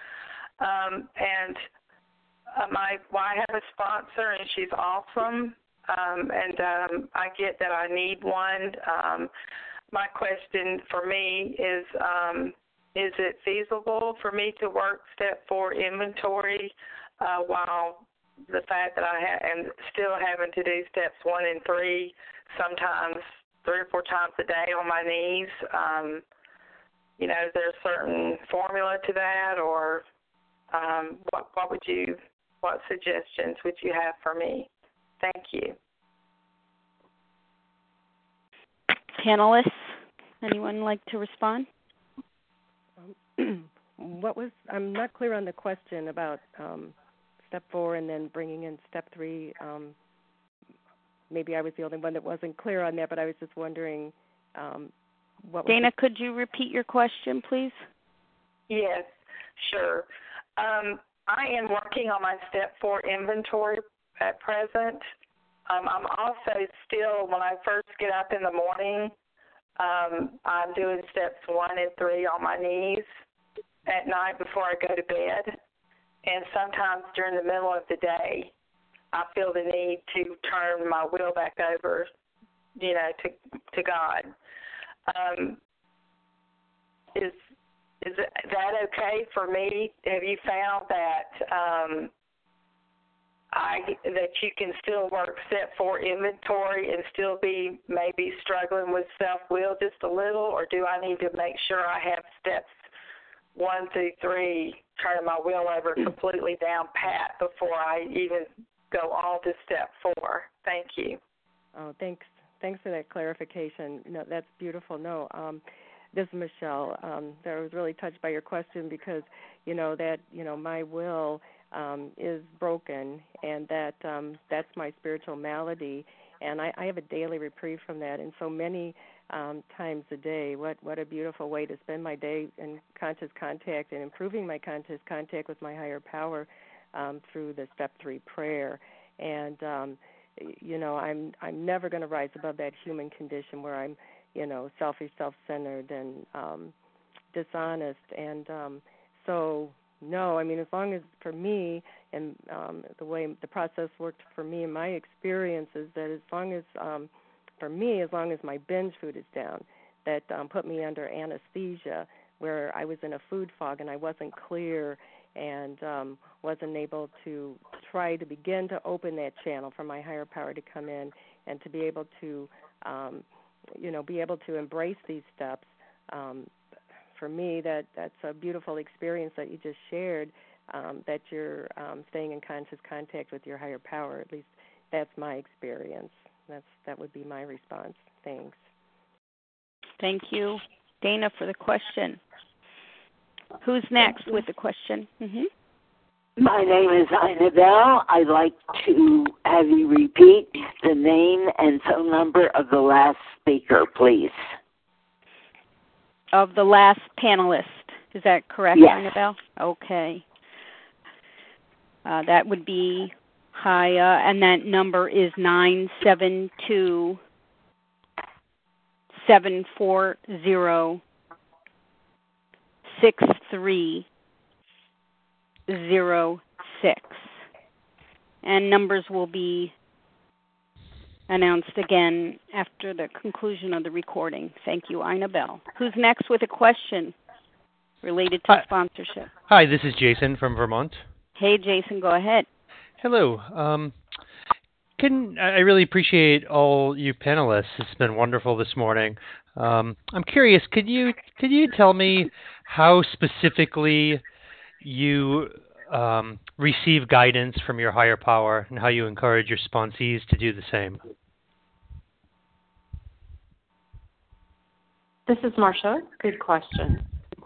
I have a sponsor, and she's awesome. I get that I need one. My question for me is it feasible for me to work step 4 inventory while the fact that I am still having to do steps 1 and 3, sometimes 3 or 4 times a day on my knees? Is there a certain formula to that, or what suggestions would you have for me? Thank you. Panelists, anyone like to respond? I'm not clear on the question about step 4 and then bringing in step 3. Maybe I was the only one that wasn't clear on that, but I was just wondering what. Dana, could you repeat your question, please? Yes, sure. I am working on my step 4 inventory at present. I'm also still, when I first get up in the morning, I'm doing steps 1 and 3 on my knees at night before I go to bed. And sometimes during the middle of the day, I feel the need to turn my will back over, to God. Is that okay for me? Have you found that that you can still work step 4 inventory and still be maybe struggling with self-will just a little, or do I need to make sure I have steps 1 through 3, turning my will over completely down pat before I even go on to step 4? Thank you. Oh, thanks for that clarification. No, that's beautiful. No, this is Michelle. I was really touched by your question because, my will is broken, and that's my spiritual malady, and I have a daily reprieve from that. And so many times a day, what a beautiful way to spend my day in conscious contact and improving my conscious contact with my higher power through the step 3 prayer. And I'm never going to rise above that human condition where I'm selfish, self-centered, and dishonest. And so, no, as long as for me, and the way the process worked for me in my experience is that as long as for me, as long as my binge food is down, that put me under anesthesia, where I was in a food fog and I wasn't clear and wasn't able to try to begin to open that channel for my higher power to come in and to be able to, be able to embrace these steps. For me, that's a beautiful experience that you just shared, that you're staying in conscious contact with your higher power. At least that's my experience. That would be my response. Thanks. Thank you, Dana, for the question. Who's next with the question? Mm-hmm. My name is Annabelle. I'd like to have you repeat the name and phone number of the last speaker, please. Of the last panelist. Is that correct, yes. Annabelle? Okay. That would be Haya, and that number is 972-740-6306. And numbers will be announced again after the conclusion of the recording. Thank you, Annabelle. Who's next with a question related to sponsorship? Hi, this is Jason from Vermont. Hey, Jason, go ahead. Hello. I really appreciate all you panelists. It's been wonderful this morning. I'm curious, could you tell me how specifically you receive guidance from your higher power and how you encourage your sponsees to do the same? This is Marcia. Good question.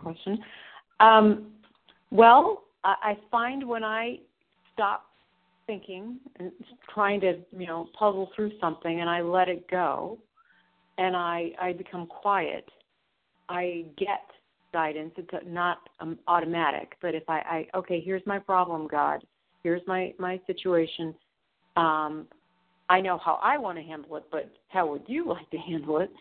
Well, I find when I stop thinking and trying to, puzzle through something and I let it go and I become quiet, I get guidance. It's not automatic, but if okay, here's my problem, God. Here's my situation. I know how I want to handle it, but how would you like to handle it?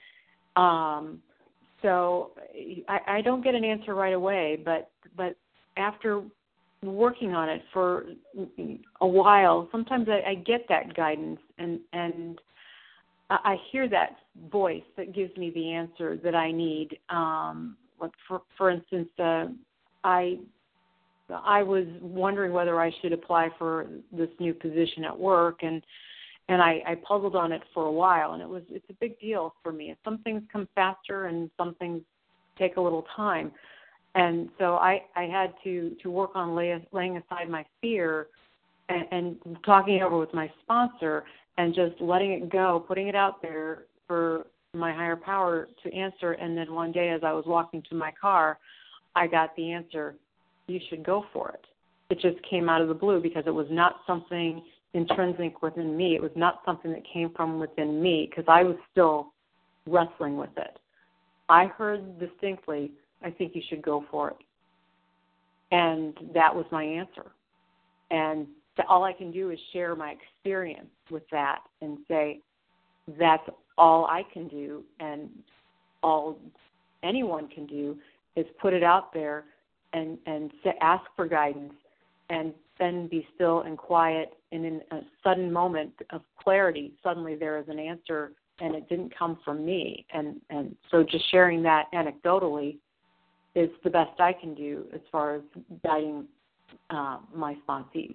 So I don't get an answer right away, but after working on it for a while, sometimes I get that guidance and I hear that voice that gives me the answer that I need. For instance, I was wondering whether I should apply for this new position at work, and I puzzled on it for a while, and it's a big deal for me. Some things come faster, and some things take a little time. And so I had to work on laying aside my fear and talking over with my sponsor and just letting it go, putting it out there for my higher power to answer. And then one day as I was walking to my car, I got the answer, you should go for it. It just came out of the blue because it was not something intrinsic within me. It was not something that came from within me because I was still wrestling with it. I heard distinctly, I think you should go for it. And that was my answer. And all I can do is share my experience with that and say, that's all I can do, and all anyone can do is put it out there and ask for guidance and then be still and quiet, and in a sudden moment of clarity, suddenly there is an answer, and it didn't come from me. And so just sharing that anecdotally is the best I can do as far as guiding my sponsees.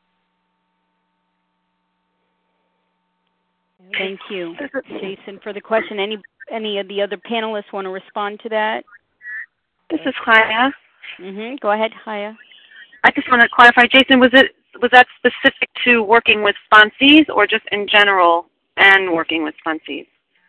Thank you, Jason, for the question. Any of the other panelists want to respond to that? This is Haya. Go ahead, Haya. I just want to clarify, Jason, was that specific to working with sponsees or just in general and working with sponsees?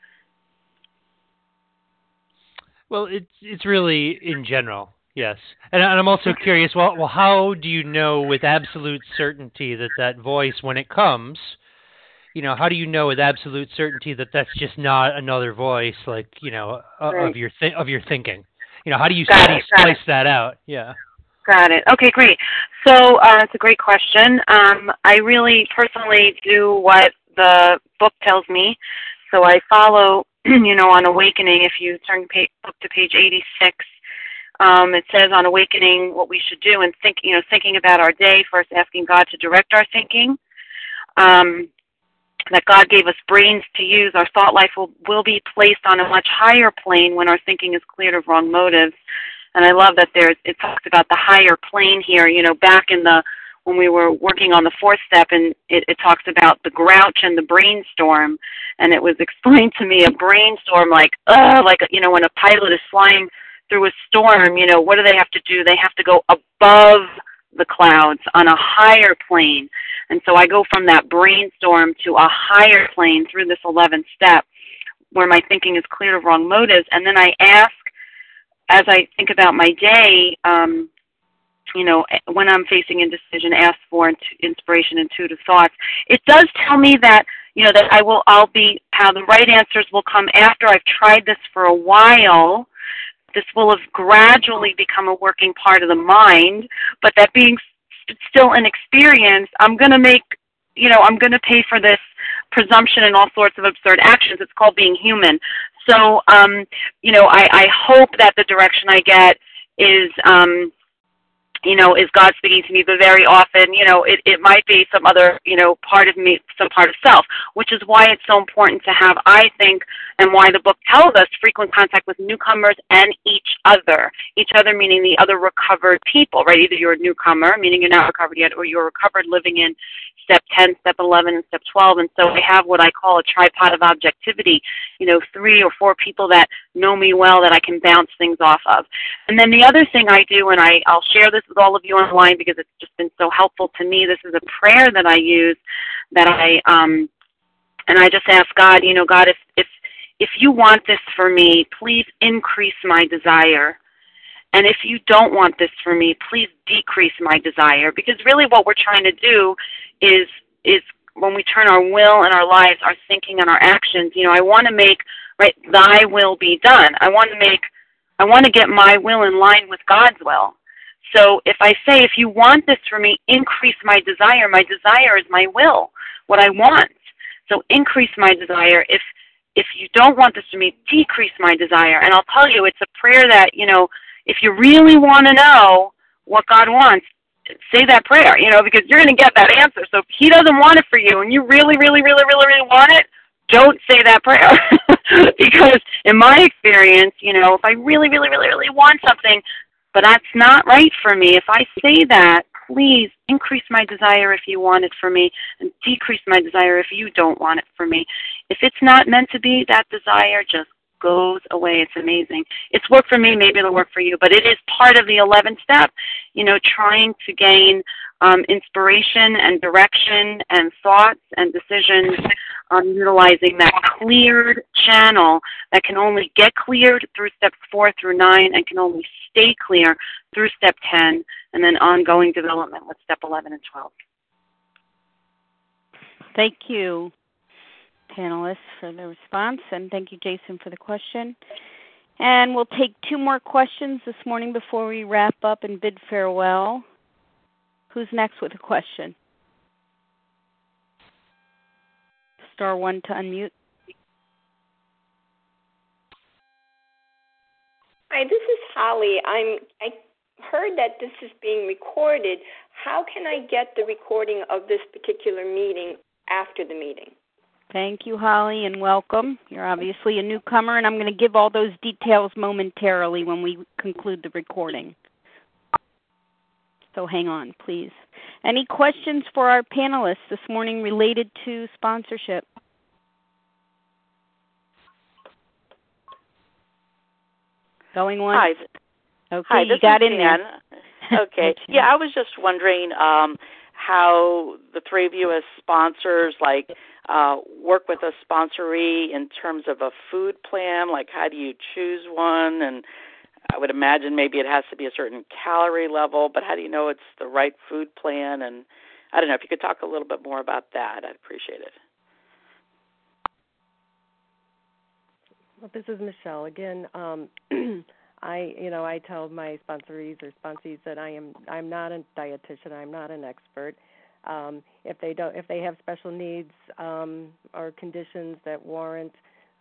Well, it's really in general, yes. And I'm also curious, well, how do you know with absolute certainty that voice, when it comes, how do you know with absolute certainty that that's just not another voice, like, of your thinking? How do you slice that out? Yeah. Got it. Okay, great. So it's a great question. I really personally do what the book tells me. So I follow, on Awakening, if you turn up to page 86, it says on Awakening what we should do and thinking about our day, first asking God to direct our thinking. that God gave us brains to use. Our thought life will be placed on a much higher plane when our thinking is cleared of wrong motives. And I love that it talks about the higher plane here. Back in when we were working on the fourth step, and it talks about the grouch and the brainstorm, and it was explained to me a brainstorm like when a pilot is flying through a storm, what do they have to do? They have to go above the clouds on a higher plane. And so I go from that brainstorm to a higher plane through this 11th step where my thinking is clear of wrong motives. And then I ask, as I think about my day, when I'm facing indecision, ask for inspiration, intuitive thoughts. It does tell me that, how the right answers will come after I've tried this for a while. This will have gradually become a working part of the mind, but that being still an experience, I'm going to pay for this presumption and all sorts of absurd actions. It's called being human. So, I hope that the direction I get is God speaking to me, but very often, it might be some other, part of me, some part of self, which is why it's so important to have, I think, and why the book tells us frequent contact with newcomers and each other meaning the other recovered people, right? Either you're a newcomer, meaning you're not recovered yet, or you're recovered living in step 10, step 11, and step 12. And so I have what I call a tripod of objectivity, 3 or 4 people that know me well that I can bounce things off of. And then the other thing I do, and I'll share this with all of you online because it's just been so helpful to me, this is a prayer that I use that and I just ask God, God, if you want this for me, please increase my desire. And if you don't want this for me, please decrease my desire. Because really what we're trying to do is when we turn our will and our lives, our thinking and our actions, I want to make, right, thy will be done. I want to get my will in line with God's will. So if I say, if you want this for me, increase my desire is my will, what I want. So increase my desire. If you don't want this for me, decrease my desire. And I'll tell you, it's a prayer that, if you really want to know what God wants, say that prayer, because you're going to get that answer. So if he doesn't want it for you and you really, really, really, really, really want it, don't say that prayer. Because in my experience, if I really, really, really, really want something, but that's not right for me, if I say that, please increase my desire if you want it for me and decrease my desire if you don't want it for me. If it's not meant to be, that desire just goes away. It's amazing. It's worked for me. Maybe it'll work for you, but it is part of the 11th step, trying to gain inspiration and direction and thoughts and decisions utilizing that cleared channel that can only get cleared through steps 4 through 9 and can only stay clear through step 10 and then ongoing development with step 11 and 12. Thank you, panelists, for the response, and thank you, Jason, for the question. And we'll take 2 more questions this morning before we wrap up and bid farewell. Who's next with a question? Star 1 to unmute. Hi, this is Holly. I heard that this is being recorded. How can I get the recording of this particular meeting after the meeting? Thank you, Holly, and welcome. You're obviously a newcomer, and I'm going to give all those details momentarily when we conclude the recording. So hang on, please. Any questions for our panelists this morning related to sponsorship? Going once? Hi. Okay, Hi, you got in there. Okay. Yeah, I was just wondering how the 3 of you as sponsors, work with a sponsoree in terms of a food plan. Like, how do you choose one? And I would imagine maybe it has to be a certain calorie level, but how do you know it's the right food plan? And I don't know, if you could talk a little bit more about that, I'd appreciate it. Well, this is Michelle again. I tell my sponsorees or sponsees that I'm not a dietitian. I'm not an expert. If they have special needs or conditions that warrant,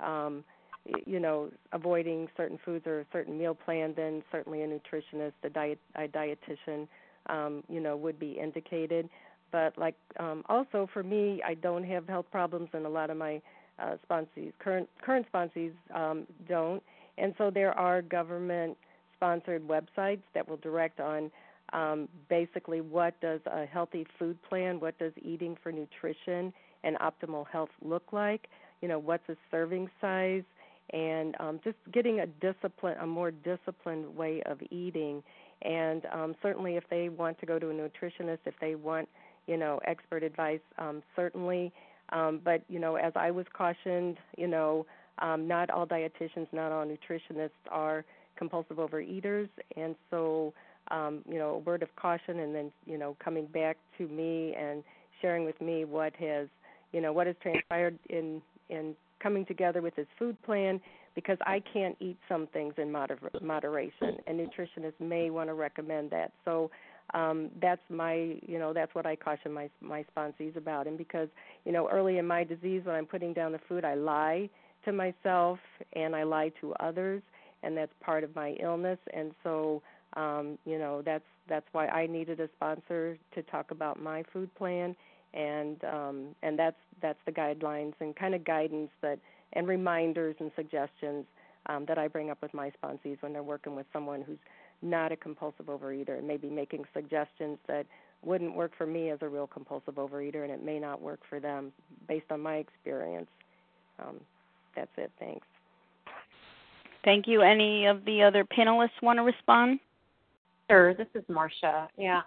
avoiding certain foods or a certain meal plan, then certainly a nutritionist, a dietitian, would be indicated. But like also for me, I don't have health problems, and a lot of my sponsees, current sponsees, don't. And so there are government-sponsored websites that will direct on basically what does a healthy food plan, what does eating for nutrition and optimal health look like, what's a serving size, and just getting a more disciplined way of eating. And certainly if they want to go to a nutritionist, if they want, expert advice, certainly. But, as I was cautioned, not all dietitians, not all nutritionists are compulsive overeaters. And so, a word of caution, and then, coming back to me and sharing with me what has transpired in coming together with this food plan, because I can't eat some things in moderation, and nutritionists may want to recommend that. So that's that's what I caution my sponsees about. And because, early in my disease, when I'm putting down the food, I lie to myself and I lie to others, and that's part of my illness. And so, that's why I needed a sponsor to talk about my food plan, and that's the guidelines and kind of guidance and reminders and suggestions that I bring up with my sponsees when they're working with someone who's not a compulsive overeater, and maybe making suggestions that wouldn't work for me as a real compulsive overeater, and it may not work for them based on my experience. That's it. Thanks. Thank you. Any of the other panelists want to respond? Sure. This is Marcia. Yeah.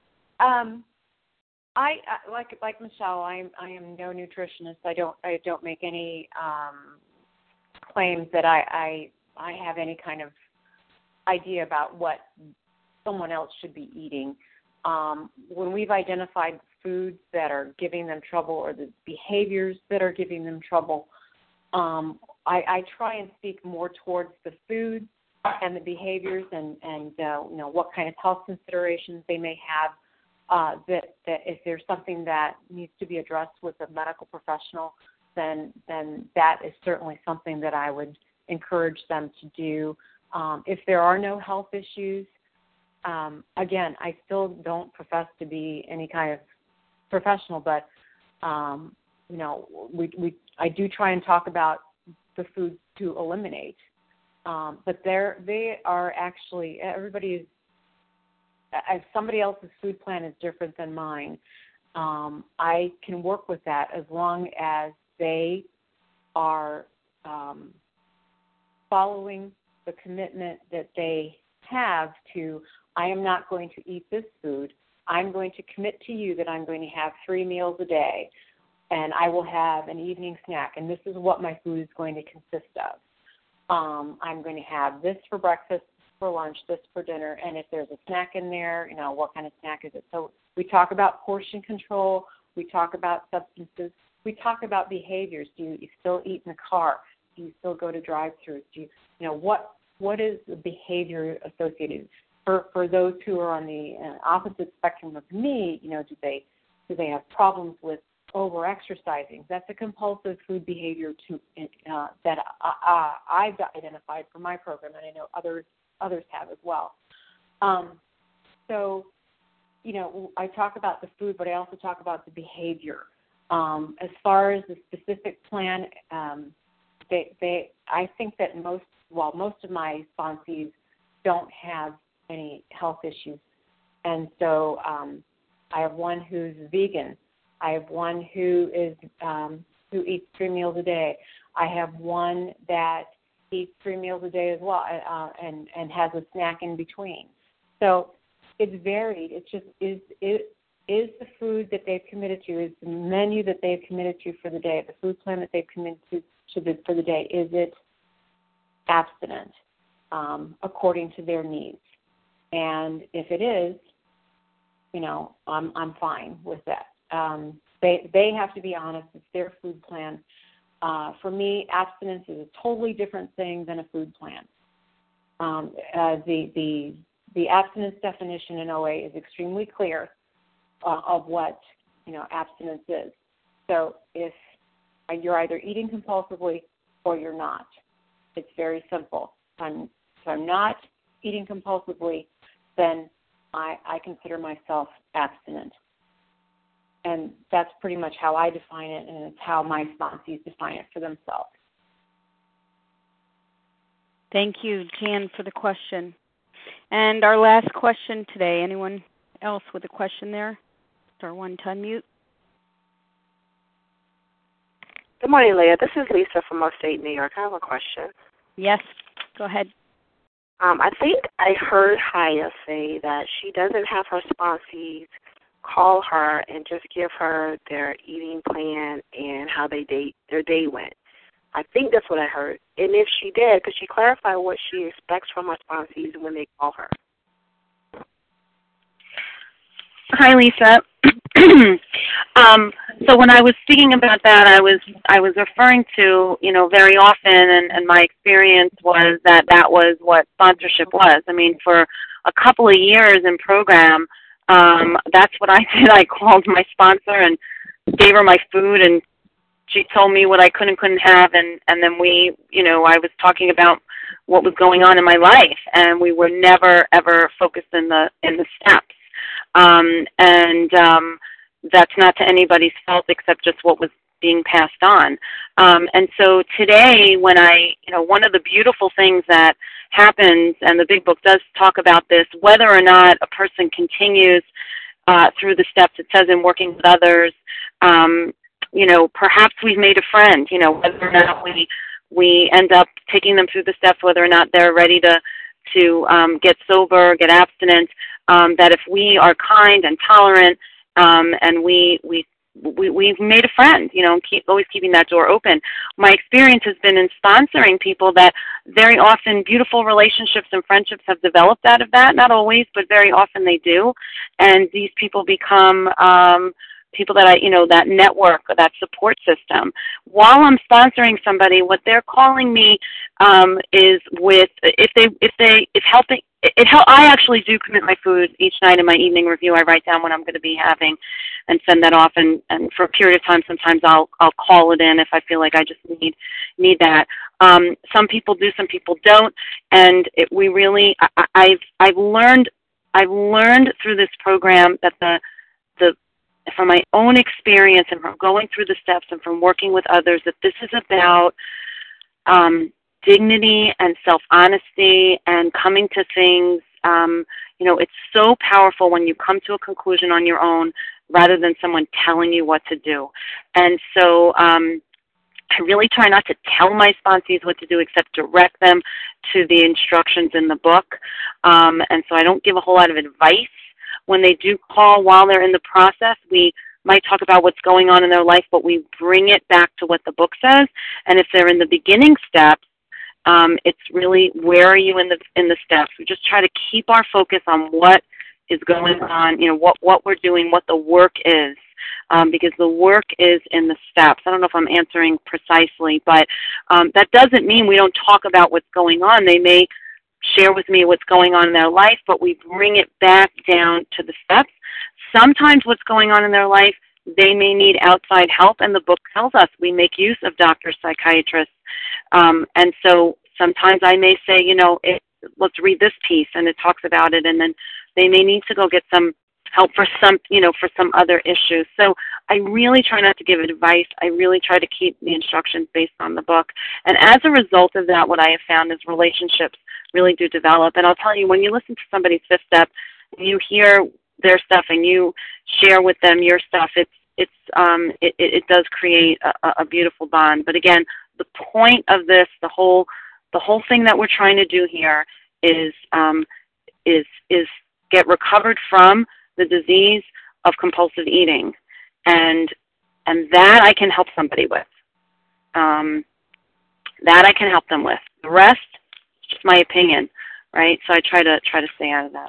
I like Michelle. I am no nutritionist. I don't make any claims that I have any kind of idea about what someone else should be eating. When we've identified foods that are giving them trouble, or the behaviors that are giving them trouble, I try and speak more towards the foods and the behaviors, and what kind of health considerations they may have. That if there's something that needs to be addressed with a medical professional, then that is certainly something that I would encourage them to do. If there are no health issues, again, I still don't profess to be any kind of professional, but I do try and talk about the foods to eliminate. But they are actually, everybody is, if somebody else's food plan is different than mine, I can work with that as long as they are following the commitment that they have to, I am not going to eat this food. I'm going to commit to you that I'm going to have 3 meals a day, and I will have an evening snack, and this is what my food is going to consist of. I'm going to have this for breakfast, for lunch, this for dinner, and if there's a snack in there, what kind of snack is it? So we talk about portion control. We talk about substances. We talk about behaviors. Do you still eat in the car? Do you still go to drive-thrus? Do what is the behavior associated? For those who are on the opposite spectrum of me, do they have problems with over-exercising? That's a compulsive food behavior that I've identified for my program, and I know others have as well. So, I talk about the food, but I also talk about the behavior. As far as the specific plan, I think that most of my sponsees don't have any health issues, and so I have one who's vegan. I have one who eats 3 meals a day. I have one that eats 3 meals a day as well, and has a snack in between. So it's varied. It's just is the food that they've committed to, is the menu that they've committed to for the day, the food plan that they've committed to for the day, is it abstinent according to their needs? And if it is, I'm fine with that. They have to be honest. It's their food plan. For me, abstinence is a totally different thing than a food plan. The abstinence definition in OA is extremely clear of what abstinence is. So if you're either eating compulsively or you're not, it's very simple. If I'm not eating compulsively, then I consider myself abstinent. And that's pretty much how I define it, and it's how my sponsees define it for themselves. Thank you, Jan, for the question. And our last question today, anyone else with a question there? Star 1 to unmute. Good morning, Leah. This is Lisa from upstate New York. I have a question. Yes, go ahead. I think I heard Haya say that she doesn't have her sponsees call her and just give her their eating plan and how their day went. I think that's what I heard. And if she did, could she clarify what she expects from her sponsees when they call her? Hi, Lisa. So when I was speaking about that, I was referring to, very often, and my experience was that was what sponsorship was. I mean, for a couple of years in program, that's what I did. I called my sponsor and gave her my food, and she told me what I could and couldn't have, and then I was talking about what was going on in my life, and we were never ever focused in the steps. That's not to anybody's fault except just what was being passed on. And so today, when one of the beautiful things that happens, and the Big Book does talk about this, whether or not a person continues through the steps, it says in working with others, perhaps we've made a friend, whether or not we end up taking them through the steps, whether or not they're ready to get sober, get abstinent, that if we are kind and tolerant, and we've made a friend, and always keeping that door open. My experience has been in sponsoring people that very often beautiful relationships and friendships have developed out of that. Not always, but very often they do. And these people become people that that network or that support system. While I'm sponsoring somebody, what they're calling me is with I actually do commit my food each night in my evening review. I write down what I'm going to be having and send that off, and for a period of time sometimes I'll call it in if I feel like I just need that. Some people do, some people don't, and I've learned through this program that from my own experience and from going through the steps and from working with others, that this is about dignity and self-honesty and coming to things. It's so powerful when you come to a conclusion on your own rather than someone telling you what to do. And so I really try not to tell my sponsees what to do except direct them to the instructions in the book. And so I don't give a whole lot of advice. When they do call while they're in the process, we might talk about what's going on in their life, but we bring it back to what the book says. And if they're in the beginning steps, it's really, where are you in the steps? We just try to keep our focus on what is going on, what we're doing, what the work is, because the work is in the steps. I don't know if I'm answering precisely, but that doesn't mean we don't talk about what's going on. They may share with me what's going on in their life, but we bring it back down to the steps. Sometimes what's going on in their life, they may need outside help, and the book tells us we make use of doctors, psychiatrists. And so sometimes I may say, let's read this piece, and it talks about it, and then they may need to go get some help for some other issues. So I really try not to give advice. I really try to keep the instructions based on the book. And as a result of that, what I have found is relationships really do develop. And I'll tell you, when you listen to somebody's fifth step, and you hear their stuff and you share with them your stuff, it does create a beautiful bond. But again, the point of this, the whole thing that we're trying to do here is get recovered from the disease of compulsive eating, and that I can help somebody with. That I can help them with. The rest, it's just my opinion, right? So I try to stay out of that.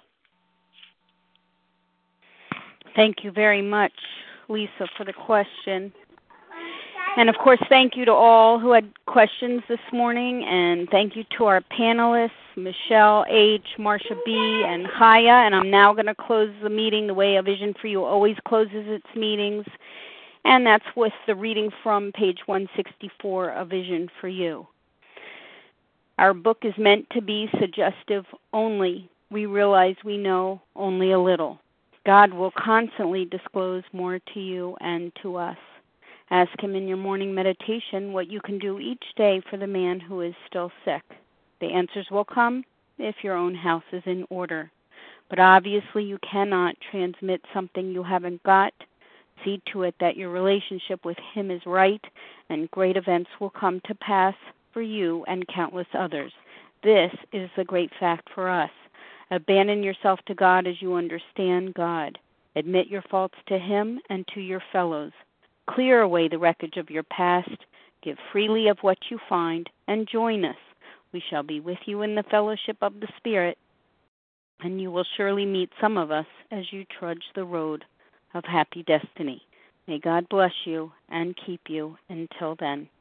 Thank you very much, Lisa, for the question. And, of course, thank you to all who had questions this morning, and thank you to our panelists, Michelle H., Marcia B., and Haya. And I'm now going to close the meeting the way A Vision for You always closes its meetings, and that's with the reading from page 164, A Vision for You. Our book is meant to be suggestive only. We realize we know only a little. God will constantly disclose more to you and to us. Ask Him in your morning meditation what you can do each day for the man who is still sick. The answers will come if your own house is in order. But obviously you cannot transmit something you haven't got. See to it that your relationship with Him is right, and great events will come to pass for you and countless others. This is the great fact for us. Abandon yourself to God as you understand God. Admit your faults to Him and to your fellows. Clear away the wreckage of your past. Give freely of what you find, and join us. We shall be with you in the fellowship of the Spirit, and you will surely meet some of us as you trudge the road of happy destiny. May God bless you and keep you until then.